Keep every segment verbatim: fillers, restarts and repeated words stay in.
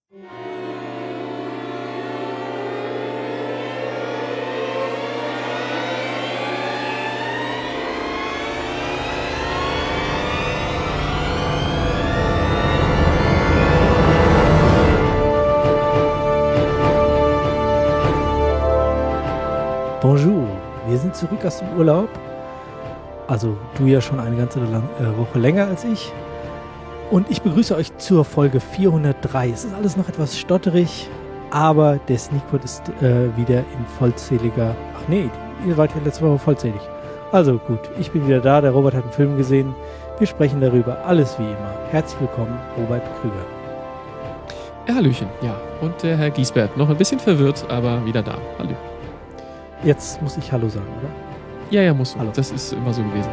Bonjour, wir sind zurück aus dem Urlaub. Also du ja schon eine ganze lang, äh, Woche länger als ich. Und ich begrüße euch zur Folge vierhundertdrei. Es ist alles noch etwas stotterig, aber der Sneakpot ist äh, wieder in vollzähliger... Ach nee, ihr wart ja letzte Woche vollzählig. Also gut, ich bin wieder da, der Robert hat einen Film gesehen. Wir sprechen darüber, alles wie immer. Herzlich willkommen, Robert Krüger. Ja, Hallöchen, ja. Und der Herr Giesbert, noch ein bisschen verwirrt, aber wieder da. Hallo. Jetzt muss ich Hallo sagen, oder? Ja, ja, musst du. Hallo. Das ist immer so gewesen.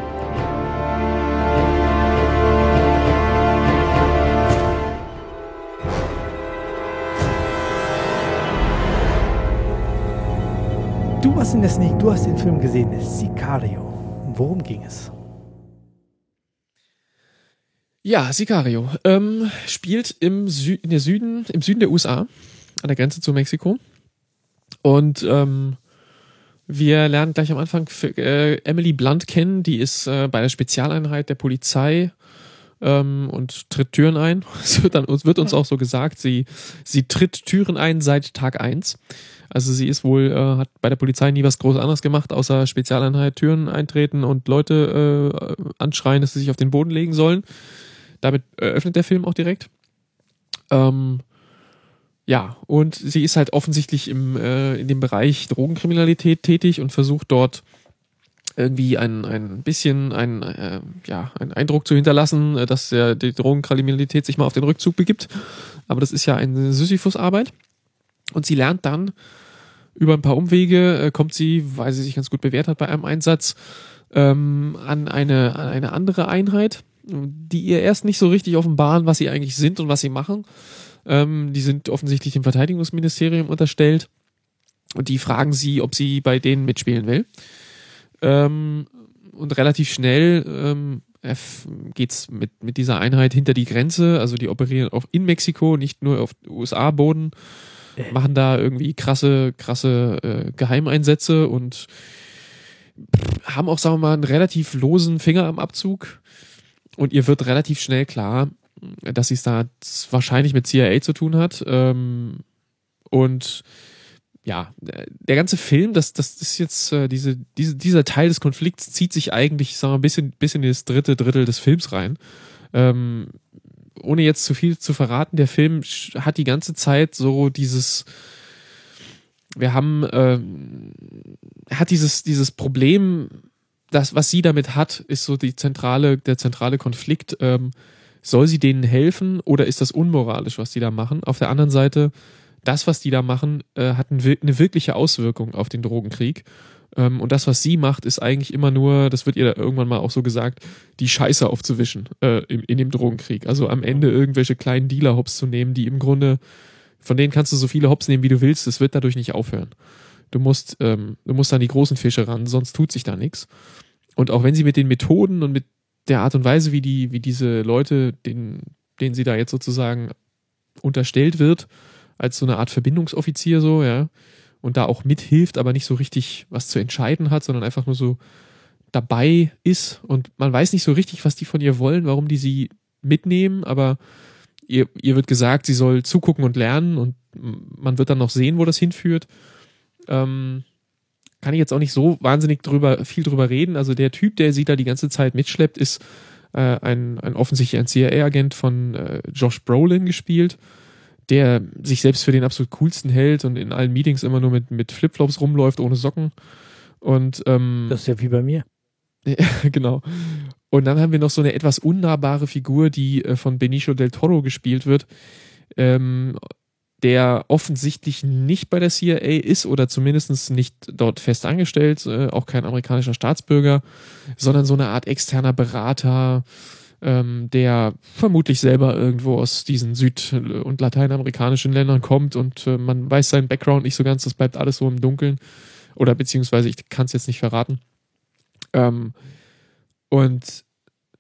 Du warst in der Sneak, du hast den Film gesehen, Sicario. Worum ging es? Ja, Sicario ähm, spielt im, Sü- in der Süden, im Süden der U S A, an der Grenze zu Mexiko. Und ähm, wir lernen gleich am Anfang äh, Emily Blunt kennen, die ist äh, bei der Spezialeinheit der Polizei ähm, und tritt Türen ein. Es wird, dann, es wird uns auch so gesagt, sie, sie tritt Türen ein seit Tag eins. Also sie ist wohl, äh, hat bei der Polizei nie was groß anderes gemacht, außer Spezialeinheit Türen eintreten und Leute äh, anschreien, dass sie sich auf den Boden legen sollen. Damit eröffnet der Film auch direkt. Ähm, Ja, und sie ist halt offensichtlich im, äh, in dem Bereich Drogenkriminalität tätig und versucht dort irgendwie ein, ein bisschen ein, äh, ja, einen Eindruck zu hinterlassen, dass der, die Drogenkriminalität sich mal auf den Rückzug begibt. Aber das ist ja eine Sisyphus-Arbeit. Und sie lernt dann über ein paar Umwege, äh, kommt sie, weil sie sich ganz gut bewährt hat bei einem Einsatz, ähm, an, eine, an eine andere Einheit, die ihr erst nicht so richtig offenbaren, was sie eigentlich sind und was sie machen. Ähm, die sind offensichtlich dem Verteidigungsministerium unterstellt und die fragen sie, ob sie bei denen mitspielen will. Ähm, und relativ schnell ähm, geht's mit, mit dieser Einheit hinter die Grenze, also die operieren auch in Mexiko, nicht nur auf U S A-Boden, äh. machen da irgendwie krasse, krasse äh, Geheimeinsätze und haben auch, sagen wir mal, einen relativ losen Finger am Abzug und ihr wird relativ schnell klar, dass sie es da wahrscheinlich mit C I A zu tun hat. Ähm, und ja, der ganze Film, das, das ist jetzt, äh, diese, diese, dieser Teil des Konflikts zieht sich eigentlich, sagen wir mal, bis in, bis in das dritte Drittel des Films rein. Ähm, ohne jetzt zu viel zu verraten, der Film hat die ganze Zeit so dieses, wir haben, ähm, hat dieses, dieses Problem, das, was sie damit hat, ist so die zentrale, der zentrale Konflikt, ähm, soll sie denen helfen oder ist das unmoralisch, was die da machen? Auf der anderen Seite, das, was die da machen, äh, hat ein, eine wirkliche Auswirkung auf den Drogenkrieg. Ähm, und das, was sie macht, ist eigentlich immer nur, das wird ihr da irgendwann mal auch so gesagt, die Scheiße aufzuwischen äh, in, in dem Drogenkrieg. Also am Ende irgendwelche kleinen Dealer hops zu nehmen, die im Grunde, von denen kannst du so viele Hops nehmen, wie du willst, das wird dadurch nicht aufhören. Du musst, ähm, du musst an die großen Fische ran, sonst tut sich da nichts. Und auch wenn sie mit den Methoden und mit der Art und Weise, wie die, wie diese Leute, denen, denen sie da jetzt sozusagen unterstellt wird, als so eine Art Verbindungsoffizier so, ja, und da auch mithilft, aber nicht so richtig was zu entscheiden hat, sondern einfach nur so dabei ist und man weiß nicht so richtig, was die von ihr wollen, warum die sie mitnehmen, aber ihr, ihr wird gesagt, sie soll zugucken und lernen und man wird dann noch sehen, wo das hinführt. Ähm, kann ich jetzt auch nicht so wahnsinnig drüber, viel drüber reden. Also der Typ, der sie da die ganze Zeit mitschleppt, ist äh, ein, ein offensichtlich ein C I A-Agent von äh, Josh Brolin gespielt, der sich selbst für den absolut coolsten hält und in allen Meetings immer nur mit, mit Flipflops rumläuft, ohne Socken. Und ähm, das ist ja wie bei mir. Genau. Und dann haben wir noch so eine etwas unnahbare Figur, die äh, von Benicio del Toro gespielt wird, ähm, der offensichtlich nicht bei der C I A ist oder zumindest nicht dort fest angestellt, äh, auch kein amerikanischer Staatsbürger, sondern so eine Art externer Berater, ähm, der vermutlich selber irgendwo aus diesen süd- und lateinamerikanischen Ländern kommt und äh, man weiß seinen Background nicht so ganz, das bleibt alles so im Dunkeln oder beziehungsweise ich kann es jetzt nicht verraten. Ähm, und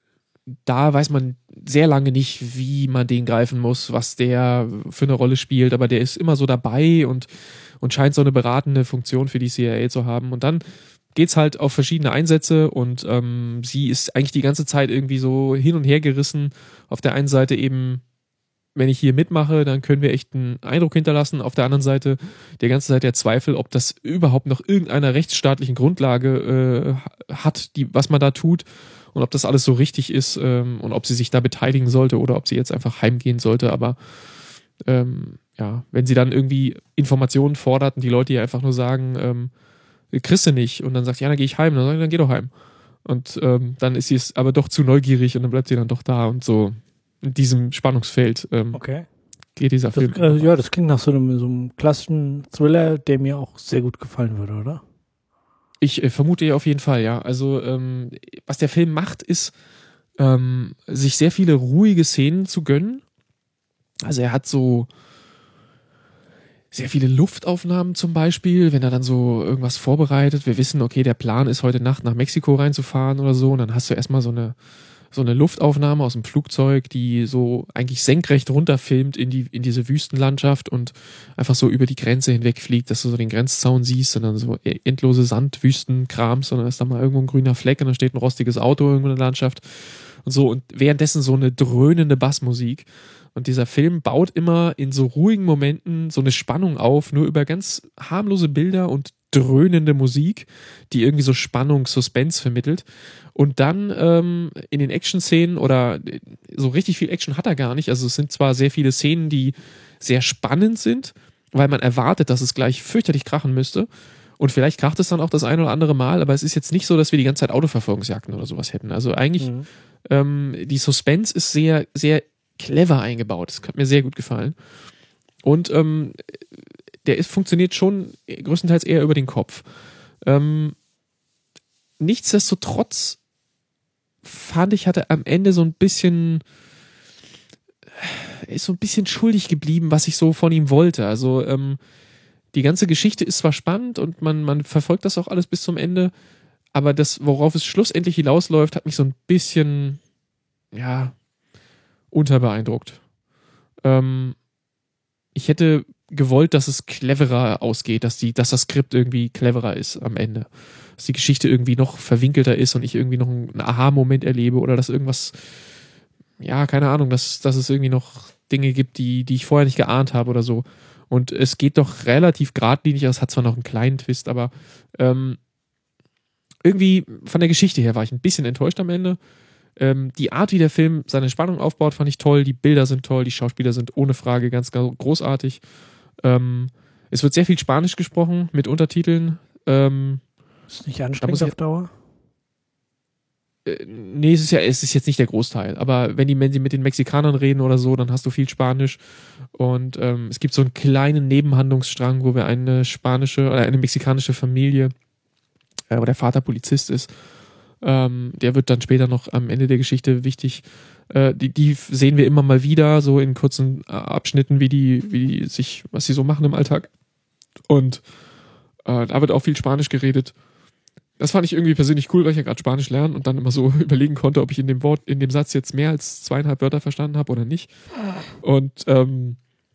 da weiß man sehr lange nicht, wie man den greifen muss, was der für eine Rolle spielt, aber der ist immer so dabei und, und scheint so eine beratende Funktion für die C I A zu haben. Und dann geht's halt auf verschiedene Einsätze und ähm, sie ist eigentlich die ganze Zeit irgendwie so hin und her gerissen. Auf der einen Seite eben, wenn ich hier mitmache, dann können wir echt einen Eindruck hinterlassen. Auf der anderen Seite die ganze Zeit der Zweifel, ob das überhaupt noch irgendeiner rechtsstaatlichen Grundlage äh, hat, die, was man da tut und ob das alles so richtig ist ähm, und ob sie sich da beteiligen sollte oder ob sie jetzt einfach heimgehen sollte. Aber ähm, ja, wenn sie dann irgendwie Informationen fordert und die Leute ihr einfach nur sagen, ähm, kriegst du nicht und dann sagt, ja, dann gehe ich heim, dann sag ich, dann geh doch heim. Und ähm, dann ist sie es aber doch zu neugierig und dann bleibt sie dann doch da und so in diesem Spannungsfeld ähm, Okay. geht dieser Das, Film. äh, ja, das klingt nach so einem, so einem klassischen Thriller, der mir auch sehr gut gefallen würde, oder? Ich äh, vermute ja auf jeden Fall, ja. Also ähm, was der Film macht, ist ähm, sich sehr viele ruhige Szenen zu gönnen. Also er hat so sehr viele Luftaufnahmen zum Beispiel, wenn er dann so irgendwas vorbereitet. Wir wissen, okay, der Plan ist heute Nacht nach Mexiko reinzufahren oder so und dann hast du erstmal so eine so eine Luftaufnahme aus dem Flugzeug, die so eigentlich senkrecht runterfilmt in die in diese Wüstenlandschaft und einfach so über die Grenze hinweg fliegt, dass du so den Grenzzaun siehst und dann so endlose Sandwüstenkrams und dann ist da mal irgendwo ein grüner Fleck und dann steht ein rostiges Auto irgendwo in der Landschaft und so und währenddessen so eine dröhnende Bassmusik. Und dieser Film baut immer in so ruhigen Momenten so eine Spannung auf, nur über ganz harmlose Bilder und dröhnende Musik, die irgendwie so Spannung, Suspense vermittelt. Und dann ähm, in den Action-Szenen oder so richtig viel Action hat er gar nicht. Also es sind zwar sehr viele Szenen, die sehr spannend sind, weil man erwartet, dass es gleich fürchterlich krachen müsste. Und vielleicht kracht es dann auch das ein oder andere Mal, aber es ist jetzt nicht so, dass wir die ganze Zeit Autoverfolgungsjagden oder sowas hätten. Also eigentlich, mhm. ähm, die Suspense ist sehr, sehr clever eingebaut. Das hat mir sehr gut gefallen. Und ähm, der ist, funktioniert schon größtenteils eher über den Kopf. Ähm, nichtsdestotrotz fand ich, hatte am Ende so ein bisschen, ist so ein bisschen schuldig geblieben, was ich so von ihm wollte. Also ähm, die ganze Geschichte ist zwar spannend und man, man verfolgt das auch alles bis zum Ende, aber das, worauf es schlussendlich hinausläuft, hat mich so ein bisschen, ja, unterbeeindruckt. Ähm, ich hätte gewollt, dass es cleverer ausgeht, dass, die, dass das Skript irgendwie cleverer ist am Ende. Dass die Geschichte irgendwie noch verwinkelter ist und ich irgendwie noch einen Aha-Moment erlebe oder dass irgendwas, ja, keine Ahnung, dass, dass es irgendwie noch Dinge gibt, die, die ich vorher nicht geahnt habe oder so. Und es geht doch relativ geradlinig, es hat zwar noch einen kleinen Twist, aber ähm, irgendwie von der Geschichte her war ich ein bisschen enttäuscht am Ende. Ähm, die Art, wie der Film seine Spannung aufbaut, fand ich toll. Die Bilder sind toll, die Schauspieler sind ohne Frage ganz, ganz großartig. Ähm, es wird sehr viel Spanisch gesprochen mit Untertiteln. Ähm, ist nicht anstrengend auf Dauer? Äh, nee, es ist ja, es ist jetzt nicht der Großteil. Aber wenn die, wenn die mit den Mexikanern reden oder so, dann hast du viel Spanisch. Und ähm, es gibt so einen kleinen Nebenhandlungsstrang, wo wir eine spanische oder eine mexikanische Familie, äh, wo der Vater Polizist ist. Ähm, der wird dann später noch am Ende der Geschichte wichtig. Äh, die, die sehen wir immer mal wieder, so in kurzen äh, Abschnitten, wie die, wie die sich, was sie so machen im Alltag. Und äh, da wird auch viel Spanisch geredet. Das fand ich irgendwie persönlich cool, weil ich ja gerade Spanisch lerne und dann immer so überlegen konnte, ob ich in dem Wort, in dem Satz jetzt mehr als zweieinhalb Wörter verstanden habe oder nicht. Und ähm,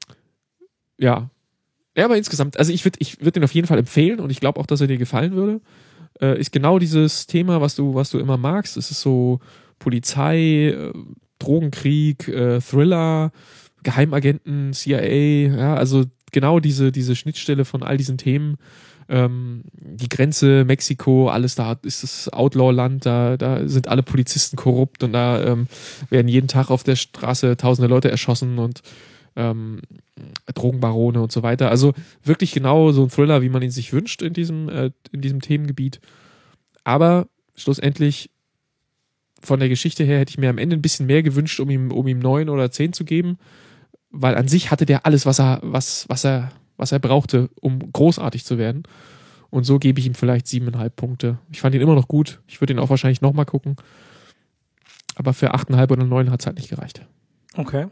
ja. Ja, aber insgesamt, also ich würde ich würd den auf jeden Fall empfehlen und ich glaube auch, dass er dir gefallen würde. Äh, ist genau dieses Thema, was du, was du immer magst. Es ist so Polizei, äh, Drogenkrieg, äh, Thriller, Geheimagenten, C I A, ja, also genau diese, diese Schnittstelle von all diesen Themen. Ähm, die Grenze, Mexiko, alles da ist das Outlaw-Land, da, da sind alle Polizisten korrupt und da ähm, werden jeden Tag auf der Straße tausende Leute erschossen und ähm, Drogenbarone und so weiter. Also wirklich genau so ein Thriller, wie man ihn sich wünscht in diesem, äh, in diesem Themengebiet. Aber schlussendlich von der Geschichte her hätte ich mir am Ende ein bisschen mehr gewünscht, um ihm, um ihm neun oder zehn zu geben, weil an sich hatte der alles, was er, was, was er, was er brauchte, um großartig zu werden. Und so gebe ich ihm vielleicht siebeneinhalb Punkte. Ich fand ihn immer noch gut. Ich würde ihn auch wahrscheinlich nochmal gucken. Aber für achteinhalb oder neun hat es halt nicht gereicht. Okay.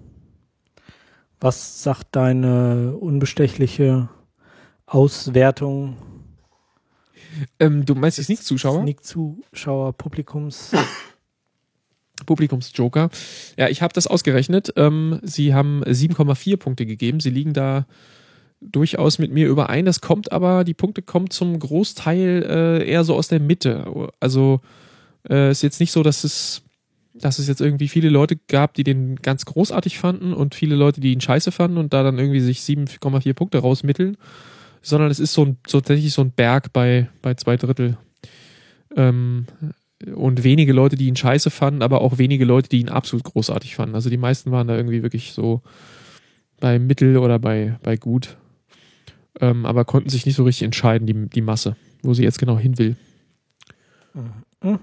Was sagt deine unbestechliche Auswertung? Ähm, du meinst die Sneak-Zuschauer? Sneak-Zuschauer, Publikums. Publikumsjoker. Ja, ich habe das ausgerechnet. Ähm, sie haben sieben Komma vier Punkte gegeben. Sie liegen da durchaus mit mir überein. Das kommt aber, die Punkte kommen zum Großteil äh, eher so aus der Mitte. Also äh, ist jetzt nicht so, dass es, dass es jetzt irgendwie viele Leute gab, die den ganz großartig fanden und viele Leute, die ihn scheiße fanden und da dann irgendwie sich sieben Komma vier Punkte rausmitteln, sondern es ist so, ein, so tatsächlich so ein Berg bei, bei zwei Drittel. Ähm, und wenige Leute, die ihn scheiße fanden, aber auch wenige Leute, die ihn absolut großartig fanden. Also die meisten waren da irgendwie wirklich so bei Mittel oder bei, bei gut. Ähm, aber konnten sich nicht so richtig entscheiden, die, die Masse, wo sie jetzt genau hin will. Mhm.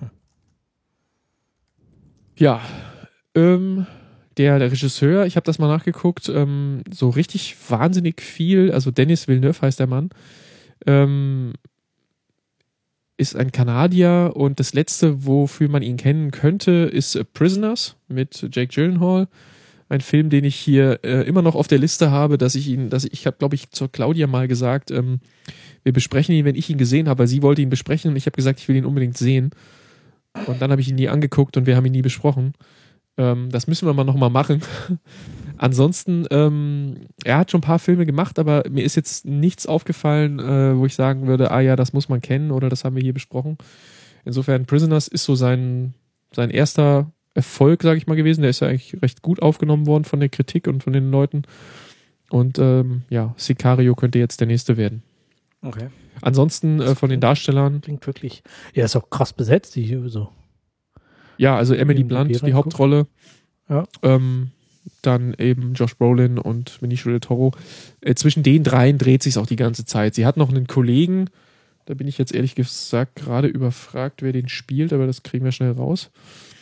Ja, ähm, der, der Regisseur, ich habe das mal nachgeguckt, ähm, so richtig wahnsinnig viel, also Denis Villeneuve heißt der Mann, ähm, ist ein Kanadier und das letzte, wofür man ihn kennen könnte, ist Prisoners mit Jake Gyllenhaal. Ein Film, den ich hier äh, immer noch auf der Liste habe, dass ich ihn, dass ich, ich habe, glaube ich, zur Claudia mal gesagt, ähm, wir besprechen ihn, wenn ich ihn gesehen habe, weil sie wollte ihn besprechen und ich habe gesagt, ich will ihn unbedingt sehen. Und dann habe ich ihn nie angeguckt und wir haben ihn nie besprochen. Ähm, das müssen wir mal nochmal machen. Ansonsten, ähm, er hat schon ein paar Filme gemacht, aber mir ist jetzt nichts aufgefallen, äh, wo ich sagen würde, ah ja, das muss man kennen oder das haben wir hier besprochen. Insofern, Prisoners ist so sein, sein erster Erfolg, sage ich mal, gewesen. Der ist ja eigentlich recht gut aufgenommen worden von der Kritik und von den Leuten. Und ähm, ja, Sicario könnte jetzt der nächste werden. Okay. Ansonsten äh, von den Darstellern. Klingt wirklich. Ja, ist auch krass besetzt, die so. Ja, also Emily Blunt, die Hauptrolle. Ja. Ähm, dann eben Josh Brolin und Benicio del Toro. Äh, zwischen den dreien dreht sich auch die ganze Zeit. Sie hat noch einen Kollegen, da bin ich jetzt ehrlich gesagt gerade überfragt, wer den spielt, aber das kriegen wir schnell raus.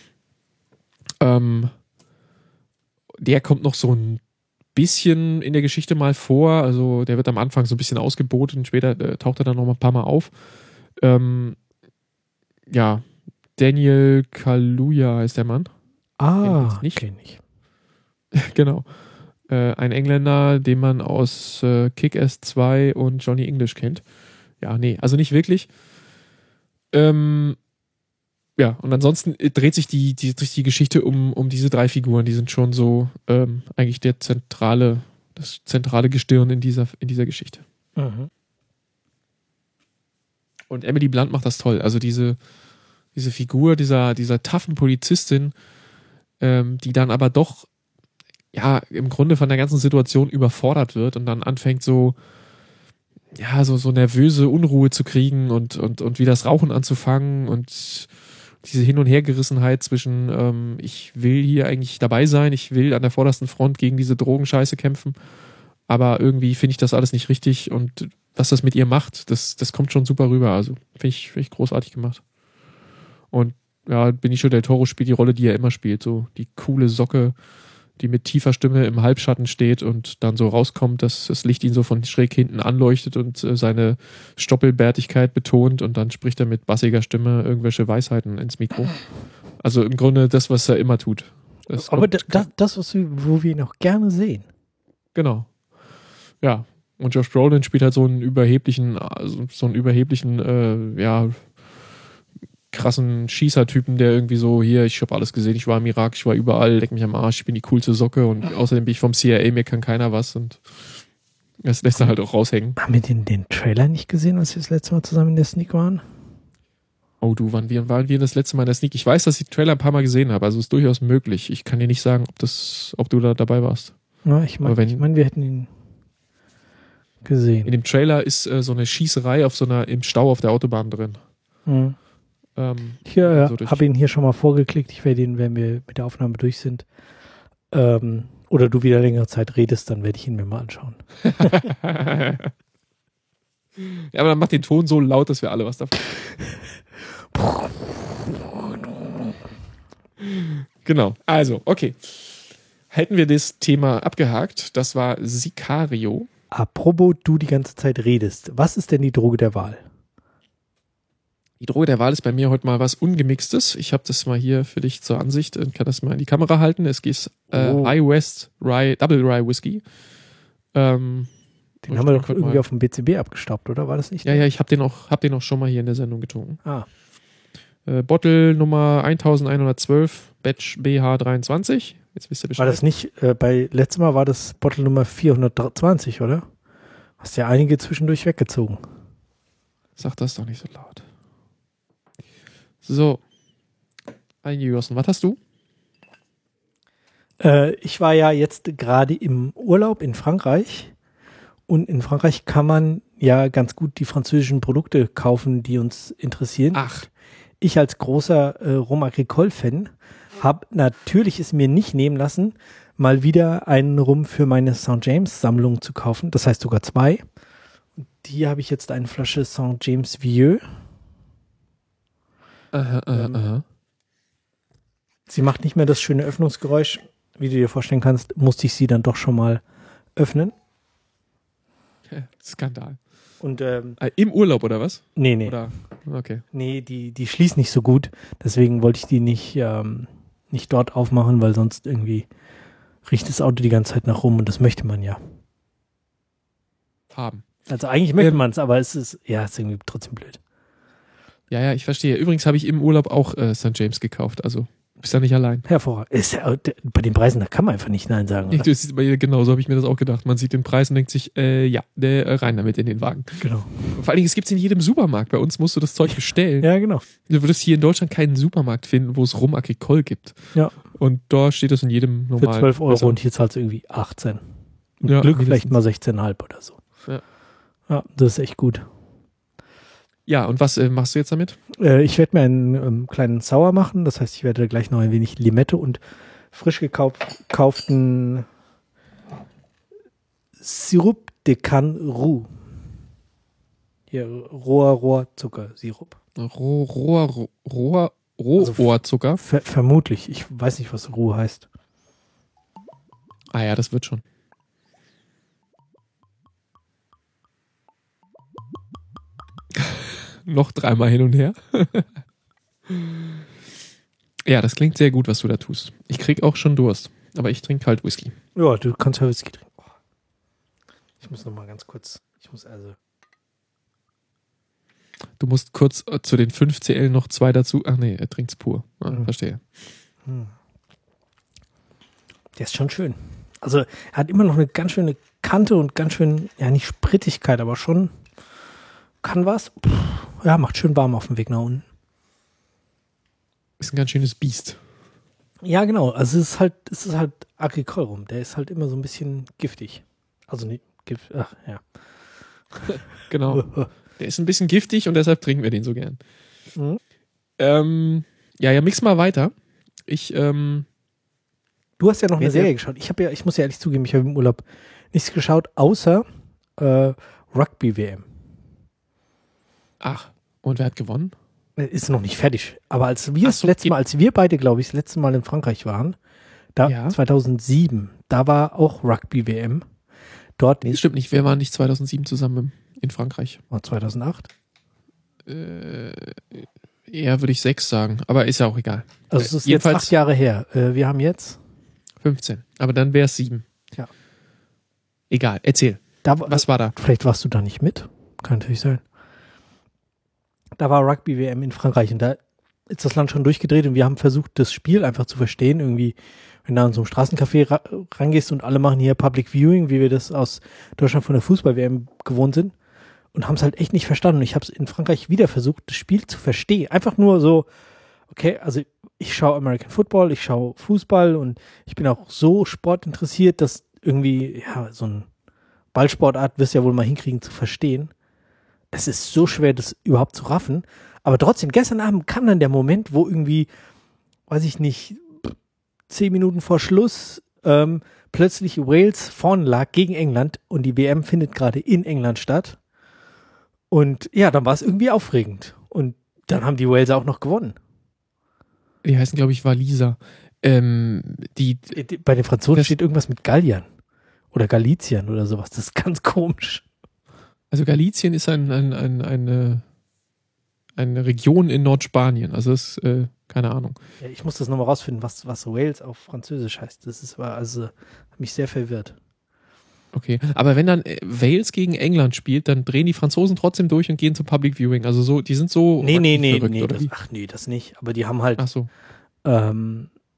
Ähm, der kommt noch so ein bisschen in der Geschichte mal vor, also der wird am Anfang so ein bisschen ausgebotet und später äh, taucht er dann noch mal ein paar Mal auf. Ähm, ja, Daniel Kaluuya heißt der Mann. Ah, nicht. kenn ich. Genau. Äh, ein Engländer, den man aus äh, Kick-Ass zwei und Johnny English kennt. Ja, nee, also nicht wirklich. Ähm, Ja, und ansonsten dreht sich die, die, die Geschichte um, um diese drei Figuren. Die sind schon so ähm, eigentlich der zentrale, das zentrale Gestirn in dieser, in dieser Geschichte. Mhm. Und Emily Blunt macht das toll. Also diese, diese Figur dieser, dieser taffen Polizistin, ähm, die dann aber doch ja im Grunde von der ganzen Situation überfordert wird und dann anfängt so ja, so, so nervöse Unruhe zu kriegen und, und, und wieder das Rauchen anzufangen und diese Hin- und Hergerissenheit zwischen, ähm, ich will hier eigentlich dabei sein, ich will an der vordersten Front gegen diese Drogenscheiße kämpfen, aber irgendwie finde ich das alles nicht richtig und was das mit ihr macht, das, das kommt schon super rüber. Also finde ich, find ich großartig gemacht. Und ja, Benicio del Toro spielt die Rolle, die er immer spielt, so die coole Socke, die mit tiefer Stimme im Halbschatten steht und dann so rauskommt, dass das Licht ihn so von schräg hinten anleuchtet und äh, seine Stoppelbärtigkeit betont und dann spricht er mit bassiger Stimme irgendwelche Weisheiten ins Mikro. Also im Grunde das, was er immer tut. Das Aber kommt, da, das, das, was wir, wo wir ihn auch gerne sehen. Genau. Ja. Und Josh Brolin spielt halt so einen überheblichen, also so einen überheblichen, äh, ja, krassen Schießertypen, der irgendwie so, hier, ich habe alles gesehen, ich war im Irak, ich war überall, leck mich am Arsch, ich bin die coolste Socke und außerdem bin ich vom C I A, mir kann keiner was und das lässt er halt auch raushängen. Haben wir den, den Trailer nicht gesehen, als wir das letzte Mal zusammen in der Sneak waren? Oh du, wann wir, waren wir das letzte Mal in der Sneak? Ich weiß, dass ich den Trailer ein paar Mal gesehen habe, also ist durchaus möglich. Ich kann dir nicht sagen, ob das, ob du da dabei warst. Ja, ich meine, ich mein, wir hätten ihn gesehen. In dem Trailer ist äh, so eine Schießerei auf so einer, im Stau auf der Autobahn drin. Mhm. Ähm, ich äh, so habe ihn hier schon mal vorgeklickt. Ich werde ihn, wenn wir mit der Aufnahme durch sind, ähm, oder du wieder längere Zeit redest, dann werde ich ihn mir mal anschauen. Ja, aber dann macht den Ton so laut, dass wir alle was davon. Genau, also, okay. Hätten wir das Thema abgehakt, das war Sicario. Apropos, du die ganze Zeit redest. Was ist denn die Droge der Wahl? Die Droge der Wahl ist bei mir heute mal was Ungemixtes. Ich habe das mal hier für dich zur Ansicht und kann das mal in die Kamera halten. Es geht äh, Oh. High West Rye, Double Rye Whisky. Ähm, Den haben wir doch irgendwie mal auf dem B C B abgestaubt, oder? War das nicht? Ja, ja, ich habe den, auch- hab den auch schon mal hier in der Sendung getrunken. Ah, Äh, Bottle Nummer elfhundertzwölf. Batch B H dreiundzwanzig. Jetzt wisst ihr Bescheid. War das nicht, äh, bei letztem Mal war das Bottle Nummer vierhundertzwanzig, oder? Hast ja einige zwischendurch weggezogen. Sag das doch nicht so laut. So. Eingegossen. Was hast du? Äh, ich war ja jetzt gerade im Urlaub in Frankreich. Und in Frankreich kann man ja ganz gut die französischen Produkte kaufen, die uns interessieren. Ach. Ich als großer äh, Rhum Agricole-Fan habe natürlich es mir nicht nehmen lassen, mal wieder einen Rum für meine Saint James-Sammlung zu kaufen. Das heißt sogar zwei. Und hier habe ich jetzt eine Flasche Saint James Vieux. Aha, aha, Ähm, aha. Sie macht nicht mehr das schöne Öffnungsgeräusch. Wie du dir vorstellen kannst, musste ich sie dann doch schon mal öffnen. Skandal. Und ähm, Ah, im Urlaub oder was? nee, nee. Oder? Okay. Nee, die, die schließt nicht so gut. Deswegen wollte ich die nicht, ähm, nicht dort aufmachen, weil sonst irgendwie riecht das Auto die ganze Zeit nach rum und das möchte man ja. Haben. Also eigentlich möchte Ähm, man es, aber es ist, ja, es ist irgendwie trotzdem blöd. Ja, ja, ich verstehe. Übrigens habe ich im Urlaub auch äh, Sankt James gekauft. Also, du bist ja nicht allein. Hervorragend. Ist ja, bei den Preisen, da kann man einfach nicht Nein sagen, Nee, oder? das ist bei ihr genauso, habe ich mir das auch gedacht. Man sieht den Preis und denkt sich, äh, ja, der, äh, rein damit in den Wagen. Genau. Vor allen Dingen, es gibt es in jedem Supermarkt. Bei uns musst du das Zeug bestellen. Ja, genau. Du würdest hier in Deutschland keinen Supermarkt finden, wo es Rum Agricole gibt. Ja. Und da steht es in jedem Für normalen. zwölf Euro also, und hier zahlst du irgendwie achtzehn. Mit Ja, Glück mindestens. vielleicht mal sechzehn Komma fünf oder so. Ja. Ja, das ist echt gut. Ja, und was äh, machst du jetzt damit? Äh, ich werde mir einen ähm, kleinen Sour machen. Das heißt, ich werde gleich noch ein wenig Limette und frisch gekauft, gekauften Sirup de Canne Roux. Hier, roher Rohrzuckersirup. Roh, roher, roher, Also Rohrohrzucker. Ver vermutlich. Ich weiß nicht, was Roux heißt. Ah ja, das wird schon. Noch dreimal hin und her. Ja, das klingt sehr gut, was du da tust. Ich krieg auch schon Durst, aber ich trinke halt Whisky. Ja, du kannst ja Whisky trinken. Ich muss noch mal ganz kurz. Ich muss also. Du musst kurz äh, zu den fünf C L noch zwei dazu. Ach nee, er trinkt's pur. Ah, Mhm. Verstehe. Der ist schon schön. Also, er hat immer noch eine ganz schöne Kante und ganz schön, ja, nicht Sprittigkeit, aber schon kann was. Puh, ja, macht schön warm auf dem Weg nach unten. Ist ein ganz schönes Biest. Ja, genau. Also, es ist halt, es ist halt Agricole rum. Der ist halt immer so ein bisschen giftig. Also, nicht giftig. Ach, ja. Genau. Der ist ein bisschen giftig und deshalb trinken wir den so gern. Mhm. Ähm, ja, ja, mix mal weiter. Ich, ähm, Du hast ja noch eine Wer- Serie geschaut. Ich habe ja, ich muss ja ehrlich zugeben, ich habe im Urlaub nichts geschaut, außer äh, Rugby-W M. ach, und wer hat gewonnen? Ist noch nicht fertig. Aber als wir Ach das so, letzte geht- Mal, als wir beide, glaube ich, das letzte Mal in Frankreich waren, da Ja. zweitausendsieben, da war auch Rugby-W M. Dort Nee, das stimmt nicht. Wir waren nicht zweitausendsieben zusammen in Frankreich. war zweitausendacht. Äh, eher würde ich sechs sagen, aber ist ja auch egal. Also es ist Äh, jetzt jedenfalls- acht Jahre her. Äh, wir haben jetzt, fünfzehn. Aber dann wäre es sieben. Ja. Egal, erzähl. da, war- Was war da? vielleicht warst du da nicht mit. Kann natürlich sein. Da war Rugby-W M in Frankreich und da ist das Land schon durchgedreht und wir haben versucht, das Spiel einfach zu verstehen. Irgendwie, wenn du an so einem Straßencafé ra rangehst und alle machen hier Public Viewing, wie wir das aus Deutschland von der Fußball-W M gewohnt sind und haben es halt echt nicht verstanden. Und ich habe es in Frankreich wieder versucht, das Spiel zu verstehen. Einfach nur so, okay, also ich schaue American Football, ich schaue Fußball und ich bin auch so sportinteressiert, dass irgendwie, ja, so ein Ballsportart wirst du ja wohl mal hinkriegen zu verstehen. Es ist so schwer, das überhaupt zu raffen. Aber trotzdem, gestern Abend kam dann der Moment, wo irgendwie, weiß ich nicht, zehn Minuten vor Schluss ähm, plötzlich Wales vorne lag gegen England und die W M findet gerade in England statt. Und ja, dann war es irgendwie aufregend. Und dann haben die Wales auch noch gewonnen. Die heißen, glaube ich, Waliser. Ähm, die, Bei den Franzosen Das- steht irgendwas mit Galliern oder Galizien oder sowas. Das ist ganz komisch. also Galizien ist ein, ein, ein, eine, eine Region in Nordspanien. Also das ist, äh, keine Ahnung. Ja, ich muss das nochmal rausfinden, was, was Wales auf Französisch heißt. Das ist war also hat mich sehr verwirrt. Okay. Aber wenn dann äh, Wales gegen England spielt, dann drehen die Franzosen trotzdem durch und gehen zum Public Viewing. Also so, die sind so Nee, nee, nee, verrückt, nee. oder Das, wie? ach nee, das nicht. Aber die haben halt, Ach so. ähm,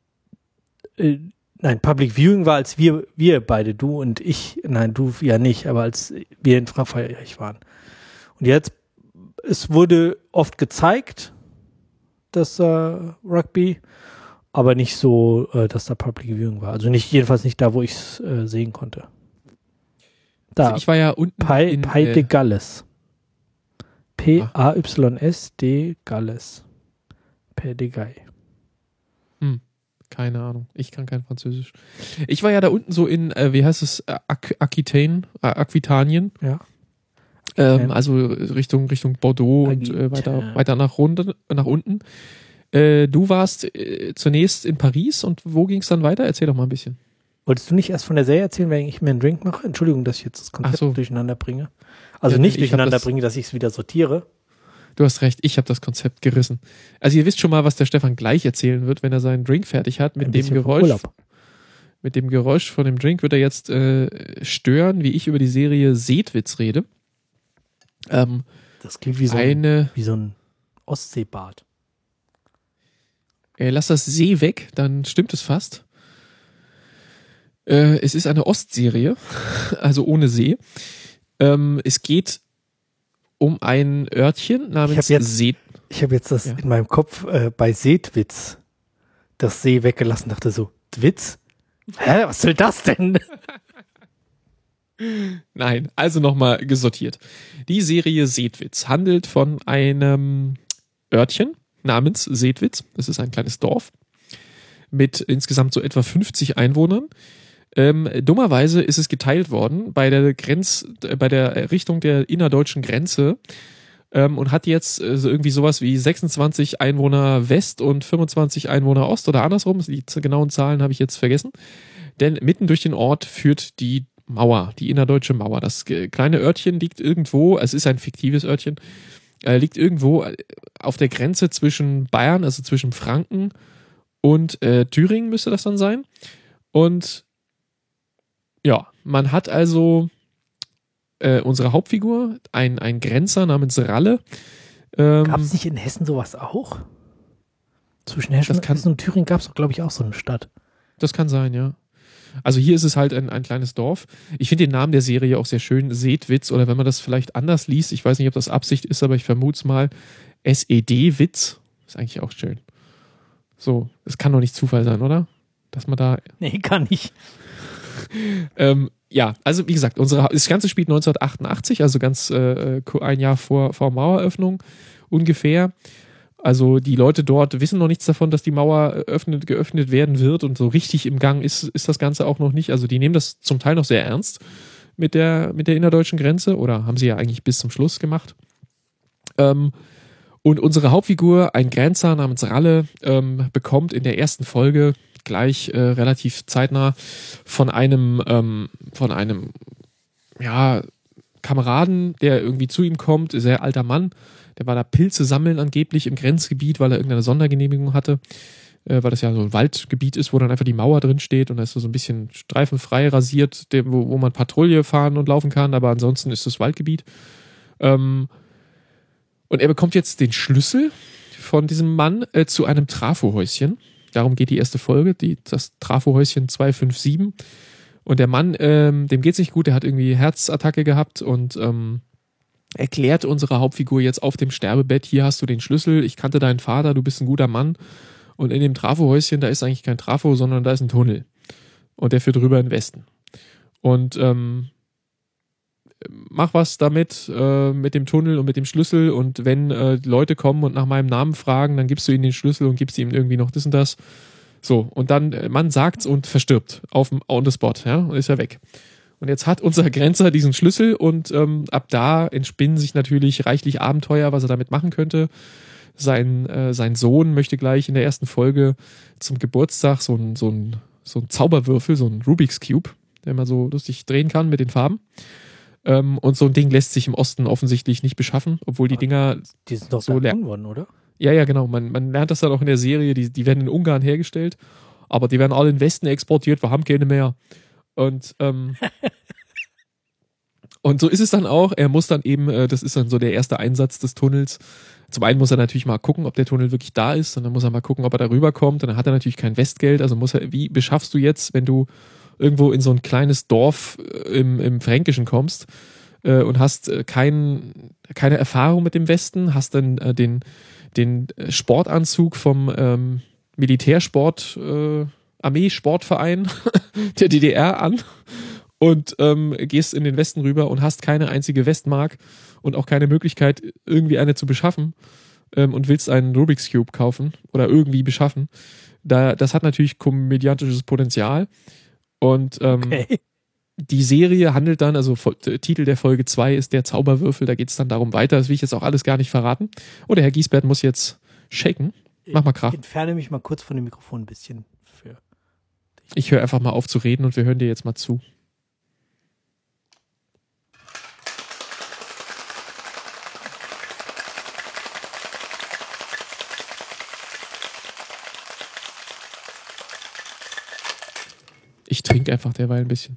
äh, nein, Public Viewing war, als wir, wir beide, du und ich, nein, du ja nicht, aber als wir in Frankreich waren. Und jetzt, es wurde oft gezeigt, das äh, Rugby, aber nicht so, äh, dass da Public Viewing war. Also nicht, jedenfalls nicht da, wo ich es äh, sehen konnte. Da, Also ich war ja unten Pays in, Pays äh, de Galles. P A Y S D Galles. Pays de Galles. Hm, keine Ahnung. Ich kann kein Französisch. Ich war ja da unten so in, äh, wie heißt es, Aqu- Aquitain, äh, Aquitanien. Ja. Ähm, also Richtung, Richtung Bordeaux und äh, weiter, weiter nach, runter, nach unten. Äh, du warst äh, zunächst in Paris und wo ging es dann weiter? Erzähl doch mal ein bisschen. Wolltest du nicht erst von der Serie erzählen, wenn ich mir einen Drink mache? Entschuldigung, dass ich jetzt das Konzept Ach so. durcheinander bringe. Also Ja, nicht ich hab durcheinander das- bringe, dass ich es wieder sortiere. Du hast recht, ich habe das Konzept gerissen. Also ihr wisst schon mal, was der Stefan gleich erzählen wird, wenn er seinen Drink fertig hat. Mit Ein dem bisschen vom Geräusch, Urlaub. mit dem Geräusch von dem Drink wird er jetzt äh, stören, wie ich über die Serie Seetwitz rede. Ähm, Das klingt wie so ein, eine, wie so ein Ostseebad. äh, lass das See weg, dann stimmt es fast. Äh, es ist eine Ostserie, also ohne See. Ähm, es geht um ein Örtchen namens Ich hab jetzt- See. Ich habe jetzt das Ja. in meinem Kopf äh, bei Seetwitz das See weggelassen, dachte so, Twitz? Hä, was soll das denn? Nein, also nochmal gesortiert. Die Serie Seetwitz handelt von einem Örtchen namens Seetwitz. Das ist ein kleines Dorf mit insgesamt so etwa fünfzig Einwohnern. Ähm, dummerweise ist es geteilt worden bei der Grenz, äh, bei der Richtung der innerdeutschen Grenze ähm, und hat jetzt äh, so irgendwie sowas wie sechsundzwanzig Einwohner West und fünfundzwanzig Einwohner Ost oder andersrum. Die z- genauen Zahlen habe ich jetzt vergessen. Denn mitten durch den Ort führt die Mauer, die innerdeutsche Mauer. Das äh, kleine Örtchen liegt irgendwo, es ist ein fiktives Örtchen, äh, liegt irgendwo äh, auf der Grenze zwischen Bayern, also zwischen Franken und äh, Thüringen müsste das dann sein. Und ja, man hat also äh, unsere Hauptfigur, ein, ein Grenzer namens Ralle. Ähm, Gab es nicht in Hessen sowas auch? Zwischen Hessen, Das kann- Hessen und Thüringen gab es doch, glaube ich, auch so eine Stadt. Das kann sein, ja. Also hier ist es halt ein, ein kleines Dorf. Ich finde den Namen der Serie auch sehr schön, Seetwitz, oder wenn man das vielleicht anders liest, ich weiß nicht, ob das Absicht ist, aber ich vermute es mal, S E D-Witz, ist eigentlich auch schön. So, das kann doch nicht Zufall sein, oder? Dass man da Nee, kann nicht. Ähm, ja, also wie gesagt, unsere, das Ganze spielt neunzehnhundertachtundachtzig, also ganz äh, ein Jahr vor, vor Maueröffnung ungefähr. Also die Leute dort wissen noch nichts davon, dass die Mauer öffnet, geöffnet werden wird und so richtig im Gang ist, ist das Ganze auch noch nicht. Also die nehmen das zum Teil noch sehr ernst mit der, mit der innerdeutschen Grenze oder haben sie ja eigentlich bis zum Schluss gemacht. Ähm, und unsere Hauptfigur, ein Grenzer namens Ralle, ähm, bekommt in der ersten Folge gleich äh, relativ zeitnah von einem ähm, von einem ja Kameraden, der irgendwie zu ihm kommt, sehr alter Mann, der war da Pilze sammeln angeblich im Grenzgebiet, weil er irgendeine Sondergenehmigung hatte, äh, weil das ja so ein Waldgebiet ist, wo dann einfach die Mauer drin steht und da ist so ein bisschen streifenfrei rasiert, der, wo, wo man Patrouille fahren und laufen kann, aber ansonsten ist das Waldgebiet. Ähm, und er bekommt jetzt den Schlüssel von diesem Mann äh, zu einem Trafohäuschen. Darum geht die erste Folge, die, das Trafohäuschen zwei fünf sieben. Und der Mann, ähm, dem geht's nicht gut, der hat irgendwie Herzattacke gehabt und ähm, erklärt unsere Hauptfigur jetzt auf dem Sterbebett, hier hast du den Schlüssel, ich kannte deinen Vater, du bist ein guter Mann. Und in dem Trafohäuschen, da ist eigentlich kein Trafo, sondern da ist ein Tunnel. Und der führt rüber in den Westen. Und ähm, mach was damit, äh, mit dem Tunnel und mit dem Schlüssel. Und wenn äh, Leute kommen und nach meinem Namen fragen, dann gibst du ihnen den Schlüssel und gibst ihm irgendwie noch das und das. So, und dann, äh, man sagt's und verstirbt auf dem on the spot, ja, und ist er weg. Und jetzt hat unser Grenzer diesen Schlüssel und ähm, ab da entspinnen sich natürlich reichlich Abenteuer, was er damit machen könnte. Sein, äh, sein Sohn möchte gleich in der ersten Folge zum Geburtstag so ein, so ein, so ein Zauberwürfel, so ein Rubik's Cube, der man so lustig drehen kann mit den Farben. Ähm, und so ein Ding lässt sich im Osten offensichtlich nicht beschaffen, obwohl die Dinger Die sind doch so so leer- worden, oder? ja, ja, genau. Man, man lernt das dann auch in der Serie. Die, die werden in Ungarn hergestellt, aber die werden alle in den Westen exportiert. Wir haben keine mehr. Und, ähm, Und so ist es dann auch. Er muss dann eben, äh, das ist dann so der erste Einsatz des Tunnels. Zum einen muss er natürlich mal gucken, ob der Tunnel wirklich da ist, und dann muss er mal gucken, ob er da rüberkommt. Und dann hat er natürlich kein Westgeld. Also muss er, wie beschaffst du jetzt, wenn du irgendwo in so ein kleines Dorf äh, im, im Fränkischen kommst äh, und hast äh, kein, keine Erfahrung mit dem Westen, hast dann äh, den, den Sportanzug vom ähm, Militärsport, äh, Armee-Sportverein der D D R an und ähm, gehst in den Westen rüber und hast keine einzige Westmark und auch keine Möglichkeit, irgendwie eine zu beschaffen, ähm, und willst einen Rubik's Cube kaufen oder irgendwie beschaffen. Da, das hat natürlich komödiantisches Potenzial. Und ähm, Okay. die Serie handelt dann, also der Titel der Folge zwei ist der Zauberwürfel, da geht es dann darum weiter. Das will ich jetzt auch alles gar nicht verraten. Oh, der Herr Giesbert muss jetzt shaken. Mach mal Krach. Ich entferne mich mal kurz von dem Mikrofon ein bisschen. Für Ich höre einfach mal auf zu reden und wir hören dir jetzt mal zu. Ich trinke einfach derweil ein bisschen.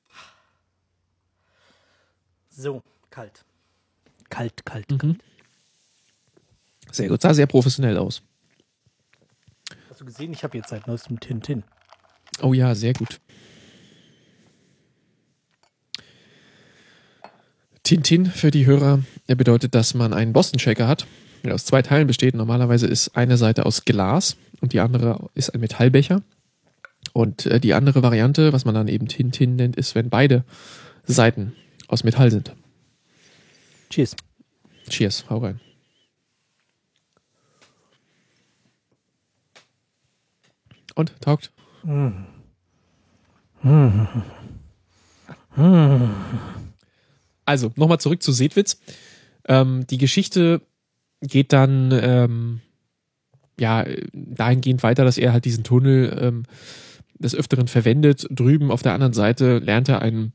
So, kalt. Kalt, kalt, Mhm. kalt. Sehr gut, sah sehr professionell aus. Hast du gesehen, ich habe jetzt seit neuestem Tintin. Oh ja, sehr gut. Tintin für die Hörer der bedeutet, dass man einen Boston-Shaker hat, der aus zwei Teilen besteht. Normalerweise ist eine Seite aus Glas und die andere ist ein Metallbecher. Und äh, die andere Variante, was man dann eben Tintin nennt, ist, wenn beide Seiten aus Metall sind. Cheers. Cheers, hau rein. Und, taugt? Mm. Mm. Mm. Also, nochmal zurück zu Sedwitz. Ähm, die Geschichte geht dann ähm, ja dahingehend weiter, dass er halt diesen Tunnel ähm, des Öfteren verwendet. Drüben auf der anderen Seite lernt er einen,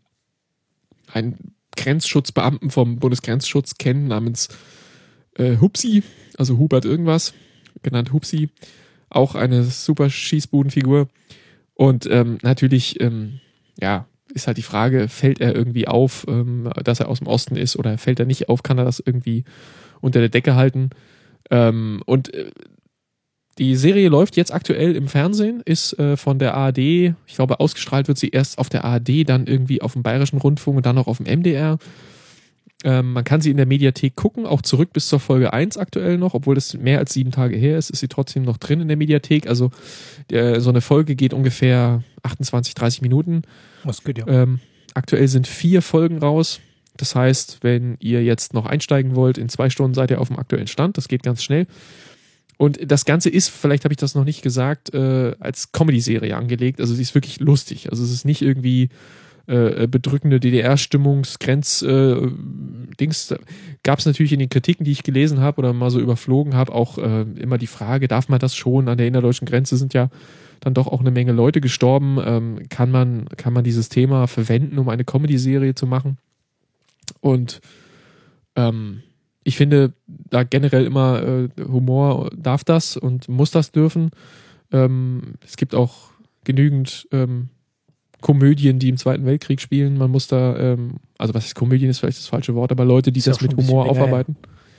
einen Grenzschutzbeamten vom Bundesgrenzschutz kennen, namens äh, Hupsi, also Hubert irgendwas, genannt Hupsi. Auch eine super Schießbudenfigur. Und ähm, natürlich, ähm, ja, ist halt die Frage, fällt er irgendwie auf, ähm, dass er aus dem Osten ist, oder fällt er nicht auf, kann er das irgendwie unter der Decke halten? Ähm, und äh, die Serie läuft jetzt aktuell im Fernsehen, ist äh, von der A R D, ich glaube, ausgestrahlt wird sie erst auf der A R D, dann irgendwie auf dem Bayerischen Rundfunk und dann noch auf dem M D R. Ähm, man kann sie in der Mediathek gucken, auch zurück bis zur Folge eins aktuell noch, obwohl das mehr als sieben Tage her ist, ist sie trotzdem noch drin in der Mediathek. Also der, so eine Folge geht ungefähr achtundzwanzig, dreißig Minuten. Das geht ja. Ähm, aktuell sind vier Folgen raus. Das heißt, wenn ihr jetzt noch einsteigen wollt, in zwei Stunden seid ihr auf dem aktuellen Stand. Das geht ganz schnell. Und das Ganze ist, vielleicht habe ich das noch nicht gesagt, äh, als Comedy-Serie angelegt. Also sie ist wirklich lustig. Also es ist nicht irgendwie äh, bedrückende D D R-Stimmungsgrenz äh, Dings. Gab es natürlich in den Kritiken, die ich gelesen habe oder mal so überflogen habe, auch äh, immer die Frage, darf man das schon? An der innerdeutschen Grenze sind ja dann doch auch eine Menge Leute gestorben. Ähm, kann man, kann man dieses Thema verwenden, um eine Comedy-Serie zu machen? Und ähm, ich finde, da generell immer äh, Humor darf das und muss das dürfen. Ähm, es gibt auch genügend ähm, Komödien, die im Zweiten Weltkrieg spielen. Man muss da, ähm, also was ist Komödien, ist vielleicht das falsche Wort, aber Leute, die Ist das auch schon mit ein bisschen Humor länger aufarbeiten.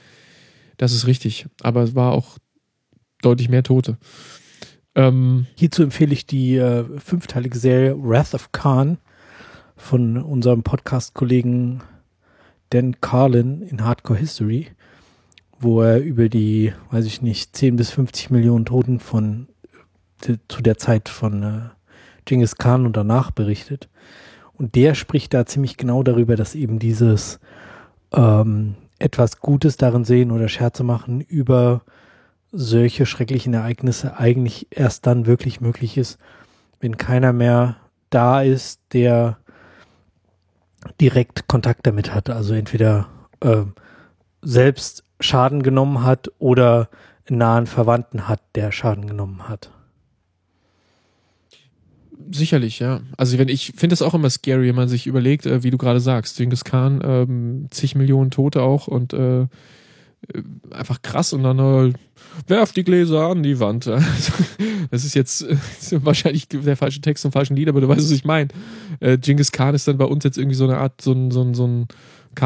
Das ist richtig. Aber es war auch deutlich mehr Tote. Ähm, Hierzu empfehle ich die äh, fünfteilige Serie Wrath of Khan von unserem Podcast-Kollegen Dan Carlin in Hardcore History, wo er über die, weiß ich nicht, zehn bis fünfzig Millionen Toten von de, zu der Zeit von äh, Genghis Khan und danach berichtet. Und der spricht da ziemlich genau darüber, dass eben dieses ähm, etwas Gutes darin sehen oder Scherze machen über solche schrecklichen Ereignisse eigentlich erst dann wirklich möglich ist, wenn keiner mehr da ist, der direkt Kontakt damit hat. Also entweder äh, selbst Schaden genommen hat oder einen nahen Verwandten hat, der Schaden genommen hat. Sicherlich, ja. Also wenn ich finde es auch immer scary, wenn man sich überlegt, äh, wie du gerade sagst, Genghis Khan, ähm, zig Millionen Tote auch und äh, äh, einfach krass und dann äh, werf die Gläser an die Wand. Das ist jetzt äh, wahrscheinlich der falsche Text zum falschen Lied, aber du weißt, was ich meine. Äh, Genghis Khan ist dann bei uns jetzt irgendwie so eine Art, so ein, so ein, so ein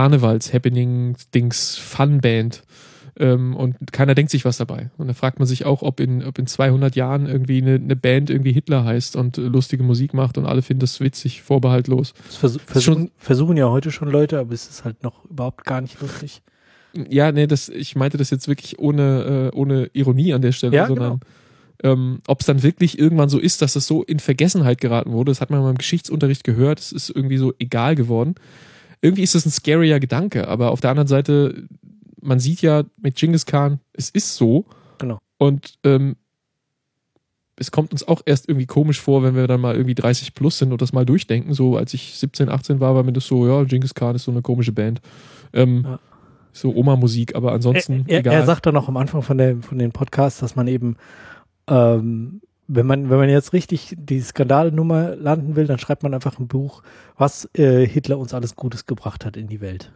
Karnevals-Happening-Dings-Fun-Band. Ähm, und keiner denkt sich was dabei. Und da fragt man sich auch, ob in, ob in zweihundert Jahren irgendwie eine, eine Band irgendwie Hitler heißt und äh, lustige Musik macht und alle finden das witzig, vorbehaltlos. Das vers- versuchen, versuchen ja heute schon Leute, aber es ist halt noch überhaupt gar nicht lustig. Ja, nee, das, ich meinte das jetzt wirklich ohne, äh, ohne Ironie an der Stelle, Ja, sondern genau. ähm, ob es dann wirklich irgendwann so ist, dass es so in Vergessenheit geraten wurde, das hat man mal im Geschichtsunterricht gehört, es ist irgendwie so egal geworden. Irgendwie ist das ein scarier Gedanke, aber auf der anderen Seite, man sieht ja mit Genghis Khan, es ist so. Genau. Und ähm, es kommt uns auch erst irgendwie komisch vor, wenn wir dann mal irgendwie dreißig plus sind und das mal durchdenken. So, als ich siebzehn, achtzehn war, war mir das so, ja, Genghis Khan ist so eine komische Band. Ähm, ja. So Oma-Musik, aber ansonsten er, er, egal. Er sagt dann noch am Anfang von, der, von den Podcasts, dass man eben, ähm, wenn man, wenn man jetzt richtig die Skandalnummer landen will, dann schreibt man einfach ein Buch, was äh, Hitler uns alles Gutes gebracht hat in die Welt.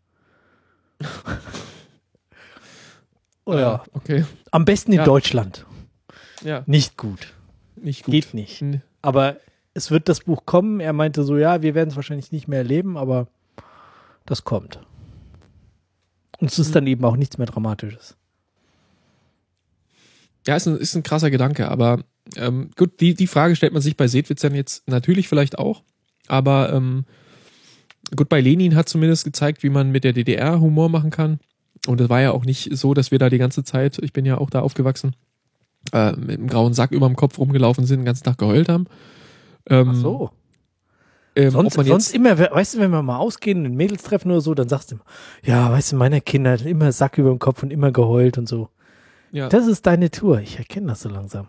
Oh ja, ja, okay. Am besten in ja. Deutschland. Ja. Nicht gut. Nicht gut. Geht nicht. N- Aber es wird das Buch kommen. Er meinte so, ja, wir werden es wahrscheinlich nicht mehr erleben, aber das kommt. Und es ist dann eben auch nichts mehr Dramatisches. Ja, ist ein, ist ein krasser Gedanke, aber ähm, gut, die, die Frage stellt man sich bei Seedwitzern jetzt natürlich vielleicht auch, aber ähm, gut, bei Lenin hat zumindest gezeigt, wie man mit der D D R Humor machen kann. Und es war ja auch nicht so, dass wir da die ganze Zeit, ich bin ja auch da aufgewachsen, äh, mit einem grauen Sack über dem Kopf rumgelaufen sind, den ganzen Tag geheult haben. Ähm, Ach so. Ähm, sonst, sonst immer, weißt du, wenn wir mal ausgehen und Mädels treffen oder so, dann sagst du immer, ja, weißt du, meine Kinder hatten immer Sack über dem Kopf und immer geheult und so. Ja. Das ist deine Tour. Ich erkenne das so langsam.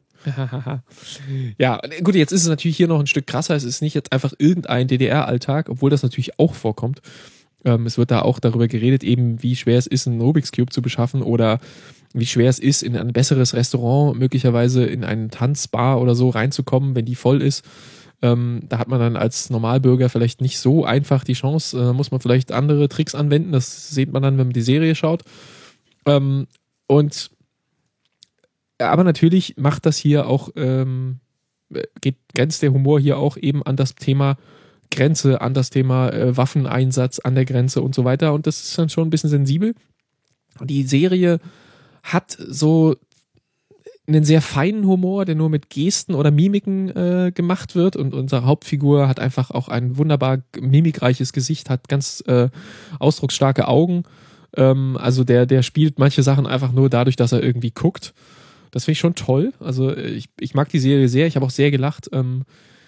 Ja, gut, jetzt ist es natürlich hier noch ein Stück krasser. Es ist nicht jetzt einfach irgendein D D R-Alltag, obwohl das natürlich auch vorkommt. Ähm, es wird da auch darüber geredet, eben wie schwer es ist, einen Rubik's Cube zu beschaffen oder wie schwer es ist, in ein besseres Restaurant, möglicherweise in einen Tanzbar oder so reinzukommen, wenn die voll ist. Ähm, da hat man dann als Normalbürger vielleicht nicht so einfach die Chance, da äh, muss man vielleicht andere Tricks anwenden, das sieht man dann, wenn man die Serie schaut. Ähm, und aber natürlich macht das hier auch, ähm, geht, grenzt der Humor hier auch eben an das Thema Grenze, an das Thema äh, Waffeneinsatz an der Grenze und so weiter und das ist dann schon ein bisschen sensibel. Die Serie hat so einen sehr feinen Humor, der nur mit Gesten oder Mimiken äh, gemacht wird und unsere Hauptfigur hat einfach auch ein wunderbar mimikreiches Gesicht, hat ganz äh, ausdrucksstarke Augen, ähm, also der, der spielt manche Sachen einfach nur dadurch, dass er irgendwie guckt. Das finde ich schon toll, also ich, ich mag die Serie sehr, ich habe auch sehr gelacht, ähm,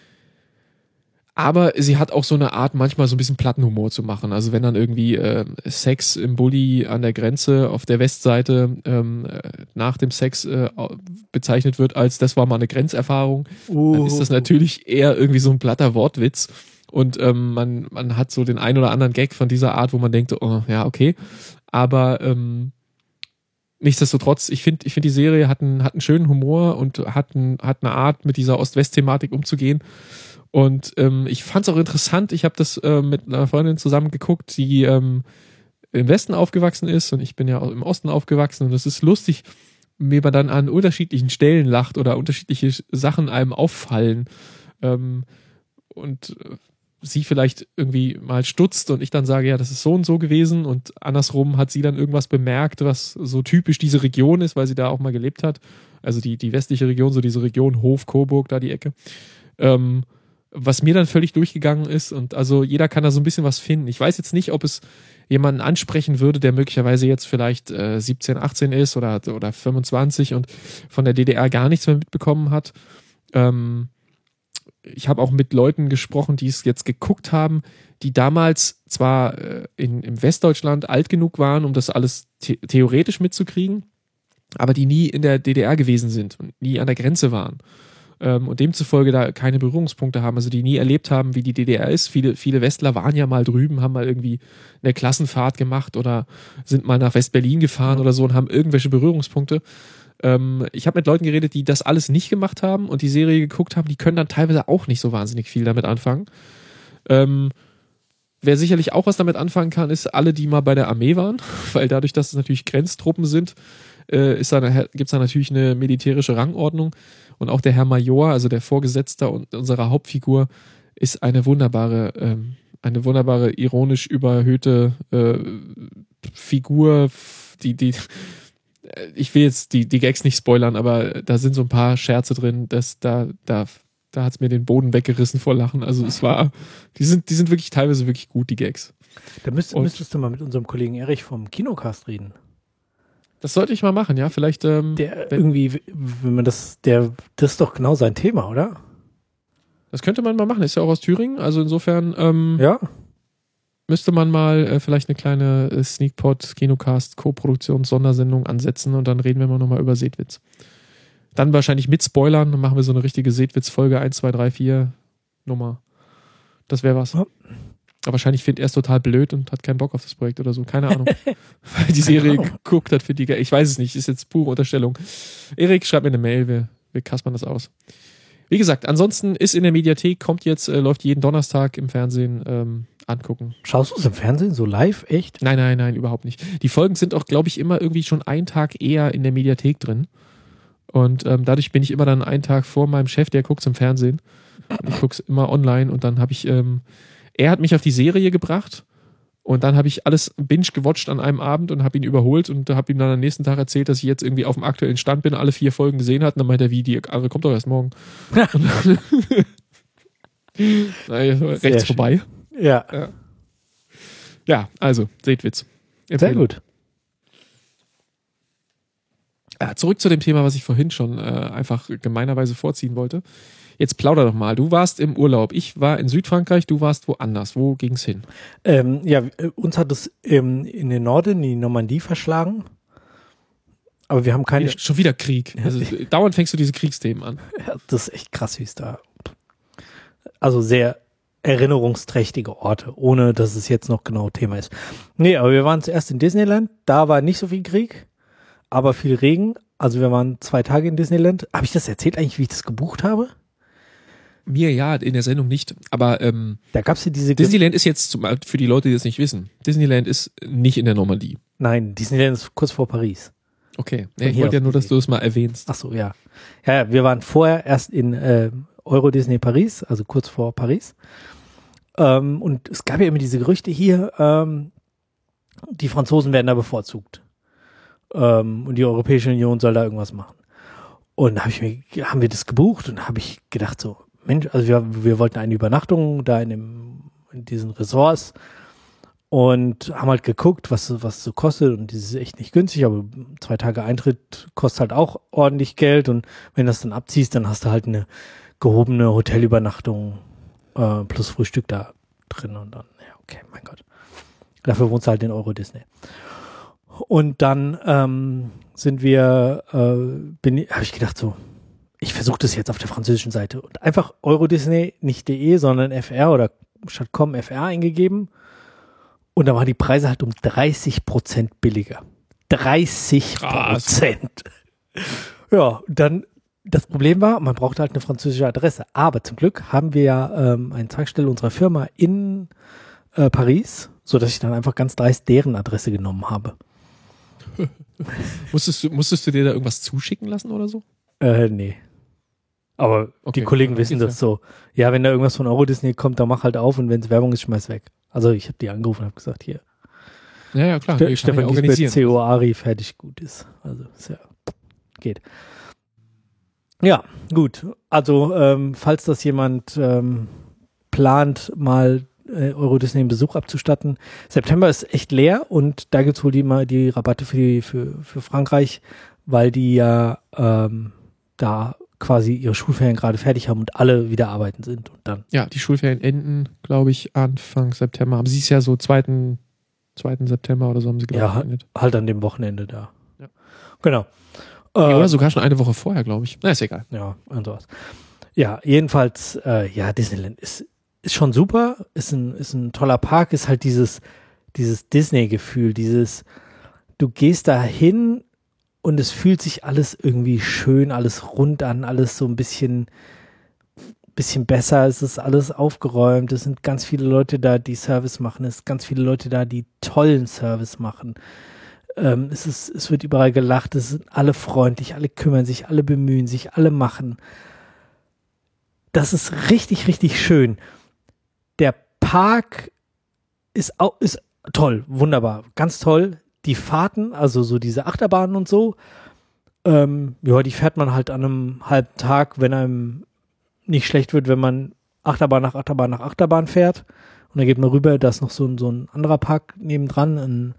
aber sie hat auch so eine Art, manchmal so ein bisschen Plattenhumor zu machen. Also wenn dann irgendwie äh, Sex im Bulli an der Grenze auf der Westseite ähm, nach dem Sex äh, bezeichnet wird als das war mal eine Grenzerfahrung, uh. dann ist das natürlich eher irgendwie so ein platter Wortwitz. Und ähm, man, man hat so den ein oder anderen Gag von dieser Art, wo man denkt, oh, ja, okay. Aber ähm, nichtsdestotrotz, ich finde, ich finde die Serie hat einen, hat einen schönen Humor und hat, ein, hat eine Art, mit dieser Ost-West-Thematik umzugehen. Und ähm, ich fand es auch interessant, ich habe das äh, mit einer Freundin zusammen geguckt, die ähm, im Westen aufgewachsen ist und ich bin ja auch im Osten aufgewachsen und es ist lustig, wie man dann an unterschiedlichen Stellen lacht oder unterschiedliche Sachen einem auffallen ähm, und äh, sie vielleicht irgendwie mal stutzt und ich dann sage, ja, das ist so und so gewesen und andersrum hat sie dann irgendwas bemerkt, was so typisch diese Region ist, weil sie da auch mal gelebt hat, also die, die westliche Region, so diese Region Hof, Coburg, da die Ecke, ähm, was mir dann völlig durchgegangen ist und also jeder kann da so ein bisschen was finden. Ich weiß jetzt nicht, ob es jemanden ansprechen würde, der möglicherweise jetzt vielleicht äh, siebzehn, achtzehn ist oder, oder fünfundzwanzig und von der D D R gar nichts mehr mitbekommen hat. Ähm, ich habe auch mit Leuten gesprochen, die es jetzt geguckt haben, die damals zwar äh, in, im Westdeutschland alt genug waren, um das alles the- theoretisch mitzukriegen, aber die nie in der D D R gewesen sind und nie an der Grenze waren. Und demzufolge da keine Berührungspunkte haben, also die nie erlebt haben, wie die D D R ist. Viele, viele Westler waren ja mal drüben, haben mal irgendwie eine Klassenfahrt gemacht oder sind mal nach West-Berlin gefahren oder so und haben irgendwelche Berührungspunkte. Ähm, ich habe mit Leuten geredet, die das alles nicht gemacht haben und die Serie geguckt haben, die können dann teilweise auch nicht so wahnsinnig viel damit anfangen. Ähm, wer sicherlich auch was damit anfangen kann, ist alle, die mal bei der Armee waren, weil dadurch, dass es natürlich Grenztruppen sind, äh, ist da, gibt es da natürlich eine militärische Rangordnung und auch der Herr Major, also der Vorgesetzte und unserer Hauptfigur, ist eine wunderbare, ähm, eine wunderbare ironisch überhöhte äh, Figur, die, die ich will jetzt die, die Gags nicht spoilern, aber da sind so ein paar Scherze drin, dass da, da, da hat es mir den Boden weggerissen vor Lachen. Also es war, die sind, die sind wirklich teilweise wirklich gut, die Gags. Da müsst, müsstest du mal mit unserem Kollegen Erich vom Kinocast reden. Das sollte ich mal machen, ja. Vielleicht. Ähm, der irgendwie, wenn man das, der, das ist doch genau sein Thema, oder? Das könnte man mal machen. Ist ja auch aus Thüringen. Also insofern. Ähm, ja. Müsste man mal äh, vielleicht eine kleine äh, Sneakpot, Kinocast, Co-Produktions-Sondersendung ansetzen und dann reden wir mal nochmal über Seedwitz. Dann wahrscheinlich mit Spoilern, dann machen wir so eine richtige Seedwitz-Folge eins, zwei, drei, vier Nummer. Das wäre was. Ja. Aber wahrscheinlich findet er es total blöd und hat keinen Bock auf das Projekt oder so. Keine Ahnung. Weil die Serie geguckt hat für die. Ich weiß es nicht, ist jetzt pure Unterstellung. Erik, schreib mir eine Mail, wir, wir kaspern das aus. Wie gesagt, ansonsten ist in der Mediathek, kommt jetzt, äh, läuft jeden Donnerstag im Fernsehen, ähm, angucken. Schaust du es im Fernsehen so live, echt? Nein, nein, nein, überhaupt nicht. Die Folgen sind auch, glaube ich, immer irgendwie schon einen Tag eher in der Mediathek drin. Und ähm, dadurch bin ich immer dann einen Tag vor meinem Chef, der guckt es im Fernsehen. Und ich gucke es immer online und dann habe ich, ähm, er hat mich auf die Serie gebracht und dann habe ich alles binge gewatcht an einem Abend und habe ihn überholt und habe ihm dann am nächsten Tag erzählt, dass ich jetzt irgendwie auf dem aktuellen Stand bin, alle vier Folgen gesehen hat und dann meinte er, wie, die andere kommt doch erst morgen. Und dann naja, rechts vorbei. Ja. ja. Ja, also, Seedwitz. Sehr gut. Ja, zurück zu dem Thema, was ich vorhin schon äh, einfach gemeinerweise vorziehen wollte. Jetzt plauder doch mal. Du warst im Urlaub. Ich war in Südfrankreich, du warst woanders. Wo ging's hin? Ähm, ja, uns hat es ähm, in den Norden, in die Normandie verschlagen. Aber wir haben keine... Wieder, schon wieder Krieg. Also, dauernd fängst du diese Kriegsthemen an. Ja, das ist echt krass, wie es da... Also sehr erinnerungsträchtige Orte, ohne dass es jetzt noch genau Thema ist. Nee, aber wir waren zuerst in Disneyland. Da war nicht so viel Krieg, aber viel Regen. Also wir waren zwei Tage in Disneyland. Habe ich das erzählt eigentlich, wie ich das gebucht habe? Mir ja, in der Sendung nicht. Aber ähm, da gab's ja diese Disneyland ist jetzt, zum, für die Leute, die das nicht wissen, Disneyland ist nicht in der Normandie. Nein, Disneyland ist kurz vor Paris. Okay, nee, ich wollte ja nur, dass du es mal erwähnst. Ach so, ja. Ja, wir waren vorher erst in äh, Euro Disney Paris, also kurz vor Paris. Ähm, und es gab ja immer diese Gerüchte hier, ähm, die Franzosen werden da bevorzugt. Ähm, und die Europäische Union soll da irgendwas machen. Und da hab ich mir, haben wir das gebucht und habe ich gedacht so, Mensch, also wir, wir wollten eine Übernachtung da in, dem, in diesen Ressorts und haben halt geguckt, was was so kostet und das ist echt nicht günstig, aber zwei Tage Eintritt kostet halt auch ordentlich Geld und wenn du das dann abziehst, dann hast du halt eine gehobene Hotelübernachtung äh, plus Frühstück da drin und dann, ja, okay, mein Gott. Dafür wohnst du halt in Euro Disney. Und dann ähm, sind wir, äh, bin habe ich gedacht so, ich versuche das jetzt auf der französischen Seite und einfach Euro Disney, nicht de, sondern F R oder statt com F R eingegeben und da waren die Preise halt um dreißig Prozent billiger. dreißig Prozent. Ja, dann das Problem war, man brauchte halt eine französische Adresse. Aber zum Glück haben wir ja ähm, eine Tankstelle unserer Firma in äh, Paris, sodass ich dann einfach ganz dreist deren Adresse genommen habe. musstest, du, musstest du dir da irgendwas zuschicken lassen oder so? Äh, nee. Aber okay, die Kollegen wissen das ja. so. Ja, wenn da irgendwas von Euro Disney kommt, dann mach halt auf und wenn es Werbung ist, schmeiß weg. Also ich habe die angerufen und habe gesagt, hier. Ja, ja, klar. Ste- Stefan Giesbert, C O Ari, fertig, gut ist. Also, ist ja, geht. Ja, gut. Also, ähm, falls das jemand ähm, plant, mal äh, Euro Disney einen Besuch abzustatten. September ist echt leer und da gibt's wohl die, mal die Rabatte für, die, für, für Frankreich, weil die ja ähm, da quasi ihre Schulferien gerade fertig haben und alle wieder arbeiten sind. Und dann ja, die Schulferien enden, glaube ich, Anfang September. Aber sie ist ja so zweiten zweiten September oder so haben sie glaube ja, ich beendet. Halt an dem Wochenende da. Ja. Genau. Ja, äh, oder sogar schon eine Woche vorher, glaube ich. Na, ist egal. Ja, und sowas. Ja, jedenfalls, äh, ja, Disneyland ist, ist schon super, ist ein, ist ein toller Park, ist halt dieses, dieses Disney-Gefühl, dieses, du gehst da hin und es fühlt sich alles irgendwie schön, alles rund an, alles so ein bisschen bisschen besser, es ist alles aufgeräumt, es sind ganz viele Leute da, die Service machen, es sind ganz viele Leute da, die tollen Service machen. Ähm, es ist, es wird überall gelacht, es sind alle freundlich, alle kümmern sich, alle bemühen sich, alle machen. Das ist richtig, richtig schön. Der Park ist auch, ist toll, wunderbar, ganz toll. Die Fahrten, also so diese Achterbahnen und so, ähm, ja, die fährt man halt an einem halben Tag, wenn einem nicht schlecht wird, wenn man Achterbahn nach Achterbahn nach Achterbahn fährt. Und dann geht man rüber, da ist noch so ein, so ein anderer Park nebendran, ein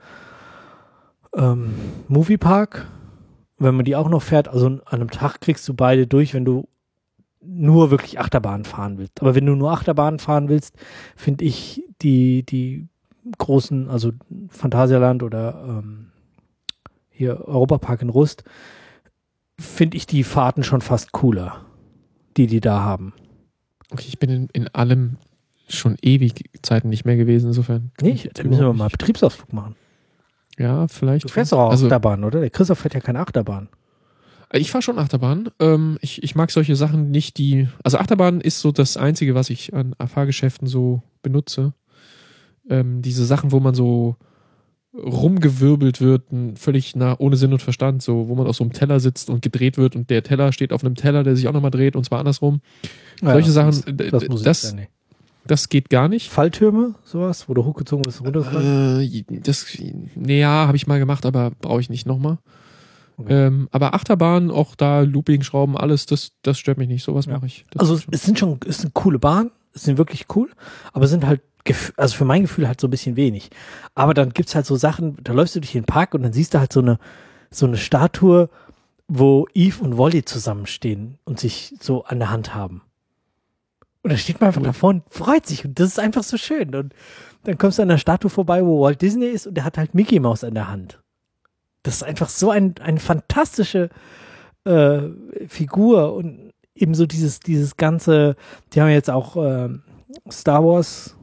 ähm, Moviepark. Wenn man die auch noch fährt, also an einem Tag kriegst du beide durch, wenn du nur wirklich Achterbahn fahren willst. Aber wenn du nur Achterbahn fahren willst, finde ich die, die großen, also Phantasialand oder ähm, hier Europapark in Rust, finde ich die Fahrten schon fast cooler, die die da haben. Okay, ich bin in, in allem schon ewig Zeiten nicht mehr gewesen, insofern. Nicht? Dann müssen wir mal einen Betriebsausflug machen. Ja, vielleicht. Du fährst doch auch also, Achterbahn, oder? Der Christoph fährt ja keine Achterbahn. Ich fahre schon Achterbahn. Ähm, ich, ich mag solche Sachen nicht, die. Also Achterbahn ist so das Einzige, was ich an Fahrgeschäften so benutze. Ähm, diese Sachen, wo man so rumgewirbelt wird, völlig nach, ohne Sinn und Verstand, so, wo man auf so einem Teller sitzt und gedreht wird und der Teller steht auf einem Teller, der sich auch nochmal dreht und zwar andersrum. Ja, solche das Sachen, muss, das, muss das, sein, nee. das geht gar nicht. Falltürme, sowas, wo du hochgezogen bist, runtergefallen? Äh, das, nee, ja, habe ich mal gemacht, aber brauche ich nicht nochmal. Okay. Ähm, aber Achterbahn, auch da Looping-Schrauben, alles, das, das stört mich nicht. Sowas ja. mache ich. Das also es sind schon, es sind coole Bahnen, es sind wirklich cool, aber es sind halt, also für mein Gefühl halt so ein bisschen wenig. Aber dann gibt's halt so Sachen, da läufst du durch den Park und dann siehst du halt so eine, so eine Statue, wo Eve und Wally zusammenstehen und sich so an der Hand haben. Und da steht man einfach cool. davor und freut sich und das ist einfach so schön. Und dann kommst du an der Statue vorbei, wo Walt Disney ist und der hat halt Mickey Mouse an der Hand. Das ist einfach so ein, eine fantastische äh, Figur und eben so dieses, dieses ganze, die haben jetzt auch äh, Star Wars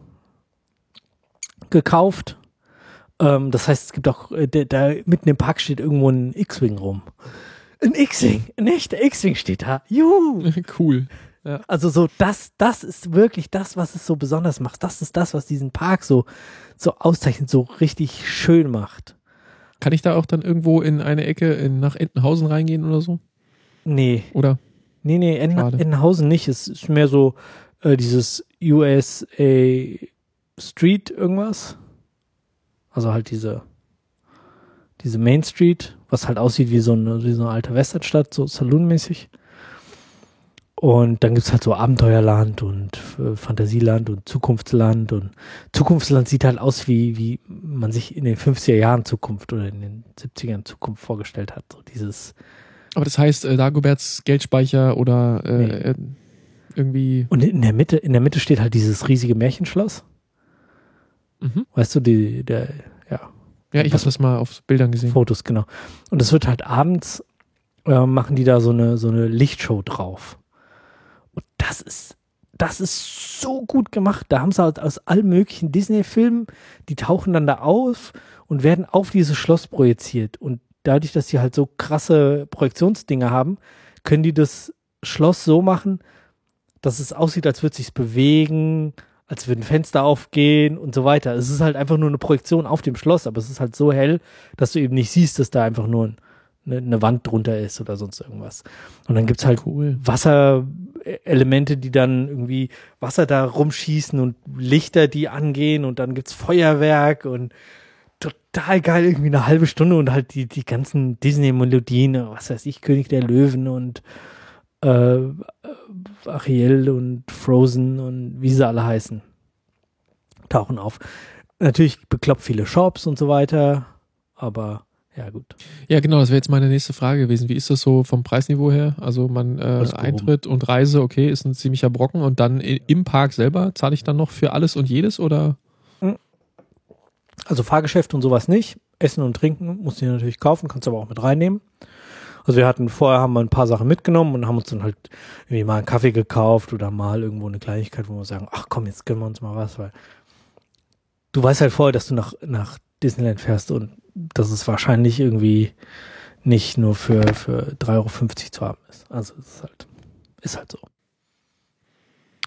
gekauft. Ähm, das heißt, es gibt auch, äh, da mitten im Park steht irgendwo ein X-Wing rum. Ein X-Wing, ein echter X-Wing steht da. Juhu! Cool. Ja. Also so, das, das ist wirklich das, was es so besonders macht. Das ist das, was diesen Park so, so auszeichnet, so richtig schön macht. Kann ich da auch dann irgendwo in eine Ecke in, nach Entenhausen reingehen oder so? Nee. Oder? Nee, nee, Enten, Entenhausen nicht. Es ist mehr so äh, dieses U S A Street irgendwas. Also halt diese diese Main Street, was halt aussieht wie so eine, wie so eine alte Westernstadt, so Saloon-mäßig. Und dann gibt's halt so Abenteuerland und äh, Fantasieland und Zukunftsland. Und Zukunftsland sieht halt aus, wie, wie man sich in den fünfziger Jahren Zukunft oder in den siebzigern Zukunft vorgestellt hat. So dieses. Aber das heißt, äh, Dagoberts Geldspeicher oder äh, nee. äh, irgendwie. Und in der Mitte, in der Mitte steht halt dieses riesige Märchenschloss. Mhm. Weißt du, die, der, ja. Ja, ich habe das mal auf Bildern gesehen. Fotos, genau. Und es wird halt abends, äh, machen die da so eine, so eine Lichtshow drauf. Und das ist, das ist so gut gemacht. Da haben sie halt aus allen möglichen Disney-Filmen, die tauchen dann da auf und werden auf dieses Schloss projiziert. Und dadurch, dass sie halt so krasse Projektionsdinger haben, können die das Schloss so machen, dass es aussieht, als würde es sich bewegen, als würden Fenster aufgehen und so weiter. Es ist halt einfach nur eine Projektion auf dem Schloss, aber es ist halt so hell, dass du eben nicht siehst, dass da einfach nur eine, eine Wand drunter ist oder sonst irgendwas. Und dann gibt's halt cool. Wasserelemente, die dann irgendwie Wasser da rumschießen und Lichter, die angehen und dann gibt's Feuerwerk und total geil, irgendwie eine halbe Stunde und halt die, die ganzen Disney-Melodien, was weiß ich, König der Löwen und äh, Ariel und Frozen und wie sie alle heißen, tauchen auf. Natürlich bekloppt viele Shops und so weiter, aber ja gut. Ja genau, das wäre jetzt meine nächste Frage gewesen. Wie ist das so vom Preisniveau her? Also man äh, Eintritt und Reise, okay, ist ein ziemlicher Brocken und dann im Park selber zahle ich dann noch für alles und jedes oder? Also Fahrgeschäft und sowas nicht. Essen und Trinken musst du natürlich kaufen, kannst du aber auch mit reinnehmen. Also wir hatten vorher, haben wir ein paar Sachen mitgenommen und haben uns dann halt irgendwie mal einen Kaffee gekauft oder mal irgendwo eine Kleinigkeit, wo wir sagen, ach komm, jetzt gönnen wir uns mal was, weil du weißt halt vorher, dass du nach, nach Disneyland fährst und dass es wahrscheinlich irgendwie nicht nur für, für drei Euro fünfzig zu haben ist. Also es ist halt, ist halt so.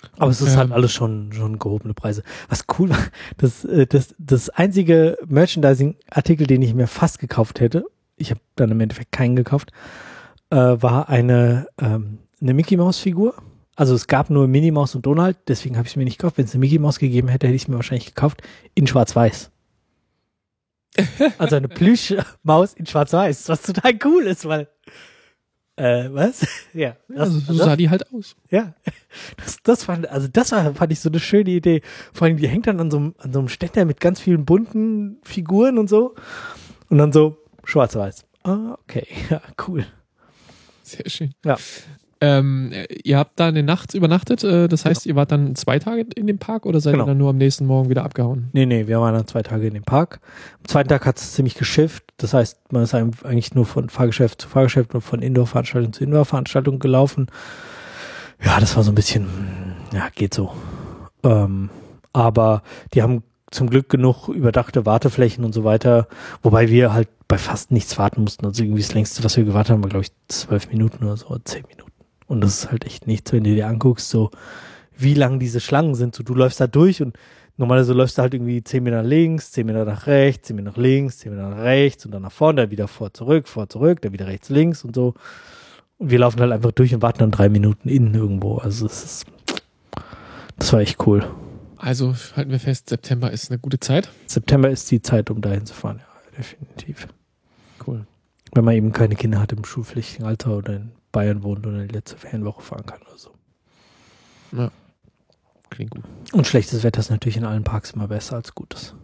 Aber es ist Ähm. halt alles schon, schon gehobene Preise. Was cool war, das, äh, das, das einzige Merchandising-Artikel, den ich mir fast gekauft hätte, ich habe dann im Endeffekt keinen gekauft, äh, war eine, ähm, eine Mickey-Maus-Figur. Also es gab nur Minnie Maus und Donald, deswegen habe ich es mir nicht gekauft. Wenn es eine Mickey Maus gegeben hätte, hätte ich es mir wahrscheinlich gekauft. In Schwarz-Weiß. Also eine Plüschmaus in Schwarz-Weiß, was total cool ist, weil äh, was? Ja. Das, also, so sah die halt aus. Ja. Das, das fand, also das war, fand ich so eine schöne Idee. Vor allem, die hängt dann an so einem, an so einem Ständer mit ganz vielen bunten Figuren und so. Und dann so schwarz-weiß. Ah, okay. Ja, cool. Sehr schön. Ja. Ähm, ihr habt da eine Nacht übernachtet, äh, das heißt, ihr wart dann zwei Tage in dem Park oder seid Genau. ihr dann nur am nächsten Morgen wieder abgehauen? Nee, nee, wir waren dann zwei Tage in dem Park. Am zweiten Tag hat es ziemlich geschifft. Das heißt, man ist eigentlich nur von Fahrgeschäft zu Fahrgeschäft und von Indoor-Veranstaltung zu Indoor-Veranstaltung gelaufen. Ja, das war so ein bisschen, ja, geht so. Ähm, aber die haben zum Glück genug überdachte Warteflächen und so weiter, wobei wir halt bei fast nichts warten mussten. Also irgendwie das längste, was wir gewartet haben, war, glaube ich, zwölf Minuten oder so, zehn Minuten. Und das ist halt echt nichts, wenn du dir anguckst, so wie lang diese Schlangen sind. So, du läufst da durch und normalerweise läufst du halt irgendwie zehn Meter nach links, zehn Meter nach rechts, zehn Meter nach links, zehn Meter nach rechts und dann nach vorne, dann wieder vor, zurück, vor, zurück, dann wieder rechts, links und so. Und wir laufen halt einfach durch und warten dann drei Minuten innen irgendwo. Also es ist, das war echt cool. Also halten wir fest, September ist eine gute Zeit. September ist die Zeit, um dahin zu fahren, ja, definitiv. Cool. Wenn man eben keine Kinder hat im schulpflichtigen Alter oder in Bayern wohnt und in die letzte Ferienwoche fahren kann oder so. Ja, klingt gut. Und schlechtes Wetter ist natürlich in allen Parks immer besser als gutes.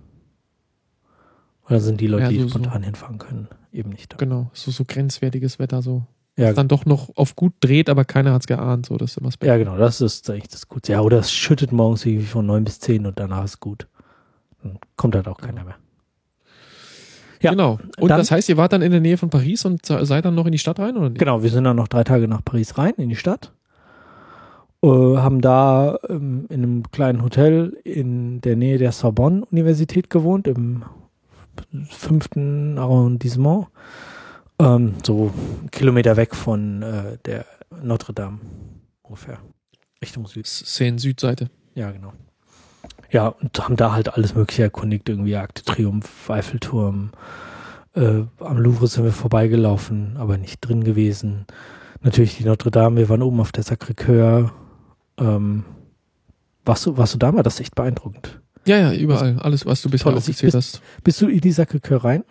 Oder sind die Leute, Ja, so- die spontan hinfahren können, eben nicht da. Genau, so, so grenzwertiges Wetter, so. Ja, Das dann doch noch auf gut dreht, aber keiner hat es geahnt, so, das ist immer das Beste. ja, genau, das ist eigentlich das Gute. Ja, oder es schüttet morgens irgendwie von neun bis zehn und danach ist gut. Dann kommt halt auch keiner mehr. Ja, Genau. Und dann- das heißt, ihr wart dann in der Nähe von Paris und seid dann noch in die Stadt rein, oder nicht? Genau, wir sind dann noch drei Tage nach Paris rein, in die Stadt. Äh, haben da ähm, in einem kleinen Hotel in der Nähe der Sorbonne-Universität gewohnt, im fünften Arrondissement. Ähm, so einen Kilometer weg von äh, der Notre Dame ungefähr. Richtung Süd. Seine-Südseite. Ja, genau. Ja, und haben da halt alles Mögliche erkundigt, irgendwie Arc de Triomphe, Eiffelturm. Äh, am Louvre sind wir vorbeigelaufen, aber nicht drin gewesen. Natürlich die Notre Dame, wir waren oben auf der Sacré-Cœur. Ähm, warst du, warst du da mal? Das ist echt beeindruckend. Ja, ja, überall. Alles, was du bisher Toll, dass ich aufgezählt hast. Bist du in die Sacré-Cœur rein?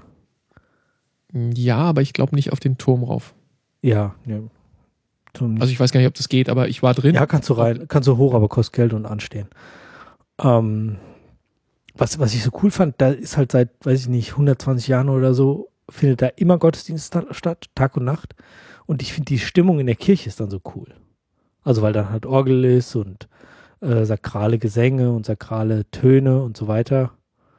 Ja, aber ich glaube nicht auf den Turm rauf. Ja, ja. Zum- Also ich weiß gar nicht, ob das geht, aber ich war drin. ja, kannst du rein, kannst du hoch, aber kostet Geld und anstehen. Ähm, was, was ich so cool fand, da ist halt seit, weiß ich nicht, hundertzwanzig Jahren oder so, findet da immer Gottesdienst sta- statt, Tag und Nacht. Und ich finde, die Stimmung in der Kirche ist dann so cool. Also weil dann halt Orgel ist und äh, sakrale Gesänge und sakrale Töne und so weiter.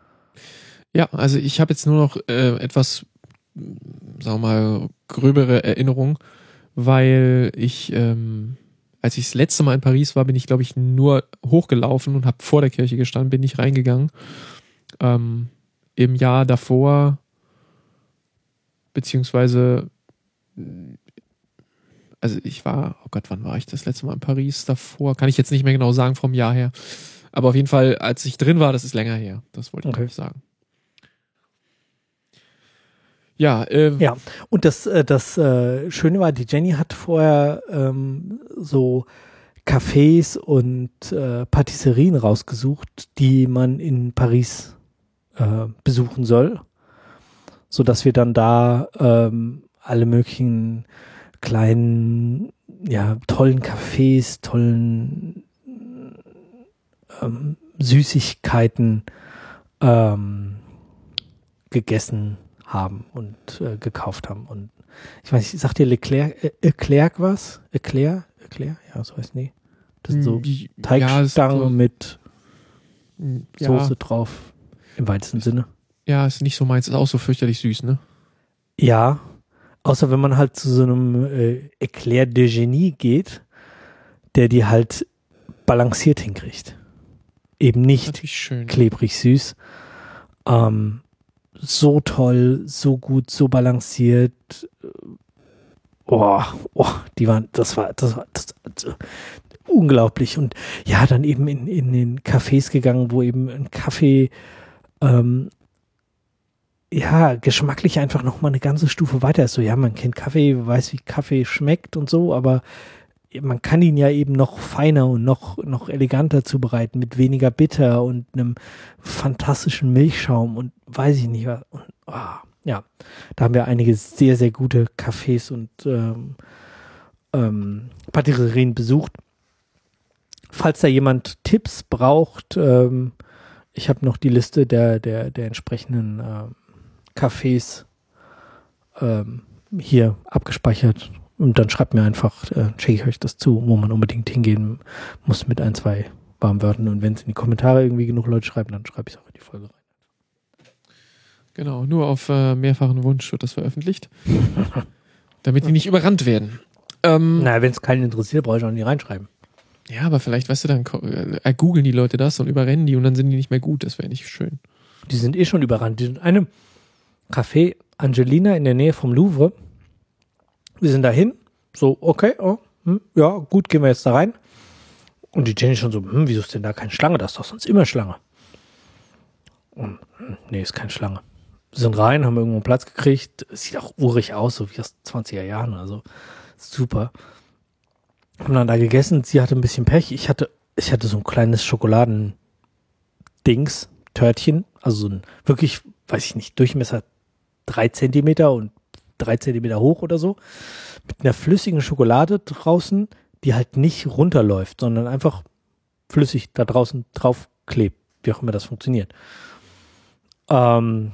Ja, also ich habe jetzt nur noch äh, etwas, sagen wir mal, gröbere Erinnerung, weil ich, ähm, als ich das letzte Mal in Paris war, bin ich, glaube ich, nur hochgelaufen und habe vor der Kirche gestanden, bin nicht reingegangen. Ähm, im Jahr davor, beziehungsweise, also ich war, oh Gott, wann war ich das letzte Mal in Paris davor? Kann ich jetzt nicht mehr genau sagen vom Jahr her. Aber auf jeden Fall, als ich drin war, das ist länger her. Das wollte ich Okay. nicht sagen. Ja, äh, Ja, und das, äh, das äh, Schöne war, die Jenny hat vorher ähm, so Cafés und äh, Patisserien rausgesucht, die man in Paris äh, besuchen soll, sodass wir dann da ähm, alle möglichen kleinen, ja, tollen Cafés, tollen ähm, Süßigkeiten ähm, gegessen haben und äh, gekauft haben. Und ich weiß, ich sag dir Leclerc, äh, Eclerc was? Eclair? Eclair? Ja, so heißt nie. Das sind so die- Teigstangen ja, ist so- mit ja, Soße drauf, im weitesten Sinne. ja, ist nicht so meins, ist auch so fürchterlich süß, ne? Ja, außer wenn man halt zu so einem äh, Eclair de Genie geht, der die halt balanciert hinkriegt. Eben nicht Natürlich schön. klebrig süß. Ähm, so toll, so gut, so balanciert. Oh, oh, die waren, das war, das war, das, das unglaublich. Und ja, dann eben in, in den Cafés gegangen, wo eben ein Kaffee ähm, ja, geschmacklich einfach nochmal eine ganze Stufe weiter ist. So, ja, man kennt Kaffee, weiß, wie Kaffee schmeckt und so, aber man kann ihn ja eben noch feiner und noch, noch eleganter zubereiten, mit weniger Bitter und einem fantastischen Milchschaum und weiß ich nicht was. Und, oh, ja, da haben wir einige sehr, sehr gute Cafés und ähm, ähm, Patisserien besucht. Falls da jemand Tipps braucht, ähm, ich habe noch die Liste der, der, der entsprechenden ähm, Cafés ähm, hier abgespeichert und dann schreibt mir einfach, äh, checke ich euch das zu, wo man unbedingt hingehen muss mit ein, zwei warmen Wörtern und wenn es in die Kommentare irgendwie genug Leute schreiben, dann schreibe ich es auch in die Folge rein. Genau, nur auf äh, mehrfachen Wunsch wird das veröffentlicht, damit die nicht überrannt werden. Ähm, naja, wenn es keinen interessiert, brauche ich auch nicht reinschreiben. Ja, aber vielleicht, weißt du, dann äh, googeln die Leute das und überrennen die und dann sind die nicht mehr gut, das wäre nicht schön. Die sind eh schon überrannt. Die sind in einem Café Angelina in der Nähe vom Louvre. Wir sind dahin, so, okay, oh, hm, ja, gut, gehen wir jetzt da rein. Und die Jenny schon so, hm, wieso ist denn da keine Schlange? Das ist doch sonst immer Schlange. Und, hm, nee, ist keine Schlange. Wir sind rein, haben irgendwo einen Platz gekriegt. Sieht auch urig aus, so wie aus zwanziger Jahren, also super. Haben dann da gegessen, sie hatte ein bisschen Pech. Ich hatte, ich hatte so ein kleines Schokoladendings, Törtchen, also so ein wirklich, weiß ich nicht, Durchmesser drei Zentimeter und drei Zentimeter hoch oder so, mit einer flüssigen Schokolade draußen, die halt nicht runterläuft, sondern einfach flüssig da draußen drauf klebt, wie auch immer das funktioniert. Ähm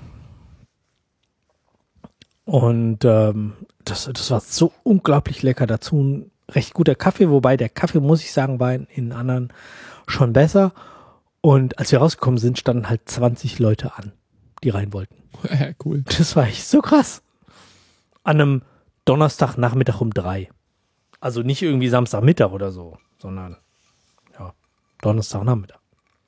und ähm, das, das war so unglaublich lecker. Dazu ein recht guter Kaffee, wobei der Kaffee, muss ich sagen, war in, in anderen schon besser. Und als wir rausgekommen sind, standen halt zwanzig Leute an, die rein wollten. Ja, cool. Das war echt so krass. An einem Donnerstagnachmittag um drei. Also nicht irgendwie Samstagmittag oder so, sondern ja, Donnerstagnachmittag.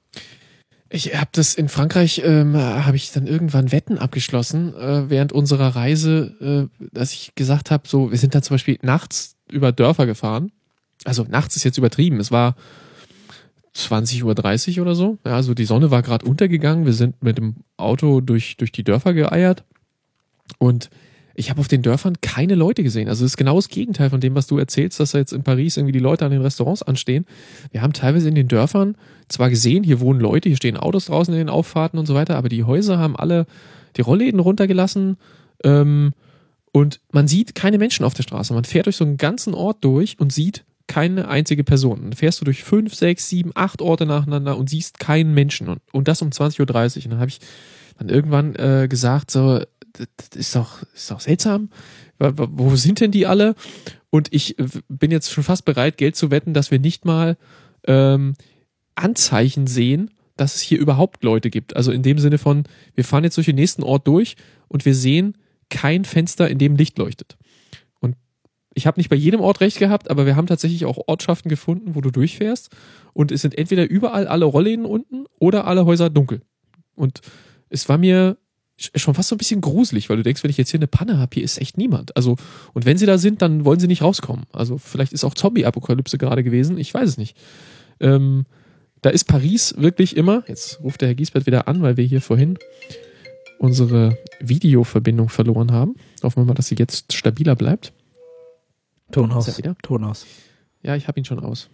Ich habe das in Frankreich, ähm, habe ich dann irgendwann Wetten abgeschlossen, äh, während unserer Reise, äh, dass ich gesagt habe, so, wir sind dann zum Beispiel nachts über Dörfer gefahren. Also nachts ist jetzt übertrieben. Es war zwanzig Uhr dreißig oder so. Ja, also die Sonne war gerade untergegangen. Wir sind mit dem Auto durch, durch die Dörfer geeiert. Und ich habe auf den Dörfern keine Leute gesehen. Also das ist genau das Gegenteil von dem, was du erzählst, dass da jetzt in Paris irgendwie die Leute an den Restaurants anstehen. Wir haben teilweise in den Dörfern zwar gesehen, hier wohnen Leute, hier stehen Autos draußen in den Auffahrten und so weiter, aber die Häuser haben alle die Rollläden runtergelassen. Ähm, und man sieht keine Menschen auf der Straße. Man fährt durch so einen ganzen Ort durch und sieht keine einzige Person. Dann fährst du durch fünf, sechs, sieben, acht Orte nacheinander und siehst keinen Menschen. Und, und das um zwanzig Uhr dreißig. Und dann habe ich dann irgendwann äh, gesagt, so, das ist doch, ist doch seltsam. Wo sind denn die alle? Und ich bin jetzt schon fast bereit, Geld zu wetten, dass wir nicht mal ähm, Anzeichen sehen, dass es hier überhaupt Leute gibt. Also in dem Sinne von, wir fahren jetzt durch den nächsten Ort durch und wir sehen kein Fenster, in dem Licht leuchtet. Und ich habe nicht bei jedem Ort recht gehabt, aber wir haben tatsächlich auch Ortschaften gefunden, wo du durchfährst und es sind entweder überall alle Rollläden unten oder alle Häuser dunkel. Und es war mir schon fast so ein bisschen gruselig, weil du denkst, wenn ich jetzt hier eine Panne habe, hier ist echt niemand. Also, und wenn sie da sind, dann wollen sie nicht rauskommen. Also vielleicht ist auch Zombie-Apokalypse gerade gewesen, ich weiß es nicht. Ähm, da ist Paris wirklich immer, jetzt ruft der Herr Giesbert wieder an, weil wir hier vorhin unsere Videoverbindung verloren haben. Hoffen wir mal, dass sie jetzt stabiler bleibt. Ton aus. Ton aus. Ja, ich habe ihn schon aus.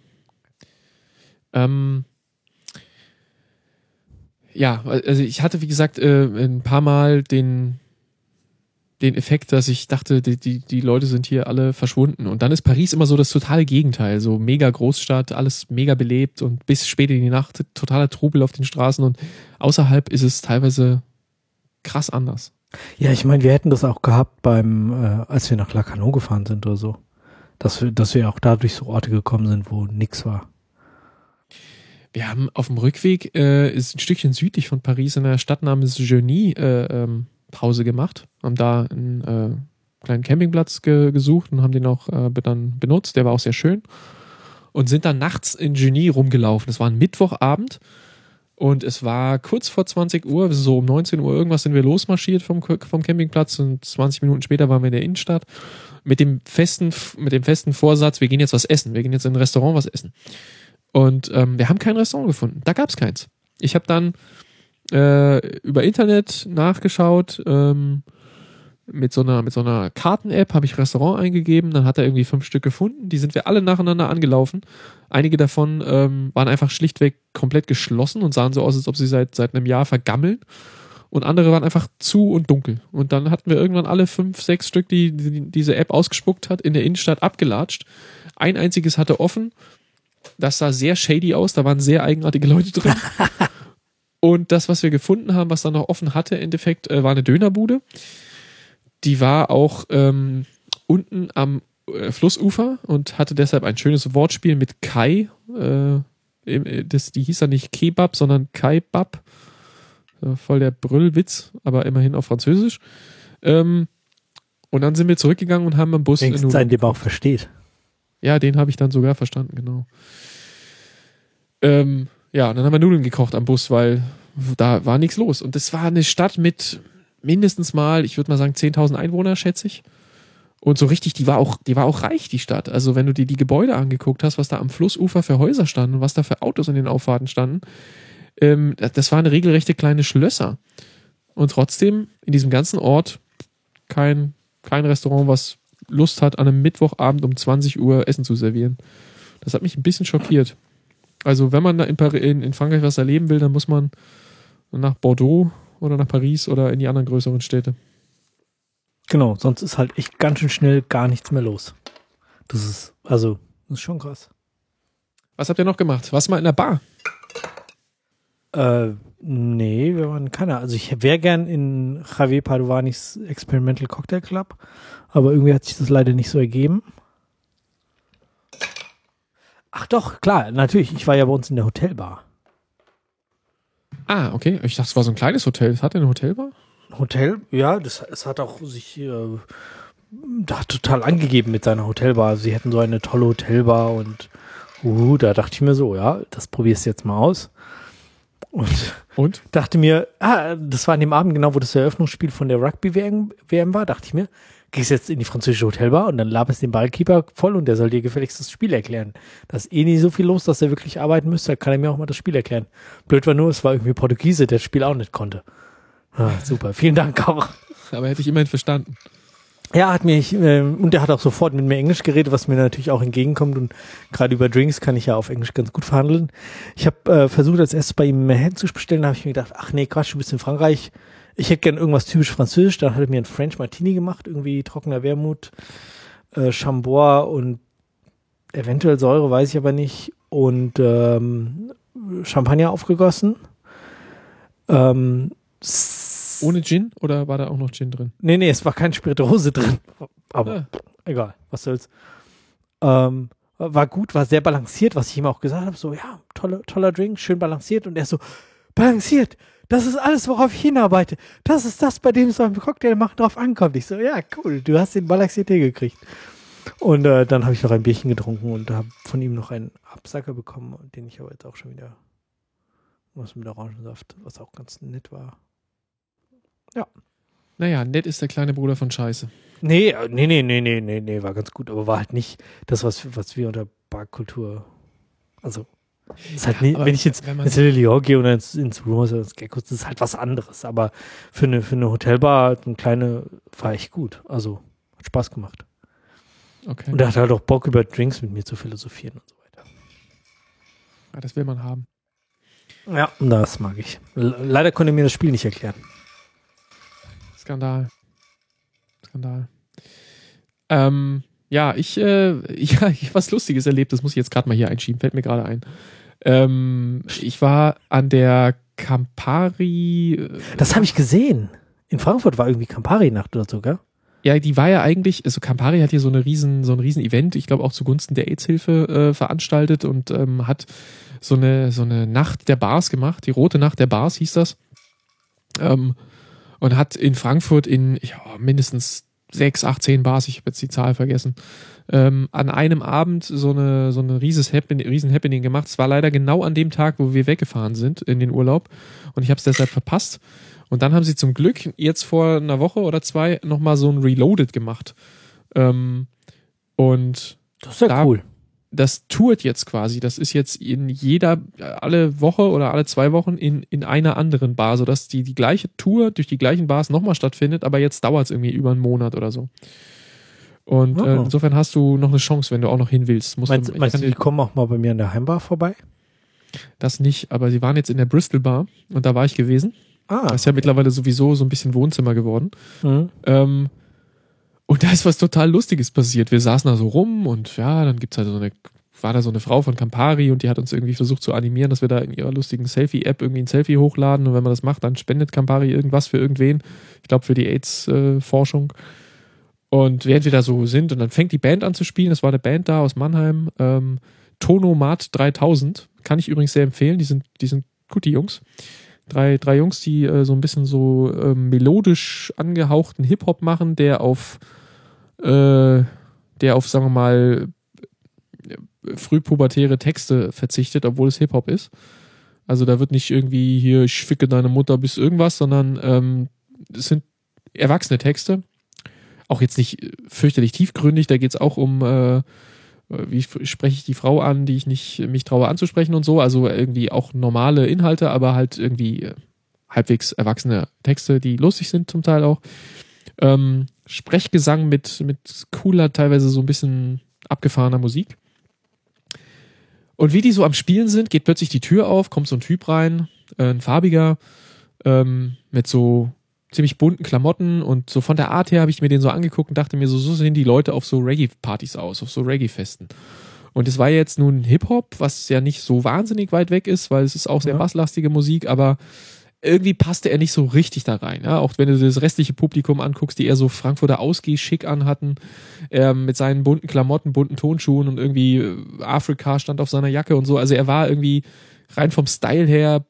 Ähm, ja, also ich hatte, wie gesagt, äh, ein paar Mal den, den Effekt, dass ich dachte, die, die, die Leute sind hier alle verschwunden. Und dann ist Paris immer so das totale Gegenteil. So mega Großstadt, alles mega belebt und bis spät in die Nacht totaler Trubel auf den Straßen. Und außerhalb ist es teilweise krass anders. Ja, ich meine, wir hätten das auch gehabt beim, äh, als wir nach Lacanau gefahren sind oder so. Dass wir, dass wir auch da durch so Orte gekommen sind, wo nix war. Wir haben auf dem Rückweg, äh, ist ein Stückchen südlich von Paris in einer Stadt namens Geny äh, ähm, Pause gemacht. Haben da einen äh, kleinen Campingplatz ge- gesucht und haben den auch äh, dann benutzt. Der war auch sehr schön. Und sind dann nachts in Geny rumgelaufen. Es war ein Mittwochabend und es war kurz vor zwanzig Uhr, so um neunzehn Uhr irgendwas sind wir losmarschiert vom, vom Campingplatz und zwanzig Minuten später waren wir in der Innenstadt. mit dem festen, mit dem festen Vorsatz, wir gehen jetzt was essen, wir gehen jetzt in ein Restaurant was essen. Und ähm, wir haben kein Restaurant gefunden. Da gab es keins. Ich habe dann äh, über Internet nachgeschaut, ähm, mit so einer, mit so einer Karten-App habe ich Restaurant eingegeben, dann hat er irgendwie fünf Stück gefunden, die sind wir alle nacheinander angelaufen. Einige davon ähm, waren einfach schlichtweg komplett geschlossen und sahen so aus, als ob sie seit, seit einem Jahr vergammeln. Und andere waren einfach zu und dunkel. Und dann hatten wir irgendwann alle fünf, sechs Stück, die, die diese App ausgespuckt hat, in der Innenstadt abgelatscht. Ein einziges hatte offen. Das sah sehr shady aus, da waren sehr eigenartige Leute drin. Und das, was wir gefunden haben, was dann noch offen hatte, im Endeffekt, äh, war eine Dönerbude. Die war auch ähm, unten am äh, Flussufer und hatte deshalb ein schönes Wortspiel mit Kai. Äh, das, die hieß dann nicht Kebab, sondern Kaibab. Äh, voll der Brüllwitz, aber immerhin auf Französisch. Ähm, und dann sind wir zurückgegangen und haben am Bus... Wenigstens einen, den man auch versteht. Ja, den habe ich dann sogar verstanden, genau. Ähm, ja, und dann haben wir Nudeln gekocht am Bus, weil da war nichts los. Und das war eine Stadt mit mindestens mal, ich würde mal sagen, zehntausend Einwohner, schätze ich. Und so richtig, die war auch, die war auch reich, die Stadt. Also wenn du dir die Gebäude angeguckt hast, was da am Flussufer für Häuser standen und was da für Autos in den Auffahrten standen, ähm, das waren regelrechte kleine Schlösser. Und trotzdem in diesem ganzen Ort kein, kein Restaurant, was Lust hat, an einem Mittwochabend um zwanzig Uhr Essen zu servieren. Das hat mich ein bisschen schockiert. Also wenn man da in, Par- in, in Frankreich was erleben will, dann muss man nach Bordeaux oder nach Paris oder in die anderen größeren Städte. Genau, sonst ist halt echt ganz schön schnell gar nichts mehr los. Das ist, also, das ist schon krass. Was habt ihr noch gemacht? Warst du mal in der Bar? Äh, nee, wir waren keiner. Also ich wäre gern in Javier Padovanis Experimental Cocktail Club, aber irgendwie hat sich das leider nicht so ergeben. Ach doch, klar, natürlich. Ich war ja bei uns in der Hotelbar. Ah, okay. Ich dachte, es war so ein kleines Hotel. Es hatte eine Hotelbar? Hotel, ja, das, es hat auch sich äh, da total angegeben mit seiner Hotelbar. Sie hätten so eine tolle Hotelbar und uh, da dachte ich mir so, ja, das probierst du jetzt mal aus. Und, und dachte mir, ah, das war an dem Abend genau, wo das Eröffnungsspiel von der Rugby-W M war, dachte ich mir, gehst jetzt in die französische Hotelbar und dann laberst den Ballkeeper voll und der soll dir gefälligst das Spiel erklären. Da ist eh nie so viel los, dass er wirklich arbeiten müsste, da kann er mir auch mal das Spiel erklären. Blöd war nur, es war irgendwie Portugiese, der das Spiel auch nicht konnte. Ah, super, vielen Dank auch. Aber hätte ich immerhin verstanden. Ja, hat mich, äh, und der hat auch sofort mit mir Englisch geredet, was mir natürlich auch entgegenkommt und gerade über Drinks kann ich ja auf Englisch ganz gut verhandeln. Ich habe äh, versucht, als erstes bei ihm Manhattan zu bestellen, da habe ich mir gedacht, ach nee, Quatsch, du bist in Frankreich. Ich hätte gern irgendwas typisch französisch, dann hat er mir einen French Martini gemacht, irgendwie trockener Wermut, äh, Chambois und eventuell Säure, weiß ich aber nicht, und ähm, Champagner aufgegossen. Ähm, Ohne Gin oder war da auch noch Gin drin? Nee, nee, es war keine Spirituose drin. Aber ja. Egal, was soll's. Ähm, war gut, war sehr balanciert, was ich ihm auch gesagt habe. So, ja, tolle, toller Drink, schön balanciert. Und er so, balanciert, das ist alles, worauf ich hinarbeite. Das ist das, bei dem es beim Cocktail machen drauf ankommt. Ich so, ja, cool, du hast den balanciert hingekriegt. Und äh, dann habe ich noch ein Bierchen getrunken und habe von ihm noch einen Absacker bekommen, den ich aber jetzt auch schon wieder was mit Orangensaft, was auch ganz nett war. Ja. Naja, nett ist der kleine Bruder von Scheiße. Nee, nee, nee, nee, nee, nee, nee, war ganz gut, aber war halt nicht das, was, was wir unter Barkultur, also, ist halt ja, nicht, wenn ich jetzt wenn man ins Lyon gehe oder ins, ins Rumors oder ins Geckos, das ist halt was anderes, aber für eine, für eine Hotelbar, eine kleine, war echt gut, also, hat Spaß gemacht. Okay. Und er hat halt auch Bock, über Drinks mit mir zu philosophieren und so weiter. Ja, das will man haben. Ja, das mag ich. Leider konnte er mir das Spiel nicht erklären. Skandal. Skandal. Ähm, ja, ich, äh, ja, ich was Lustiges erlebt, das muss ich jetzt gerade mal hier einschieben, fällt mir gerade ein. Ähm, ich war an der Campari. Äh, das habe ich gesehen. In Frankfurt war irgendwie Campari-Nacht oder so, gell? Ja, die war ja eigentlich, also Campari hat hier so eine riesen, so ein riesen Event, ich glaube auch zugunsten der AIDS-Hilfe äh, veranstaltet und ähm, hat so eine, so eine Nacht der Bars gemacht, die rote Nacht der Bars hieß das. Ähm, und hat in Frankfurt in ja, mindestens sechs, acht, zehn Bars, ich habe jetzt die Zahl vergessen, ähm, an einem Abend so eine, so eine rieses Happening, riesen Happening gemacht. Es war leider genau an dem Tag, wo wir weggefahren sind in den Urlaub und ich habe es deshalb verpasst. Und dann haben sie zum Glück jetzt vor einer Woche oder zwei nochmal so ein Reloaded gemacht. Ähm, und das ist ja da, cool. Das tourt jetzt quasi. Das ist jetzt in jeder, alle Woche oder alle zwei Wochen in, in einer anderen Bar, sodass die, die gleiche Tour durch die gleichen Bars nochmal stattfindet, aber jetzt dauert es irgendwie über einen Monat oder so. Und oh. äh, insofern hast du noch eine Chance, wenn du auch noch hin willst. Musst meinst du, meinst du, die kommen auch mal bei mir in der Heimbar vorbei? Das nicht, aber sie waren jetzt in der Bristol Bar und da war ich gewesen. Ah, das ist ja okay. mittlerweile sowieso so ein bisschen Wohnzimmer geworden. Mhm. Ähm, und da ist was total Lustiges passiert. Wir saßen da so rum und ja, dann gibt's halt so eine, war da so eine Frau von Campari und die hat uns irgendwie versucht zu animieren, dass wir da in ihrer lustigen Selfie-App irgendwie ein Selfie hochladen und wenn man das macht, dann spendet Campari irgendwas für irgendwen. Ich glaube für die AIDS-Forschung. Und während wir da so sind und dann fängt die Band an zu spielen, das war eine Band da aus Mannheim, ähm, Tonomat dreitausend, kann ich übrigens sehr empfehlen, die sind, die sind gut, die Jungs. Drei, drei Jungs, die äh, so ein bisschen so äh, melodisch angehauchten Hip-Hop machen, der auf, äh, der auf, sagen wir mal, frühpubertäre Texte verzichtet, obwohl es Hip-Hop ist. Also da wird nicht irgendwie hier, ich ficke deine Mutter bis irgendwas, sondern ähm, es sind erwachsene Texte. Auch jetzt nicht fürchterlich tiefgründig, da geht es auch um, äh, wie spreche ich die Frau an, die ich nicht mich traue anzusprechen und so. Also irgendwie auch normale Inhalte, aber halt irgendwie äh, halbwegs erwachsene Texte, die lustig sind zum Teil auch. Ähm, Sprechgesang mit, mit cooler, teilweise so ein bisschen abgefahrener Musik. Und wie die so am Spielen sind, geht plötzlich die Tür auf, kommt so ein Typ rein, äh, ein farbiger, ähm, mit so ziemlich bunten Klamotten und so von der Art her habe ich mir den so angeguckt und dachte mir so, so sehen die Leute auf so Reggae-Partys aus, auf so Reggae-Festen. Und es war jetzt nun Hip-Hop, was ja nicht so wahnsinnig weit weg ist, weil es ist auch sehr Ja. basslastige Musik, aber irgendwie passte er nicht so richtig da rein. Ja? Auch wenn du das restliche Publikum anguckst, die eher so Frankfurter Ausgeh-Schick anhatten, äh, mit seinen bunten Klamotten, bunten Tonschuhen und irgendwie äh, Afrika stand auf seiner Jacke und so. Also er war irgendwie rein vom Style her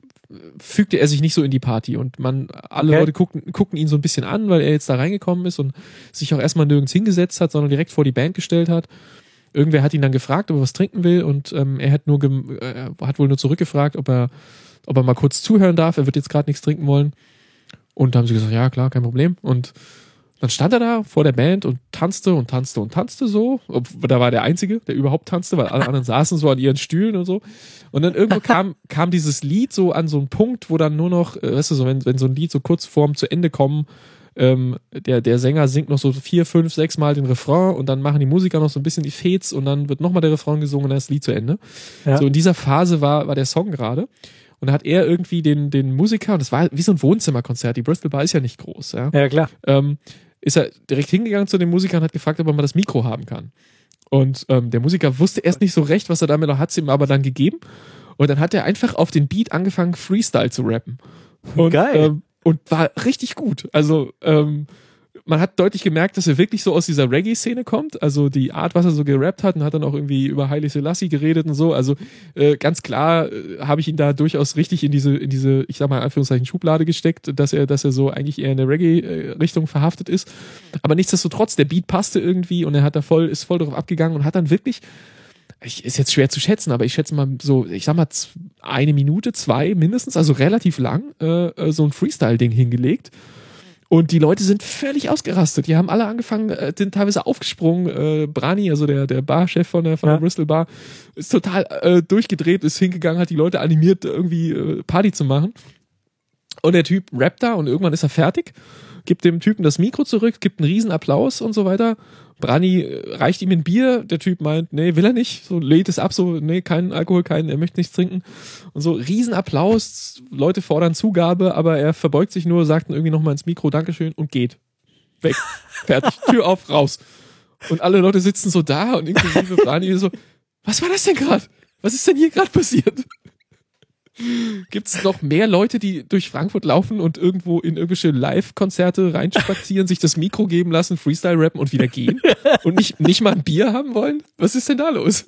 fügte er sich nicht so in die Party und man, alle Okay. Leute guckten, guckten ihn so ein bisschen an, weil er jetzt da reingekommen ist und sich auch erstmal nirgends hingesetzt hat, sondern direkt vor die Band gestellt hat. Irgendwer hat ihn dann gefragt, ob er was trinken will und ähm, er hat nur gem- äh, hat wohl nur zurückgefragt, ob er, ob er mal kurz zuhören darf. Er wird jetzt gerade nichts trinken wollen. Und da haben sie gesagt, ja klar, kein Problem. Und dann stand er da vor der Band und tanzte und tanzte und tanzte so. Da war der Einzige, der überhaupt tanzte, weil alle anderen saßen so an ihren Stühlen und so. Und dann irgendwo kam, kam dieses Lied so an so einen Punkt, wo dann nur noch, äh, weißt du, so, wenn, wenn so ein Lied so kurz vorm zu Ende kommen, ähm, der, der Sänger singt noch so vier, fünf, sechs Mal den Refrain und dann machen die Musiker noch so ein bisschen die Fets und dann wird nochmal der Refrain gesungen und dann ist das Lied zu Ende. Ja. So in dieser Phase war, war der Song gerade. Und da hat er irgendwie den, den Musiker, und das war wie so ein Wohnzimmerkonzert, die Bristol Bar ist ja nicht groß, ja. Ja, klar. Ähm, ist er direkt hingegangen zu dem Musiker und hat gefragt, ob er mal das Mikro haben kann. Und ähm, der Musiker wusste erst nicht so recht, was er damit noch hat, es ihm aber dann gegeben. Und dann hat er einfach auf den Beat angefangen, Freestyle zu rappen. Und, Geil. Ähm, und war richtig gut. Also ähm, man hat deutlich gemerkt, dass er wirklich so aus dieser Reggae-Szene kommt. Also die Art, was er so gerappt hat und hat dann auch irgendwie über Haile Selassie geredet und so. Also äh, ganz klar äh, habe ich ihn da durchaus richtig in diese, in diese, ich sag mal in Anführungszeichen Schublade gesteckt, dass er, dass er so eigentlich eher in der Reggae-Richtung verhaftet ist. Aber nichtsdestotrotz, der Beat passte irgendwie und er hat da voll, ist voll drauf abgegangen und hat dann wirklich, ich, ist jetzt schwer zu schätzen, aber ich schätze mal so, ich sag mal z- eine Minute, zwei mindestens, also relativ lang, äh, so ein Freestyle-Ding hingelegt. Und die Leute sind völlig ausgerastet. Die haben alle angefangen, äh, sind teilweise aufgesprungen. Äh, Brani, also der, der Barchef von der, von Ja. der Bristol Bar, ist total äh, durchgedreht, ist hingegangen, hat die Leute animiert, irgendwie äh, Party zu machen. Und der Typ rappt da und irgendwann ist er fertig, gibt dem Typen das Mikro zurück, gibt einen riesen Applaus und so weiter. Brani äh, reicht ihm ein Bier, der Typ meint, nee, will er nicht, so lädt es ab, so, nee, keinen Alkohol, keinen, er möchte nichts trinken. Und so, riesen Applaus, Leute fordern Zugabe, aber er verbeugt sich nur, sagt dann irgendwie nochmal ins Mikro, Dankeschön und geht. Weg. Fertig. Tür auf, raus. Und alle Leute sitzen so da und inklusive Brani so, was war das denn gerade? Was ist denn hier gerade passiert? Gibt es noch mehr Leute, die durch Frankfurt laufen und irgendwo in irgendwelche Live-Konzerte reinspazieren, sich das Mikro geben lassen, Freestyle rappen und wieder gehen und nicht, nicht mal ein Bier haben wollen? Was ist denn da los?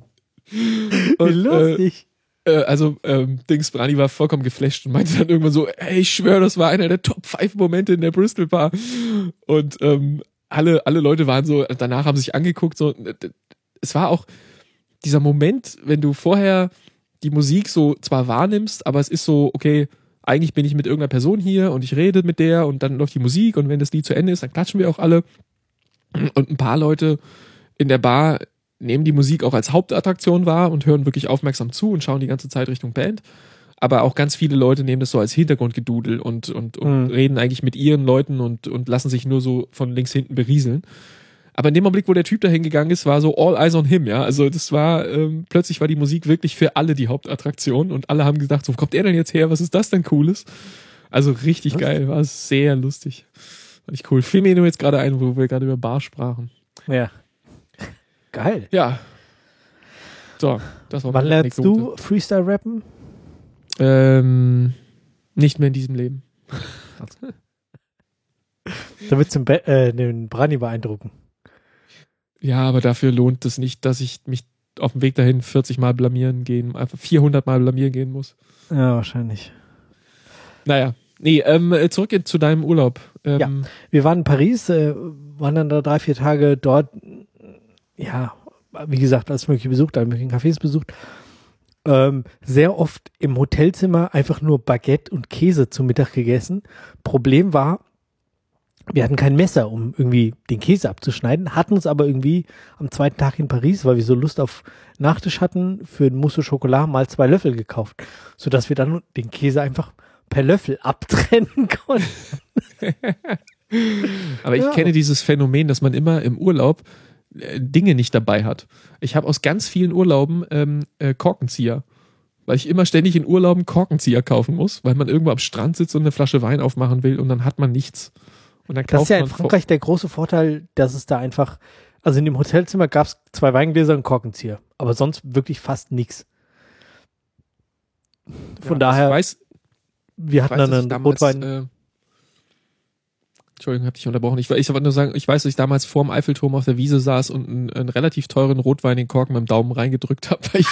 Wie Und, lustig. äh, äh, also ähm, Dings Brani war vollkommen geflasht und meinte dann irgendwann so, ey, ich schwöre, das war einer der Top fünf Momente in der Bristol Bar. Und ähm, alle, alle Leute waren so, danach haben sich angeguckt, so, es war auch dieser Moment, wenn du vorher die Musik so zwar wahrnimmst, aber es ist so, okay, eigentlich bin ich mit irgendeiner Person hier und ich rede mit der und dann läuft die Musik und wenn das Lied zu Ende ist, dann klatschen wir auch alle. Und ein paar Leute in der Bar nehmen die Musik auch als Hauptattraktion wahr und hören wirklich aufmerksam zu und schauen die ganze Zeit Richtung Band. Aber auch ganz viele Leute nehmen das so als Hintergrundgedudel und, und, und mhm. reden eigentlich mit ihren Leuten und, und lassen sich nur so von links hinten berieseln. Aber in dem Augenblick, wo der Typ da hingegangen ist, war so all eyes on him, ja. Also das war, ähm, plötzlich war die Musik wirklich für alle die Hauptattraktion und alle haben gedacht, so, wo kommt er denn jetzt her? Was ist das denn Cooles? Also richtig Was? geil, war sehr lustig. Fand ich cool. Fiel mir nur jetzt gerade ein, wo wir gerade über Bar sprachen. Ja. Geil. Ja. So, das war Wann lernst du Freestyle rappen? Ähm, nicht mehr in diesem Leben. Da willst du den, Be- äh, den Brani beeindrucken. Ja, aber dafür lohnt es nicht, dass ich mich auf dem Weg dahin vierzig Mal blamieren gehen, einfach vierhundert Mal blamieren gehen muss. Ja, wahrscheinlich. Naja, nee, ähm, zurück zu deinem Urlaub. Ähm, ja, wir waren in Paris, äh, waren dann da drei, vier Tage dort, ja, wie gesagt, alles mögliche besucht, alle möglichen Cafés besucht. Ähm, sehr oft im Hotelzimmer einfach nur Baguette und Käse zum Mittag gegessen. Problem war, wir hatten kein Messer, um irgendwie den Käse abzuschneiden, hatten uns aber irgendwie am zweiten Tag in Paris, weil wir so Lust auf Nachtisch hatten, für ein Mousse au Chocolat mal zwei Löffel gekauft, sodass wir dann den Käse einfach per Löffel abtrennen konnten. Aber ich ja. kenne dieses Phänomen, dass man immer im Urlaub äh, Dinge nicht dabei hat. Ich habe aus ganz vielen Urlauben ähm, äh, Korkenzieher, weil ich immer ständig in Urlauben Korkenzieher kaufen muss, weil man irgendwo am Strand sitzt und eine Flasche Wein aufmachen will und dann hat man nichts. Und dann das ist ja in man Frankreich der große Vorteil, dass es da einfach, also in dem Hotelzimmer gab es zwei Weingläser und Korkenzieher, aber sonst wirklich fast nichts. Von ja, daher, ich weiß, wir hatten ich weiß, dann einen damals, Rotwein. Äh, Entschuldigung, hab dich unterbrochen. Ich, ich wollte nur sagen, ich weiß, dass ich damals vorm Eiffelturm auf der Wiese saß und einen, einen relativ teuren Rotwein in den Korken mit dem Daumen reingedrückt habe, weil ich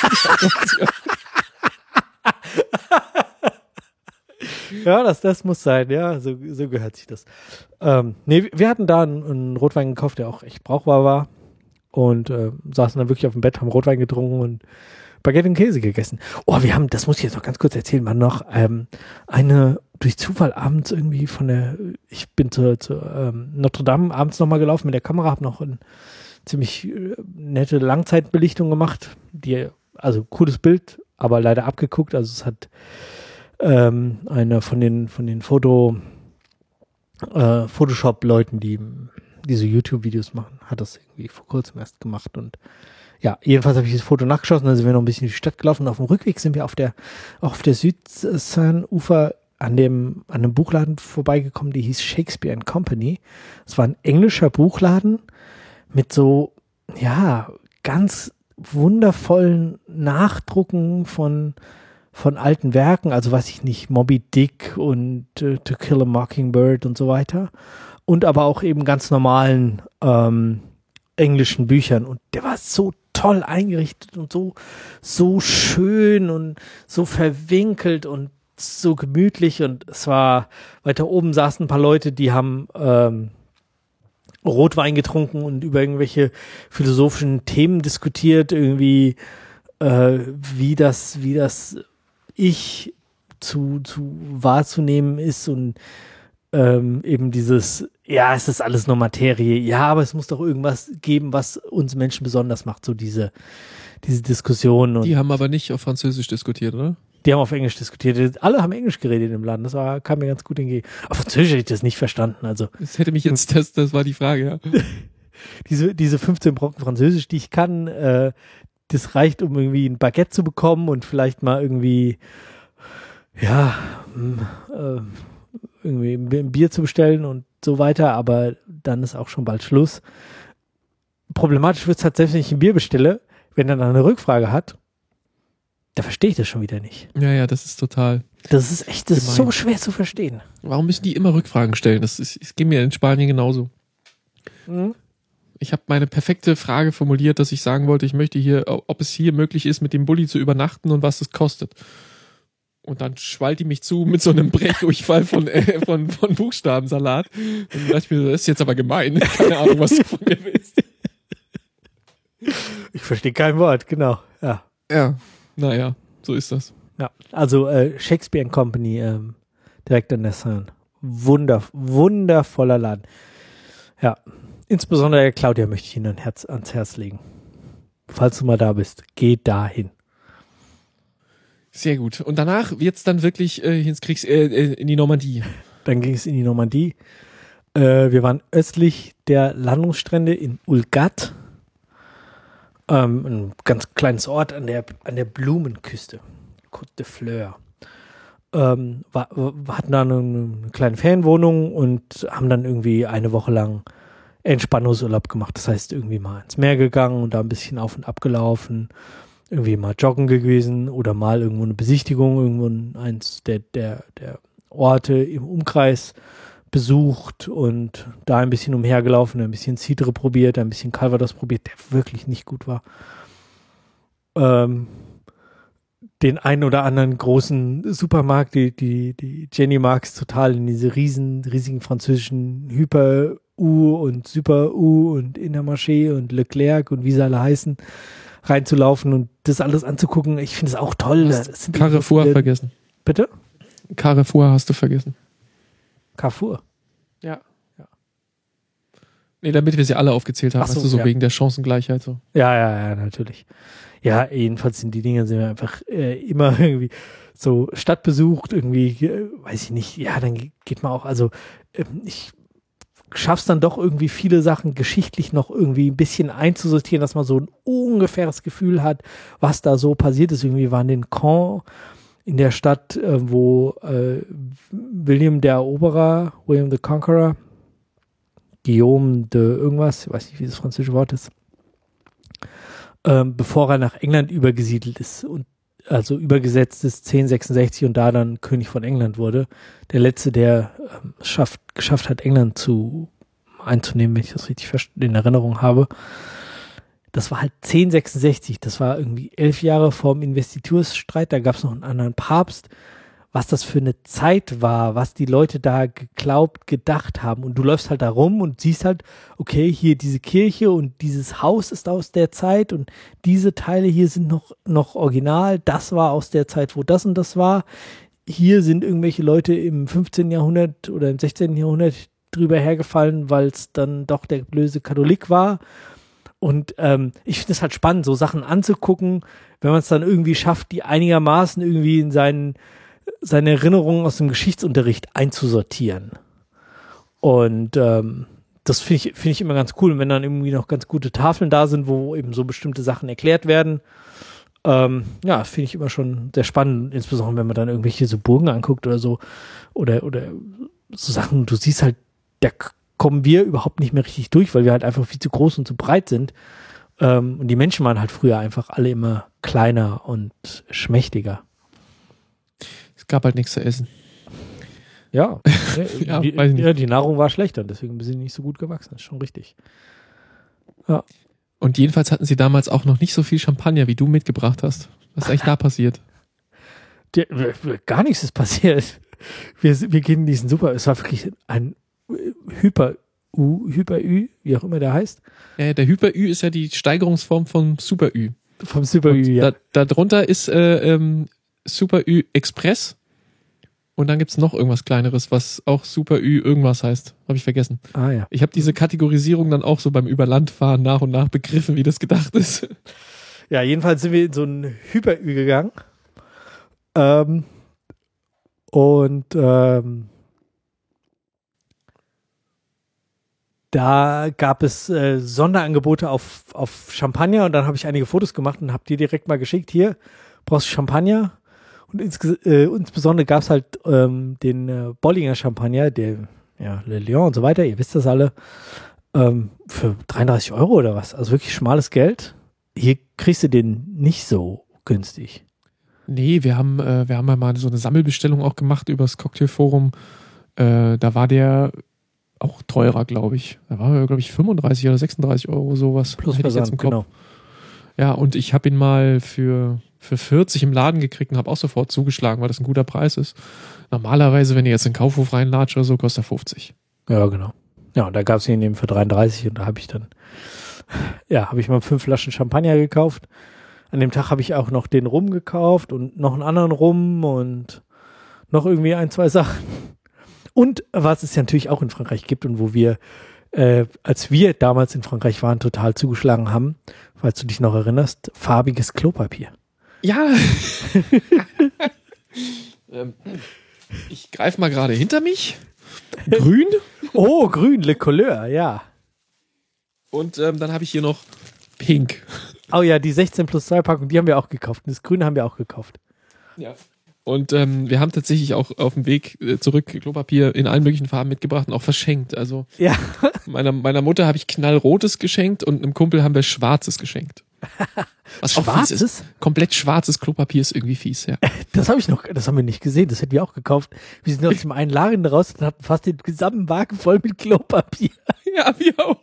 Ja, das, das muss sein, ja, so, so gehört sich das. Ähm, nee, wir hatten da einen, einen Rotwein gekauft, der auch echt brauchbar war und äh, saßen dann wirklich auf dem Bett, haben Rotwein getrunken und Baguette und Käse gegessen. Oh, wir haben, das muss ich jetzt noch ganz kurz erzählen, war noch ähm, eine, durch Zufall abends irgendwie von der, ich bin zur, zur ähm, Notre Dame abends nochmal gelaufen mit der Kamera, habe noch eine ziemlich äh, nette Langzeitbelichtung gemacht, die, also cooles Bild, aber leider abgeguckt, also es hat ähm, einer von den, von den Foto, äh, Photoshop-Leuten, die diese YouTube-Videos machen, hat das irgendwie vor kurzem erst gemacht und ja, jedenfalls habe ich das Foto nachgeschossen, dann sind wir noch ein bisschen in die Stadt gelaufen und auf dem Rückweg sind wir auf der, auf der Südseine-Ufer an dem, an einem Buchladen vorbeigekommen, die hieß Shakespeare and Company. Es war ein englischer Buchladen mit so, ja, ganz wundervollen Nachdrucken von, von alten Werken, also weiß ich nicht, Moby Dick und äh, To Kill a Mockingbird und so weiter. Und aber auch eben ganz normalen ähm, englischen Büchern. Und der war so toll eingerichtet und so, so schön und so verwinkelt und so gemütlich. Und es war, weiter oben saßen ein paar Leute, die haben ähm, Rotwein getrunken und über irgendwelche philosophischen Themen diskutiert, irgendwie äh, wie das, wie das Ich zu, zu wahrzunehmen ist und ähm, eben dieses, ja, es ist alles nur Materie, ja, aber es muss doch irgendwas geben, was uns Menschen besonders macht, so diese, diese Diskussion. Und die haben aber nicht auf Französisch diskutiert, oder? Die haben auf Englisch diskutiert. Alle haben Englisch geredet im Laden. Das war, kam mir ganz gut entgegen. Auf Französisch hätte ich das nicht verstanden. Also das hätte mich jetzt, das, das war die Frage, ja. diese, diese fünfzehn Brocken Französisch, die ich kann, äh, das reicht, um irgendwie ein Baguette zu bekommen und vielleicht mal irgendwie, ja, äh, irgendwie ein Bier zu bestellen und so weiter. Aber dann ist auch schon bald Schluss. Problematisch wird es halt selbst, wenn ich ein Bier bestelle, wenn er dann eine Rückfrage hat. Da verstehe ich das schon wieder nicht. Ja, ja, das ist total. Das ist echt, das ist so schwer zu verstehen. Warum müssen die immer Rückfragen stellen? Das ist, es geht mir in Spanien genauso. Mhm. Ich habe meine perfekte Frage formuliert, dass ich sagen wollte, ich möchte hier, ob es hier möglich ist, mit dem Bulli zu übernachten und was es kostet. Und dann schwallt die mich zu mit so einem Brechdurchfall von, äh, von, von Buchstabensalat. Und dann dachte ich mir, das ist jetzt aber gemein. Keine Ahnung, was du von mir willst. Ich verstehe kein Wort, genau. Ja. Ja. Naja, so ist das. Ja, also äh, Shakespeare and Company, ähm, direkt an der Seine. Wunder, wundervoller Laden. Ja, insbesondere Claudia möchte ich Ihnen ein Herz, ans Herz legen. Falls du mal da bist, geh dahin. Sehr gut. Und danach wird's dann wirklich äh, ins Kriegs äh, in die Normandie. Dann ging es in die Normandie. Äh, wir waren östlich der Landungsstrände in Ulgat. Ähm, ein ganz kleines Ort an der, an der Blumenküste. Côte de Fleur. Ähm, war, wir hatten da eine, eine kleine Ferienwohnung und haben dann irgendwie eine Woche lang Entspannungsurlaub gemacht. Das heißt, irgendwie mal ins Meer gegangen und da ein bisschen auf und ab gelaufen. Irgendwie mal joggen gewesen oder mal irgendwo eine Besichtigung, irgendwo eins der, der, der Orte im Umkreis besucht und da ein bisschen umhergelaufen, ein bisschen Cidre probiert, ein bisschen Calvados probiert, der wirklich nicht gut war. Ähm, den einen oder anderen großen Supermarkt, die, die, die Jenny Marks total in diese riesen, riesigen französischen Hyper-U und Super-U und Intermarché und Leclerc und wie sie alle heißen, reinzulaufen und das alles anzugucken. Ich finde es auch toll. Du hast Carrefour viele... vergessen. Bitte? Carrefour hast du vergessen. Carrefour? Ja. ja. Nee, damit wir sie alle aufgezählt haben, Ach so, weißt du, so ja. wegen der Chancengleichheit. So. Ja, ja, ja, natürlich. Ja, jedenfalls sind die Dinge sind wir einfach äh, immer irgendwie so stadtbesucht, irgendwie, äh, weiß ich nicht, ja, dann geht man auch, also äh, ich schaff's dann doch irgendwie viele Sachen geschichtlich noch irgendwie ein bisschen einzusortieren, dass man so ein ungefähres Gefühl hat, was da so passiert ist. Irgendwie waren in Caen in der Stadt, äh, wo äh, William der Eroberer, William the Conqueror, Guillaume de irgendwas, ich weiß nicht, wie das französische Wort ist, ähm, bevor er nach England übergesiedelt ist und also übergesetzt ist zehnhundertsechsundsechzig und da dann König von England wurde. Der letzte, der ähm, schafft, geschafft hat, England zu einzunehmen, wenn ich das richtig in Erinnerung habe. Das war halt zehnhundertsechsundsechzig, das war irgendwie elf Jahre vor dem Investitursstreit, da gab es noch einen anderen Papst. Was das für eine Zeit war, was die Leute da geglaubt, gedacht haben. Und du läufst halt da rum und siehst halt, okay, hier diese Kirche und dieses Haus ist aus der Zeit und diese Teile hier sind noch, noch original. Das war aus der Zeit, wo das und das war. Hier sind irgendwelche Leute im fünfzehnten Jahrhundert oder im sechzehnten Jahrhundert drüber hergefallen, weil es dann doch der böse Katholik war. Und ähm, ich finde es halt spannend, so Sachen anzugucken, wenn man es dann irgendwie schafft, die einigermaßen irgendwie in seinen seine Erinnerungen aus dem Geschichtsunterricht einzusortieren. Und ähm, das finde ich, finde ich immer ganz cool. Und wenn dann irgendwie noch ganz gute Tafeln da sind, wo eben so bestimmte Sachen erklärt werden, ähm, ja, finde ich immer schon sehr spannend, insbesondere wenn man dann irgendwelche so Burgen anguckt oder so, oder, oder so Sachen, du siehst halt, da kommen wir überhaupt nicht mehr richtig durch, weil wir halt einfach viel zu groß und zu breit sind. Ähm, und die Menschen waren halt früher einfach alle immer kleiner und schmächtiger. Es gab halt nichts zu essen. Ja, ja, die, weiß nicht. ja, die Nahrung war schlechter, deswegen sind sie nicht so gut gewachsen. Das ist schon richtig. Ja. Und jedenfalls hatten sie damals auch noch nicht so viel Champagner, wie du mitgebracht hast. Was ist eigentlich da passiert? Die, gar nichts ist passiert. Wir, wir gehen in diesen Super, es war wirklich ein Hyper-U, Hyper-Ü, wie auch immer der heißt. Ja, der Hyper-Ü ist ja die Steigerungsform vom Super-Ü. Vom Super-Ü, ja. Da, darunter ist äh, ähm, Super-Ü Express und dann gibt's noch irgendwas Kleineres, was auch Super-Ü irgendwas heißt. Habe ich vergessen. Ah ja. Ich habe diese Kategorisierung dann auch so beim Überlandfahren nach und nach begriffen, wie das gedacht ist. Ja, jedenfalls sind wir in so ein Hyper-Ü gegangen. Ähm, und ähm, da gab es äh, Sonderangebote auf, auf Champagner und dann habe ich einige Fotos gemacht und habe die direkt mal geschickt. Hier, brauchst du Champagner? Und insge- äh, insbesondere gab es halt ähm, den äh, Bollinger Champagner, der, ja, Le Lion und so weiter, ihr wisst das alle, ähm, für dreiunddreißig Euro oder was. Also wirklich schmales Geld. Hier kriegst du den nicht so günstig. Nee, wir haben, äh, wir haben ja mal so eine Sammelbestellung auch gemacht übers Cocktailforum. Äh, da war der auch teurer, glaube ich. Da war er, glaube ich, fünfunddreißig oder sechsunddreißig Euro sowas. Plus hätte ich jetzt im Kopf. Genau. Ja, und ich habe ihn mal für, für vierzig im Laden gekriegt und habe auch sofort zugeschlagen, weil das ein guter Preis ist. Normalerweise, wenn ihr jetzt in den Kaufhof reinlatscht oder so, kostet er fünfzig. Ja, genau. Ja, und da gab es ihn eben für dreiunddreißig und da habe ich dann, ja, habe ich mal fünf Flaschen Champagner gekauft. An dem Tag habe ich auch noch den Rum gekauft und noch einen anderen Rum und noch irgendwie ein, zwei Sachen. Und was es ja natürlich auch in Frankreich gibt und wo wir äh, als wir damals in Frankreich waren, total zugeschlagen haben, falls du dich noch erinnerst, farbiges Klopapier. Ja. ähm, ich greife mal gerade hinter mich. Grün. Oh, grün, Le Couleur, ja. Und ähm, dann habe ich hier noch Pink. Oh ja, die sechzehn plus zwei Packung, die haben wir auch gekauft. Das Grüne haben wir auch gekauft. Ja. Und ähm, wir haben tatsächlich auch auf dem Weg äh, zurück Klopapier in allen möglichen Farben mitgebracht und auch verschenkt. Also ja. meiner, meiner Mutter habe ich knallrotes geschenkt und einem Kumpel haben wir schwarzes geschenkt. Was schon schwarzes? fies ist. Komplett schwarzes Klopapier ist irgendwie fies, ja. Das habe ich noch, das haben wir nicht gesehen, das hätten wir auch gekauft. Wir sind aus dem einen Laden raus und hatten fast den gesamten Wagen voll mit Klopapier. Ja, wir auch.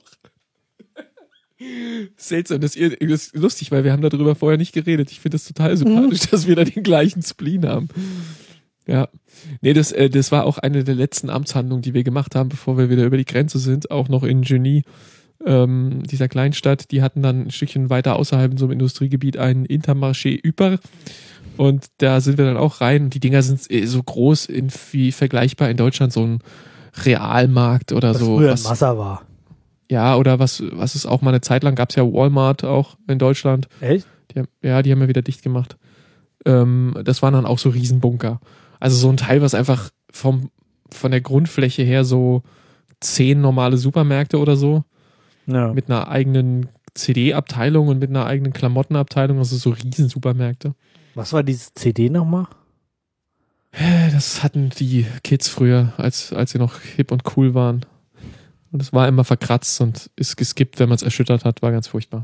Seltsam, das ist, das ist lustig, weil wir haben darüber vorher nicht geredet. Ich finde das total sympathisch, mhm. dass wir da den gleichen Spleen haben. Ja. Nee, das, äh, das war auch eine der letzten Amtshandlungen, die wir gemacht haben, bevor wir wieder über die Grenze sind, auch noch in Genie, ähm, dieser Kleinstadt. Die hatten dann ein Stückchen weiter außerhalb in so einem Industriegebiet einen Intermarché Yper. Und da sind wir dann auch rein. Die Dinger sind so groß in, wie vergleichbar in Deutschland so ein Realmarkt oder was so. Früher was ein Massa war. Ja, oder was, was es auch mal eine Zeit lang gab, es ja Walmart auch in Deutschland. Echt? Die haben, ja, die haben ja wieder dicht gemacht. Ähm, das waren dann auch so Riesenbunker. Also so ein Teil, was einfach vom, von der Grundfläche her so zehn normale Supermärkte oder so ja. mit einer eigenen C D-Abteilung und mit einer eigenen Klamottenabteilung, also so Riesensupermärkte. Was war dieses C D nochmal? Das hatten die Kids früher, als, als sie noch hip und cool waren. Und es war immer verkratzt und ist geskippt, wenn man es erschüttert hat. War ganz furchtbar.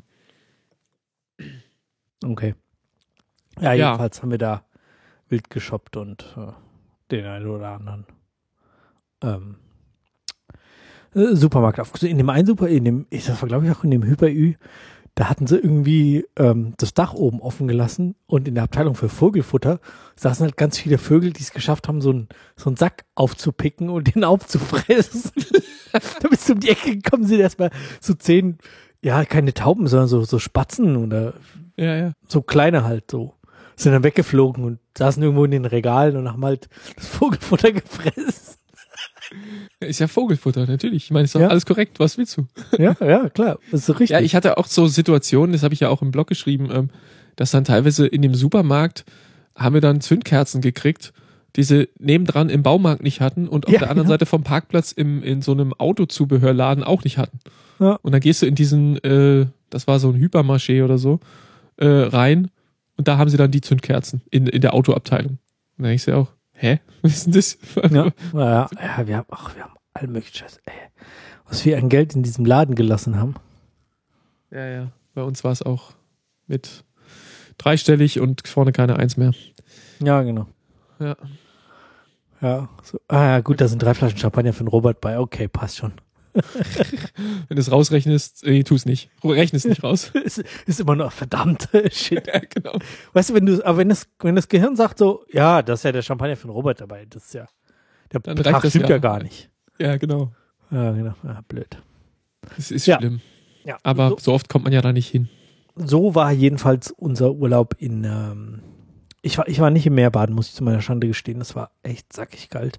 Okay. Ja, Ja. jedenfalls haben wir da wild geshoppt und äh, den einen oder anderen ähm, äh, Supermarkt aufgesucht. In dem einen Super, in dem, ich das war glaube ich auch in dem Hyper-Ü, da hatten sie irgendwie ähm, das Dach oben offen gelassen und in der Abteilung für Vogelfutter saßen halt ganz viele Vögel, die es geschafft haben, so einen so einen Sack aufzupicken und den aufzufressen. Da bist du um die Ecke gekommen, sind erstmal so zehn, ja, keine Tauben, sondern so, so Spatzen oder Ja, ja. so kleine halt so. Sind dann weggeflogen und saßen irgendwo in den Regalen und haben halt das Vogelfutter gefressen. Ist ja Vogelfutter, natürlich. Ich meine, ist doch Ja. alles korrekt. Was willst du? Ja, ja, klar. Das ist so richtig. Ja, ich hatte auch so Situationen, das habe ich ja auch im Blog geschrieben, ähm, dass dann teilweise in dem Supermarkt haben wir dann Zündkerzen gekriegt, die sie nebendran im Baumarkt nicht hatten und auf Ja, der anderen ja. Seite vom Parkplatz im, in so einem Autozubehörladen auch nicht hatten. Ja. Und dann gehst du in diesen, äh, das war so ein Hypermarché oder so, äh, rein und da haben sie dann die Zündkerzen in, in der Autoabteilung. Und dann denkst du auch, hä? Was ist denn das? Ja, ja, ja, wir haben, ach, wir haben all möglichen Scheiß, ey. Was wir an Geld in diesem Laden gelassen haben. Ja, ja. Bei uns war es auch mit dreistellig und vorne keine Eins mehr. Ja, genau. Ja. Ja, so. Ah ja, gut, da sind drei Flaschen Champagner für den Robert bei. Okay, passt schon. Wenn du es rausrechnest, nee, tu es nicht. Rechne es nicht raus. ist, ist immer noch verdammt Shit. Ja, genau. Weißt du, wenn du, aber wenn das, wenn das Gehirn sagt so, ja, das ist ja der Champagner für den Robert dabei, das ist ja, der Dann Betrag reicht das stimmt ja. ja gar nicht. Ja, genau. Ja, genau. Ja, blöd. Es ist Ja. schlimm. Ja. Aber so, so oft kommt man ja da nicht hin. so war jedenfalls unser Urlaub in, ähm, ich war, ich war nicht im Meer baden, muss ich zu meiner Schande gestehen. Das war echt sackig kalt.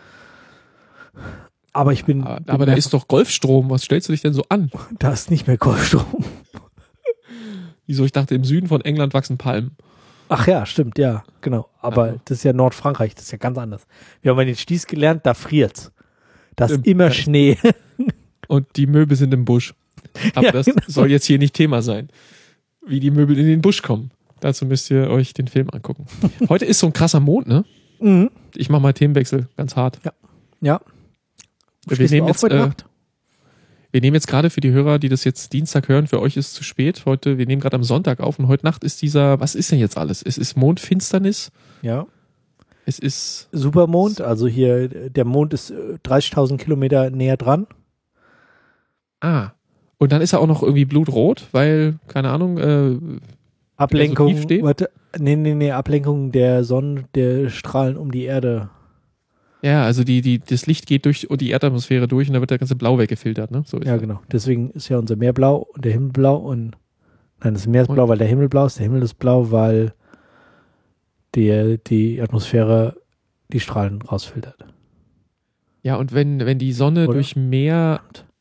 Aber ich bin. Aber, bin aber da ist doch Golfstrom. Was stellst du dich denn so an? Da ist nicht mehr Golfstrom. Wieso? Ich dachte, im Süden von England wachsen Palmen. Ach ja, stimmt, ja, genau. Aber Also. das ist ja Nordfrankreich, das ist ja ganz anders. Wir haben ja den Stieß gelernt, da friert's. Da ist Stimmt, immer ja. Schnee. Und die Möbel sind im Busch. Aber Ja, das genau. soll jetzt hier nicht Thema sein. Wie die Möbel in den Busch kommen. Dazu müsst ihr euch den Film angucken. Heute ist so ein krasser Mond, ne? Mhm. Ich mache mal Themenwechsel, ganz hart. Ja. Wir Stehst du nehmen, auf jetzt, heute äh, Nacht? wir nehmen jetzt gerade für die Hörer, die das jetzt Dienstag hören, für euch ist es zu spät. Heute, wir nehmen gerade am Sonntag auf und heute Nacht ist dieser, was ist denn jetzt alles? Es ist Mondfinsternis. Ja. Es ist, Supermond, also hier, der Mond ist äh, dreißigtausend Kilometer näher dran. ah. Und dann ist er auch noch irgendwie blutrot, weil, keine Ahnung, äh, Ablenkung, tief steht? warte, nee, nee, nee, Ablenkung der Sonnen, der Strahlen um die Erde. ja, also die, die, das Licht geht durch die Erdatmosphäre durch und da wird der ganze Blau weggefiltert, ne? So ist Ja, das. genau. Deswegen ist ja unser Meer blau und der Himmel blau und nein, das Meer ist blau, weil der Himmel blau ist. Der Himmel ist blau, weil die, die Atmosphäre die Strahlen rausfiltert. Ja, und wenn, wenn die Sonne Oder? durch mehr,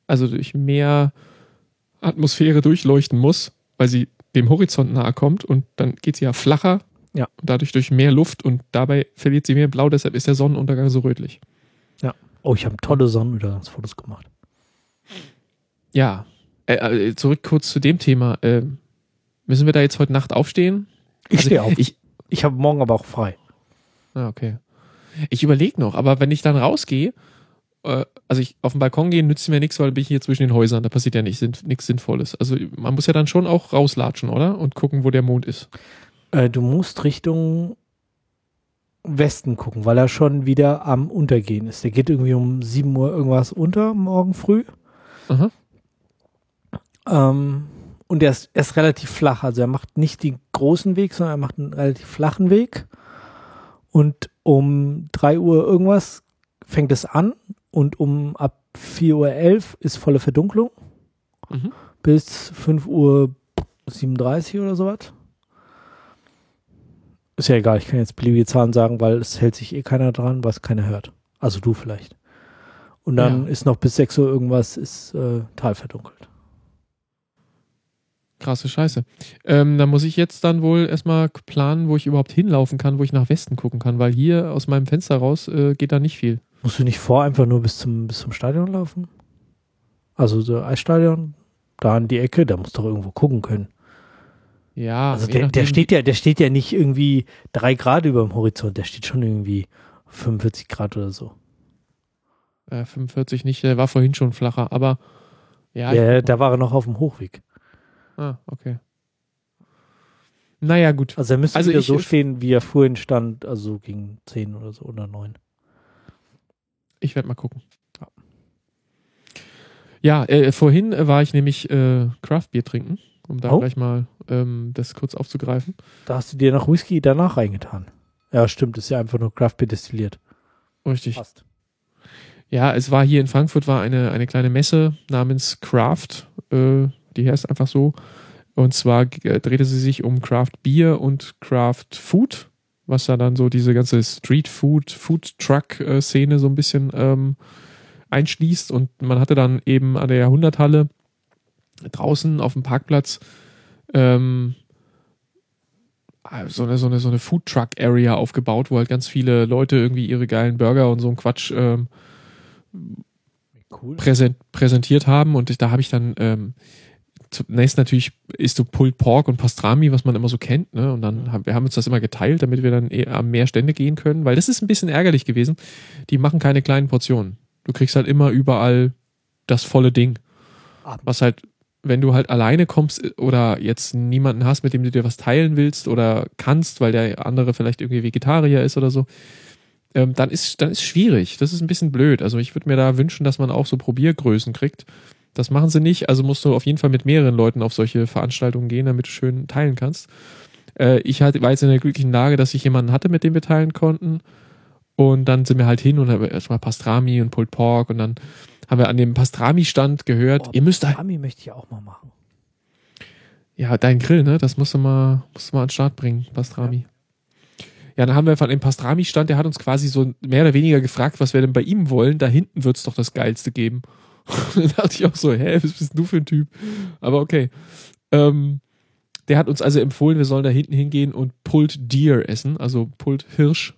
also durch mehr Atmosphäre durchleuchten muss, weil sie dem Horizont nahe kommt und dann geht sie ja flacher. Ja. Und dadurch durch mehr Luft und dabei verliert sie mehr Blau, deshalb ist der Sonnenuntergang so rötlich. Ja. Oh, ich habe tolle Sonnenuntergangsfotos gemacht. Ja. Äh, äh, zurück kurz zu dem Thema. Äh, müssen wir da jetzt heute Nacht aufstehen? Ich Also, stehe auf. Ich, ich habe morgen aber auch frei. ah, okay. Ich überlege noch, aber wenn ich dann rausgehe, äh, also ich auf den Balkon gehen, nützt mir nichts, weil bin ich hier zwischen den Häusern, da passiert ja nicht, nichts Sinnvolles. Also man muss ja dann schon auch rauslatschen, oder? Und gucken, wo der Mond ist. Äh, du musst Richtung Westen gucken, weil er schon wieder am Untergehen ist. Der geht irgendwie um sieben Uhr irgendwas unter, morgen früh. Aha. Ähm, und er ist, er ist relativ flach. Also er macht nicht den großen Weg, sondern er macht einen relativ flachen Weg. Und um drei Uhr irgendwas fängt es an. Und um ab vier Uhr elf ist volle Verdunklung. Mhm. Bis fünf Uhr siebenunddreißig oder sowas. Ist ja egal, ich kann jetzt beliebige Zahlen sagen, weil es hält sich eh keiner dran, was keiner hört. Also du vielleicht. Und dann Ja. ist noch bis sechs Uhr irgendwas, ist äh, Tal verdunkelt. Krasse Scheiße. Ähm, da muss ich jetzt dann wohl erstmal planen, wo ich überhaupt hinlaufen kann, wo ich nach Westen gucken kann, weil hier aus meinem Fenster raus äh, geht da nicht viel. Musst du nicht vor einfach nur bis zum, bis zum Stadion laufen? Also so Eisstadion, da an die Ecke, da musst du doch irgendwo gucken können. Ja, Also je der, der nachdem, steht ja, der steht ja nicht irgendwie drei Grad über dem Horizont, der steht schon irgendwie fünfundvierzig Grad oder so. äh, fünfundvierzig nicht, der war vorhin schon flacher, aber ja. Ja, ich- da war er noch auf dem Hochweg. Ah, okay. Naja, gut. Also er müsste Also wieder ich- so stehen, wie er vorhin stand, also gegen zehn oder so oder neun. Ich werde mal gucken. Ja. Ja, äh, vorhin äh, war ich nämlich äh, Craftbier trinken, um da Oh. gleich mal ähm, das kurz aufzugreifen. Da hast du dir noch Whisky danach reingetan. Ja, stimmt, ist ja einfach nur Craft Beer destilliert. Richtig. Passt. Ja, es war hier in Frankfurt war eine, eine kleine Messe namens Craft, äh, die heißt einfach so. Und zwar äh, drehte sie sich um Craft Bier und Craft Food, was da dann so diese ganze Street Food, Food Truck äh, Szene so ein bisschen ähm, einschließt. Und man hatte dann eben an der Jahrhunderthalle draußen auf dem Parkplatz ähm, so eine, so eine, so eine Food Truck Area aufgebaut, wo halt ganz viele Leute irgendwie ihre geilen Burger und so ein Quatsch ähm, Cool. präsent, präsentiert haben. Und ich, da habe ich dann ähm, zunächst natürlich isst du Pulled Pork und Pastrami, was man immer so kennt, ne? Und dann haben wir haben uns das immer geteilt, damit wir dann eher an mehr Stände gehen können, weil das ist ein bisschen ärgerlich gewesen. Die machen keine kleinen Portionen. Du kriegst halt immer überall das volle Ding. Was halt, wenn du halt alleine kommst oder jetzt niemanden hast, mit dem du dir was teilen willst oder kannst, weil der andere vielleicht irgendwie Vegetarier ist oder so, ähm, dann ist dann ist schwierig. Das ist ein bisschen blöd. Also ich würde mir da wünschen, dass man auch so Probiergrößen kriegt. Das machen sie nicht, also musst du auf jeden Fall mit mehreren Leuten auf solche Veranstaltungen gehen, damit du schön teilen kannst. Äh, ich halt, war jetzt in der glücklichen Lage, dass ich jemanden hatte, mit dem wir teilen konnten. Und dann sind wir halt hin und haben erstmal Pastrami und Pulled Pork und dann haben wir an dem Pastrami-Stand gehört, Oh, ihr müsst da. Pastrami möchte ich auch mal machen. Ja, dein Grill, ne? Das musst du mal, musst du mal an den Start bringen, Pastrami. Ja. ja, dann haben wir von dem Pastrami-Stand, der hat uns quasi so mehr oder weniger gefragt, was wir denn bei ihm wollen. Da hinten wird es doch das Geilste geben. Da dachte ich auch so, hä, was bist du für ein Typ? Aber okay. Ähm, der hat uns also empfohlen, wir sollen da hinten hingehen und Pulled Deer essen, also Pulled Hirsch.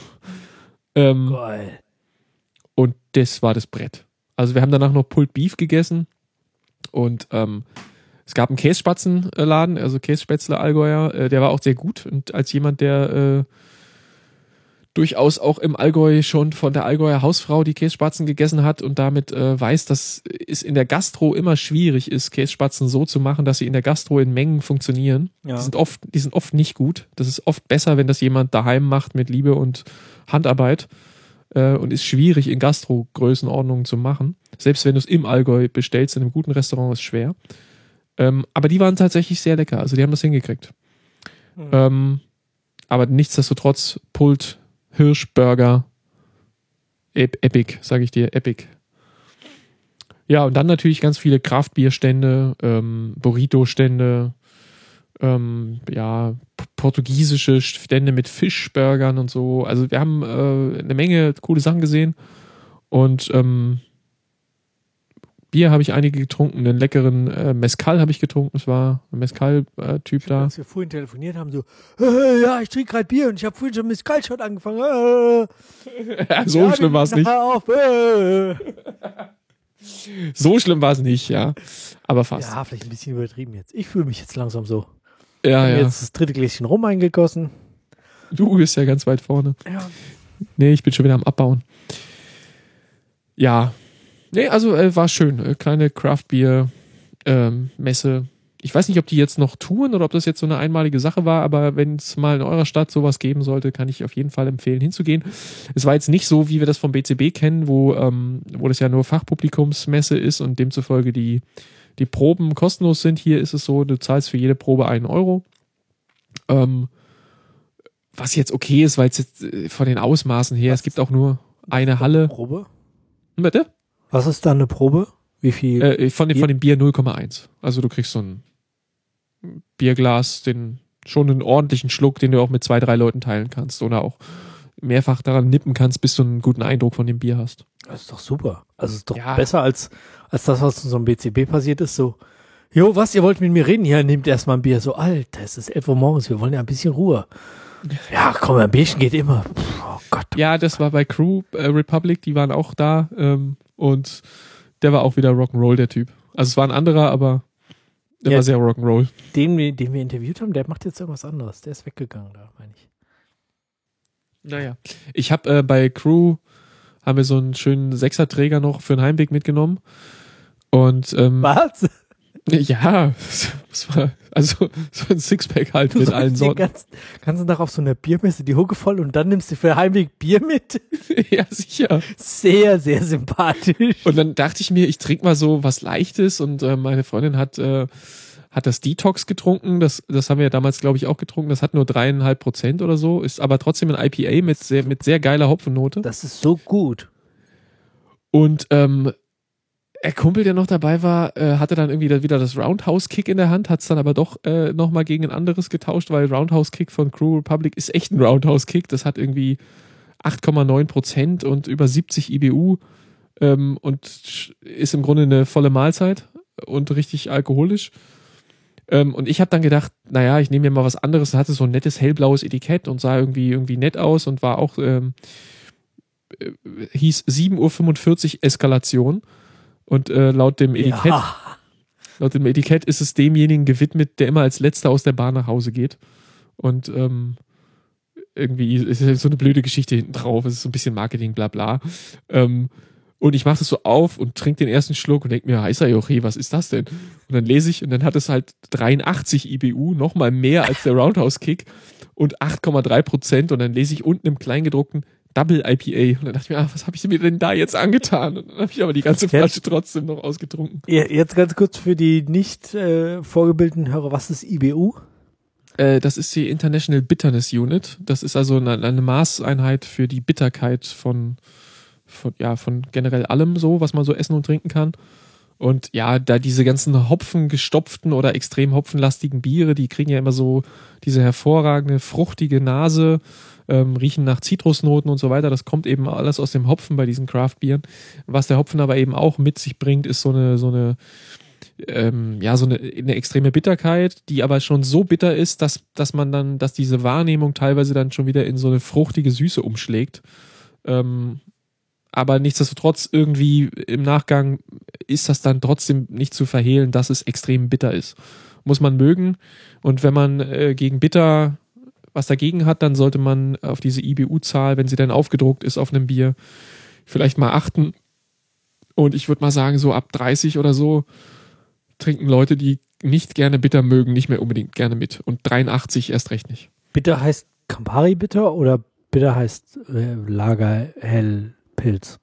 ähm, Geil. und das war das Brett. Also wir haben danach noch Pulled Beef gegessen und ähm, es gab einen Käsespatzenladen, also Kässpätzle Allgäuer, äh, der war auch sehr gut und als jemand, der äh, durchaus auch im Allgäu schon von der Allgäuer Hausfrau die Kässpatzen gegessen hat und damit äh, weiß, dass es in der Gastro immer schwierig ist, Kässpatzen so zu machen, dass sie in der Gastro in Mengen funktionieren. Ja. Die sind oft, die sind oft nicht gut. Das ist oft besser, wenn das jemand daheim macht mit Liebe und Handarbeit äh, und ist schwierig in Gastro-Größenordnungen zu machen. Selbst wenn du es im Allgäu bestellst, in einem guten Restaurant ist es schwer. Ähm, aber die waren tatsächlich sehr lecker. Also die haben das hingekriegt. Mhm. Ähm, aber nichtsdestotrotz Pulled Hirschburger. Ep- Epic, sage ich dir, Epic. Ja, und dann natürlich ganz viele Kraftbierstände, ähm, Burrito-Stände, ähm, ja, p- portugiesische Stände mit Fischburgern und so. Also wir haben äh, eine Menge coole Sachen gesehen und ähm, Bier habe ich einige getrunken, einen leckeren äh, Mezcal habe ich getrunken. Es war ein Mezcal-Typ äh, da. Als wir vorhin telefoniert haben, so, äh, ja, ich trinke gerade Bier und ich habe vorhin schon Mezcal-Shot angefangen. Äh. Ja, so ja, schlimm war es nicht. Auf, äh. So schlimm war es nicht, ja. Aber fast. Ja, vielleicht ein bisschen übertrieben jetzt. Ich fühle mich jetzt langsam so. Ja, ich habe ja. jetzt das dritte Gläschen rum eingegossen. Du bist ja ganz weit vorne. Ja. Nee, ich bin schon wieder am Abbauen. Ja. Nee, also äh, war schön. Äh, kleine Craft-Bier-Messe. Ähm, ich weiß nicht, ob die jetzt noch touren oder ob das jetzt so eine einmalige Sache war, aber wenn es mal in eurer Stadt sowas geben sollte, kann ich auf jeden Fall empfehlen, hinzugehen. Es war jetzt nicht so, wie wir das vom B C B kennen, wo, ähm, wo das ja nur Fachpublikumsmesse ist und demzufolge die, die Proben kostenlos sind. Hier ist es so, du zahlst für jede Probe einen Euro. Ähm, was jetzt okay ist, weil es jetzt äh, von den Ausmaßen her, Was? es gibt auch nur eine Halle. Probe? Bitte? Was ist dann eine Probe? Wie viel? Äh, von, dem, von dem Bier null Komma eins. Also du kriegst so ein Bierglas, den schon einen ordentlichen Schluck, den du auch mit zwei, drei Leuten teilen kannst oder auch mehrfach daran nippen kannst, bis du einen guten Eindruck von dem Bier hast. Das ist doch super. Also es ist doch Ja. besser als, als das, was in so einem B C B passiert ist. So, jo, was, ihr wollt mit mir reden? Ja, nehmt erstmal ein Bier. So, Alter, es ist elf Uhr morgens, wir wollen ja ein bisschen Ruhe. Ja, komm, ein Bierchen geht immer. Puh, oh Gott. Ja, das war bei Crew äh, Republic, die waren auch da ähm, und der war auch wieder Rock'n'Roll, der Typ. Also es war ein anderer, aber der Ja. war sehr Rock'n'Roll. Den, wir- den wir interviewt haben, der macht jetzt irgendwas anderes. Der ist weggegangen, da meine ich. Naja. Ich habe äh, bei Crew, haben wir so einen schönen Sechserträger noch für den Heimweg mitgenommen. Und ähm, Was? ja, das war, also so ein Sixpack halt Du mit allen sollst den Sorten. ganzen, ganzen Tag auf so einer Biermesse die Hucke voll und dann nimmst du für den Heimweg Bier mit? Ja, sicher. Sehr, sehr sympathisch. Und dann dachte ich mir, ich trinke mal so was Leichtes und äh, meine Freundin hat, äh, hat das Detox getrunken. Das, das haben wir ja damals, glaube ich, auch getrunken. Das hat nur dreieinhalb Prozent oder so, ist aber trotzdem ein I P A mit sehr, mit sehr geiler Hopfennote. Das ist so gut. Und ähm, der Kumpel, der noch dabei war, äh, hatte dann irgendwie da wieder das Roundhouse-Kick in der Hand, hat es dann aber doch äh, nochmal gegen ein anderes getauscht, weil Roundhouse-Kick von Crew Republic ist echt ein Roundhouse-Kick. Das hat irgendwie acht Komma neun Prozent und über siebzig I B U ähm, und ist im Grunde eine volle Mahlzeit und richtig alkoholisch. Ähm, und ich habe dann gedacht, naja, ich nehme mir mal was anderes. Da hatte so ein nettes hellblaues Etikett und sah irgendwie, irgendwie nett aus und war auch, ähm, äh, hieß sieben Uhr fünfundvierzig Eskalation. Und äh, laut dem Etikett, Ja. laut dem Etikett ist es demjenigen gewidmet, der immer als Letzter aus der Bahn nach Hause geht. Und ähm, irgendwie ist es so eine blöde Geschichte hinten drauf. Es ist so ein bisschen Marketing, bla bla. Ähm, und ich mache das so auf und trinke den ersten Schluck und denke mir, heißer Jochi, was ist das denn? Und dann lese ich und dann hat es halt dreiundachtzig I B U, nochmal mehr als der Roundhouse-Kick und acht Komma drei Prozent. Und dann lese ich unten im Kleingedruckten Double I P A. Und dann dachte ich mir, ah, was habe ich mir denn da jetzt angetan? Und dann habe ich aber die ganze Flasche trotzdem noch ausgetrunken. Ja, jetzt ganz kurz für die nicht äh, vorgebildeten Hörer, was ist I B U? Äh, das ist die International Bitterness Unit. Das ist also eine, eine Maßeinheit für die Bitterkeit von, von, ja, von generell allem so, was man so essen und trinken kann. Und ja, da diese ganzen hopfengestopften oder extrem hopfenlastigen Biere, die kriegen ja immer so diese hervorragende, fruchtige Nase, ähm, riechen nach Zitrusnoten und so weiter. Das kommt eben alles aus dem Hopfen bei diesen Craft-Bieren. Was der Hopfen aber eben auch mit sich bringt, ist so eine, so eine, ähm, ja, so eine, eine extreme Bitterkeit, die aber schon so bitter ist, dass, dass man dann, dass diese Wahrnehmung teilweise dann schon wieder in so eine fruchtige Süße umschlägt. Ähm, aber nichtsdestotrotz irgendwie im Nachgang ist das dann trotzdem nicht zu verhehlen, dass es extrem bitter ist. Muss man mögen. Und wenn man äh, gegen bitter was dagegen hat, dann sollte man auf diese I B U-Zahl, wenn sie dann aufgedruckt ist auf einem Bier, vielleicht mal achten. Und ich würde mal sagen, so ab dreißig oder so trinken Leute, die nicht gerne bitter mögen, nicht mehr unbedingt gerne mit. Und dreiundachtzig erst recht nicht. Bitter heißt Campari bitter oder bitter heißt äh, Lager hell Pilz?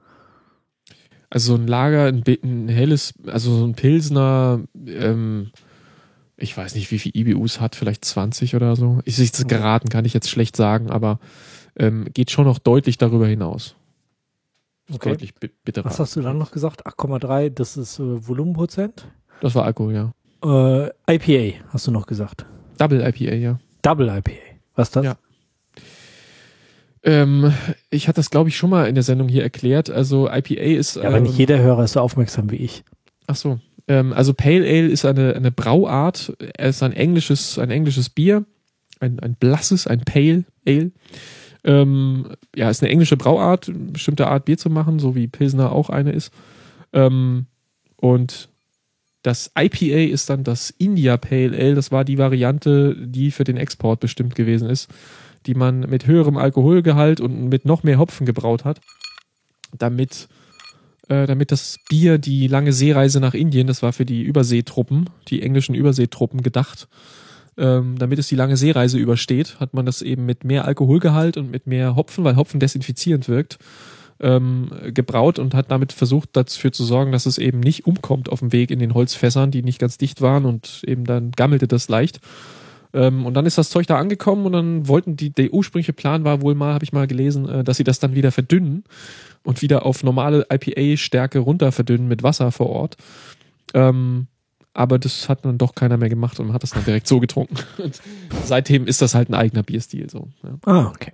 Also so ein Lager, ein, ein helles, also so ein Pilsner, ähm, ich weiß nicht, wie viel I B Us hat, vielleicht zwanzig oder so. Ich sich das geraten, kann ich jetzt schlecht sagen, aber ähm, geht schon noch deutlich darüber hinaus. Okay. Deutlich bi- bitterer. Was hast du dann noch gesagt? acht Komma drei, das ist äh, Volumenprozent. Das war Alkohol, ja. Äh, I P A hast du noch gesagt. Double I P A, ja. Double I P A. Was ist das? Ja. Ähm, ich hatte das, glaube ich, schon mal in der Sendung hier erklärt. Also I P A ist... Ja, aber ähm, nicht jeder Hörer ist so aufmerksam wie ich. Ach so. Ähm, also Pale Ale ist eine, eine Brauart. Es ist ein englisches, ein englisches Bier. Ein, ein blasses, ein Pale Ale. Ähm, ja, ist eine englische Brauart, eine bestimmte Art Bier zu machen, so wie Pilsner auch eine ist. Ähm, und das I P A ist dann das India Pale Ale. Das war die Variante, die für den Export bestimmt gewesen ist, die man mit höherem Alkoholgehalt und mit noch mehr Hopfen gebraut hat, damit, äh, damit das Bier die lange Seereise nach Indien, das war für die Überseetruppen, die englischen Überseetruppen gedacht, ähm, damit es die lange Seereise übersteht, hat man das eben mit mehr Alkoholgehalt und mit mehr Hopfen, weil Hopfen desinfizierend wirkt, ähm, gebraut und hat damit versucht, dafür zu sorgen, dass es eben nicht umkommt auf dem Weg in den Holzfässern, die nicht ganz dicht waren, und eben dann gammelte das leicht. Ähm, und dann ist das Zeug da angekommen und dann wollten die, der ursprüngliche Plan war wohl mal, habe ich mal gelesen, äh, dass sie das dann wieder verdünnen und wieder auf normale I P A-Stärke runter verdünnen mit Wasser vor Ort. Ähm, aber das hat dann doch keiner mehr gemacht und man hat das dann direkt so getrunken. Und seitdem ist das halt ein eigener Bierstil. So, ja. Ah, okay.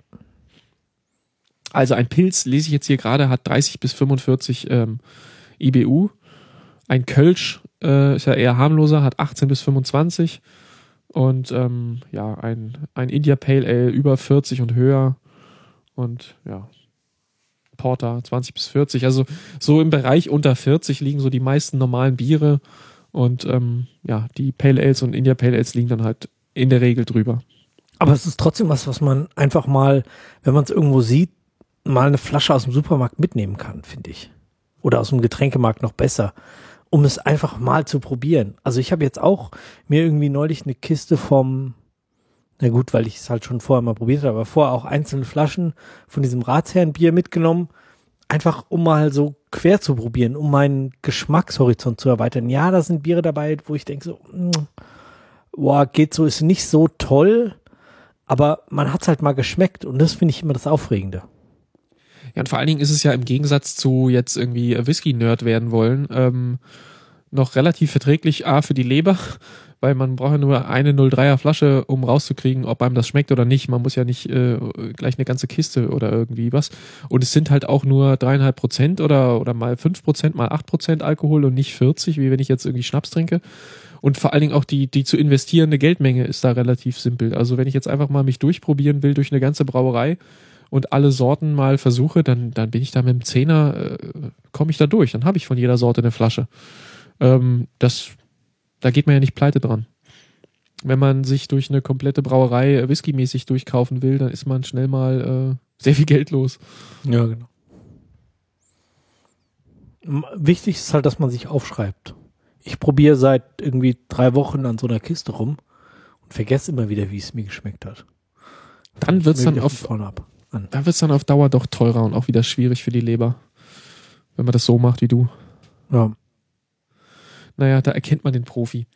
Also ein Pilz, lese ich jetzt hier gerade, hat dreißig bis fünfundvierzig ähm, I B U. Ein Kölsch äh, ist ja eher harmloser, hat achtzehn bis fünfundzwanzig. Und ähm, ja, ein, ein India Pale Ale über vierzig und höher. Und ja, Porter zwanzig bis vierzig. Also so im Bereich unter vierzig liegen so die meisten normalen Biere. Und ähm, ja, die Pale Ales und India Pale Ales liegen dann halt in der Regel drüber. Aber es ist trotzdem was, was man einfach mal, wenn man es irgendwo sieht, mal eine Flasche aus dem Supermarkt mitnehmen kann, finde ich. Oder aus dem Getränkemarkt noch besser, um es einfach mal zu probieren. Also ich habe jetzt auch mir irgendwie neulich eine Kiste vom, na gut, weil ich es halt schon vorher mal probiert habe, aber vorher auch einzelne Flaschen von diesem Ratsherrenbier mitgenommen, einfach um mal so quer zu probieren, um meinen Geschmackshorizont zu erweitern. Ja, da sind Biere dabei, wo ich denke so, mh, boah, geht so, ist nicht so toll, aber man hat es halt mal geschmeckt und das finde ich immer das Aufregende. Ja, und vor allen Dingen ist es ja im Gegensatz zu jetzt irgendwie Whisky-Nerd werden wollen, ähm, noch relativ verträglich, A, für die Leber, weil man braucht ja nur eine null Komma dreier Flasche, um rauszukriegen, ob einem das schmeckt oder nicht. Man muss ja nicht äh, gleich eine ganze Kiste oder irgendwie was. Und es sind halt auch nur dreieinhalb Prozent oder, oder mal fünf Prozent, mal acht Prozent Alkohol und nicht vierzig, wie wenn ich jetzt irgendwie Schnaps trinke. Und vor allen Dingen auch die, die zu investierende Geldmenge ist da relativ simpel. Also wenn ich jetzt einfach mal mich durchprobieren will durch eine ganze Brauerei und alle Sorten mal versuche, dann, dann bin ich da mit dem Zehner, äh, komme ich da durch. Dann habe ich von jeder Sorte eine Flasche. Ähm, das, da geht man ja nicht pleite dran. Wenn man sich durch eine komplette Brauerei äh, whiskymäßig durchkaufen will, dann ist man schnell mal äh, sehr viel Geld los. Ja, genau. Wichtig ist halt, dass man sich aufschreibt. Ich probiere seit irgendwie drei Wochen an so einer Kiste rum und vergesse immer wieder, wie es mir geschmeckt hat. Dann wird es dann auf ab. Da wird es dann auf Dauer doch teurer und auch wieder schwierig für die Leber, wenn man das so macht wie du. Ja. Naja, da erkennt man den Profi.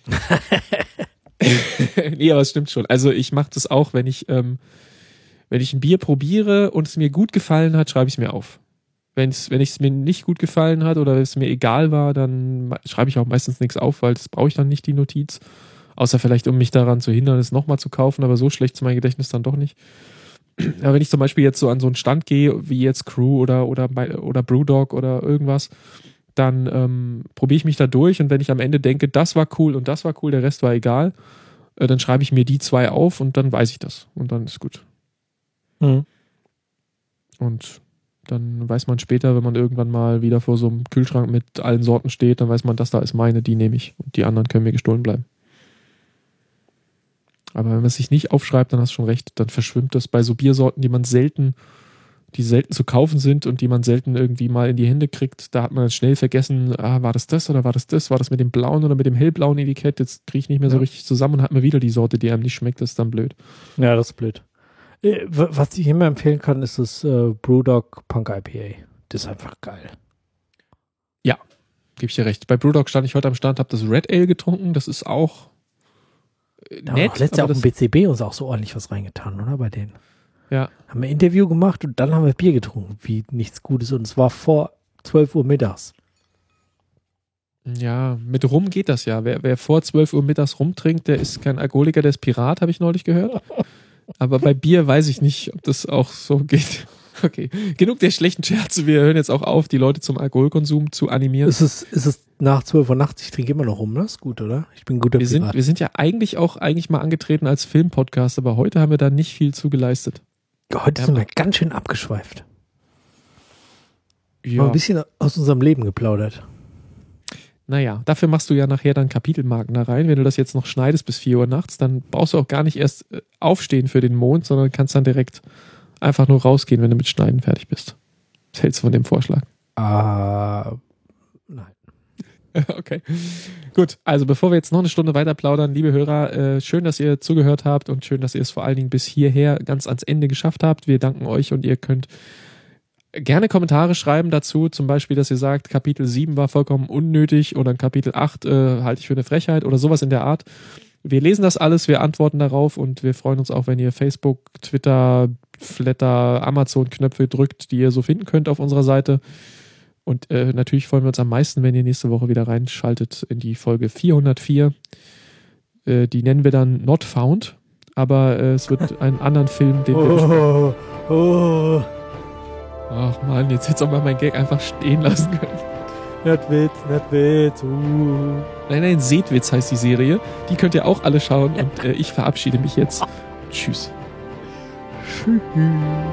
Nee, aber es stimmt schon. Also ich mache das auch, wenn ich, ähm, wenn ich ein Bier probiere und es mir gut gefallen hat, schreibe ich es mir auf. Wenn's, wenn es mir nicht gut gefallen hat oder es mir egal war, dann schreibe ich auch meistens nichts auf, weil das brauche ich dann nicht, die Notiz. Außer vielleicht, um mich daran zu hindern, es nochmal zu kaufen, aber so schlecht ist mein Gedächtnis dann doch nicht. Aber wenn ich zum Beispiel jetzt so an so einen Stand gehe, wie jetzt Crew oder, oder, oder Brewdog oder irgendwas, dann ähm, probiere ich mich da durch und wenn ich am Ende denke, das war cool und das war cool, der Rest war egal, äh, dann schreibe ich mir die zwei auf und dann weiß ich das und dann ist gut. Mhm. Und dann weiß man später, wenn man irgendwann mal wieder vor so einem Kühlschrank mit allen Sorten steht, dann weiß man, das da ist meine, die nehme ich und die anderen können mir gestohlen bleiben. Aber wenn man es sich nicht aufschreibt, dann hast du schon recht, dann verschwimmt das bei so Biersorten, die man selten, die selten zu kaufen sind und die man selten irgendwie mal in die Hände kriegt. Da hat man schnell vergessen, ah, war das das oder war das das? War das mit dem blauen oder mit dem hellblauen Etikett? Jetzt kriege ich nicht mehr ja. so richtig zusammen und hat mir wieder die Sorte, die einem nicht schmeckt. Das ist dann blöd. Ja, das ist blöd. Was ich immer empfehlen kann, ist das äh, Brewdog Punk I P A. Das ist einfach geil. Ja, gebe ich dir recht. Bei Brewdog stand ich heute am Stand, habe das Red Ale getrunken. Das ist auch ja, nett. Letztes Jahr auf dem B C B uns auch so ordentlich was reingetan, oder? Bei denen. Ja. Haben wir ein Interview gemacht und dann haben wir Bier getrunken, wie nichts Gutes. Und es war vor zwölf Uhr mittags. Ja, mit Rum geht das ja. Wer, wer vor zwölf Uhr mittags rumtrinkt, der ist kein Alkoholiker, der ist Pirat, habe ich neulich gehört. Aber bei Bier weiß ich nicht, ob das auch so geht. Okay, genug der schlechten Scherze. Wir hören jetzt auch auf, die Leute zum Alkoholkonsum zu animieren. Ist es, ist es nach zwölf Uhr nachts? Ich trinke immer noch rum, ne? Ist gut, oder? Ich bin ein guter wir sind, Pirat. wir sind ja eigentlich auch eigentlich mal angetreten als Filmpodcast, aber heute haben wir da nicht viel zu geleistet. Heute Ja, sind wir ganz schön abgeschweift. Ja. Mal ein bisschen aus unserem Leben geplaudert. Naja, dafür machst du ja nachher dann Kapitelmarken da rein. Wenn du das jetzt noch schneidest bis vier Uhr nachts, dann brauchst du auch gar nicht erst aufstehen für den Mond, sondern kannst dann direkt einfach nur rausgehen, wenn du mit Schneiden fertig bist. Was hältst du von dem Vorschlag? Ah, nein. Okay, gut. Also bevor wir jetzt noch eine Stunde weiter plaudern, liebe Hörer, äh, schön, dass ihr zugehört habt und schön, dass ihr es vor allen Dingen bis hierher ganz ans Ende geschafft habt. Wir danken euch und ihr könnt gerne Kommentare schreiben dazu, zum Beispiel, dass ihr sagt, Kapitel sieben war vollkommen unnötig oder Kapitel acht äh, halte ich für eine Frechheit oder sowas in der Art. Wir lesen das alles, wir antworten darauf und wir freuen uns auch, wenn ihr Facebook, Twitter, Flatter, Amazon-Knöpfe drückt, die ihr so finden könnt auf unserer Seite. Und äh, natürlich freuen wir uns am meisten, wenn ihr nächste Woche wieder reinschaltet in die Folge vierhundertvier. Äh, die nennen wir dann Not Found, aber äh, es wird einen anderen Film, den wir... Oh, oh. Ach man, jetzt hättest du auch mal meinen Gag einfach stehen lassen können. Nicht Witz, nicht Witz. Uh. Nein, nein, Sehtwitz heißt die Serie. Die könnt ihr auch alle schauen und äh, ich verabschiede mich jetzt. Tschüss. Tschüss.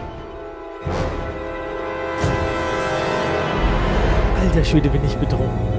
Alter Schwede, bin ich betrunken.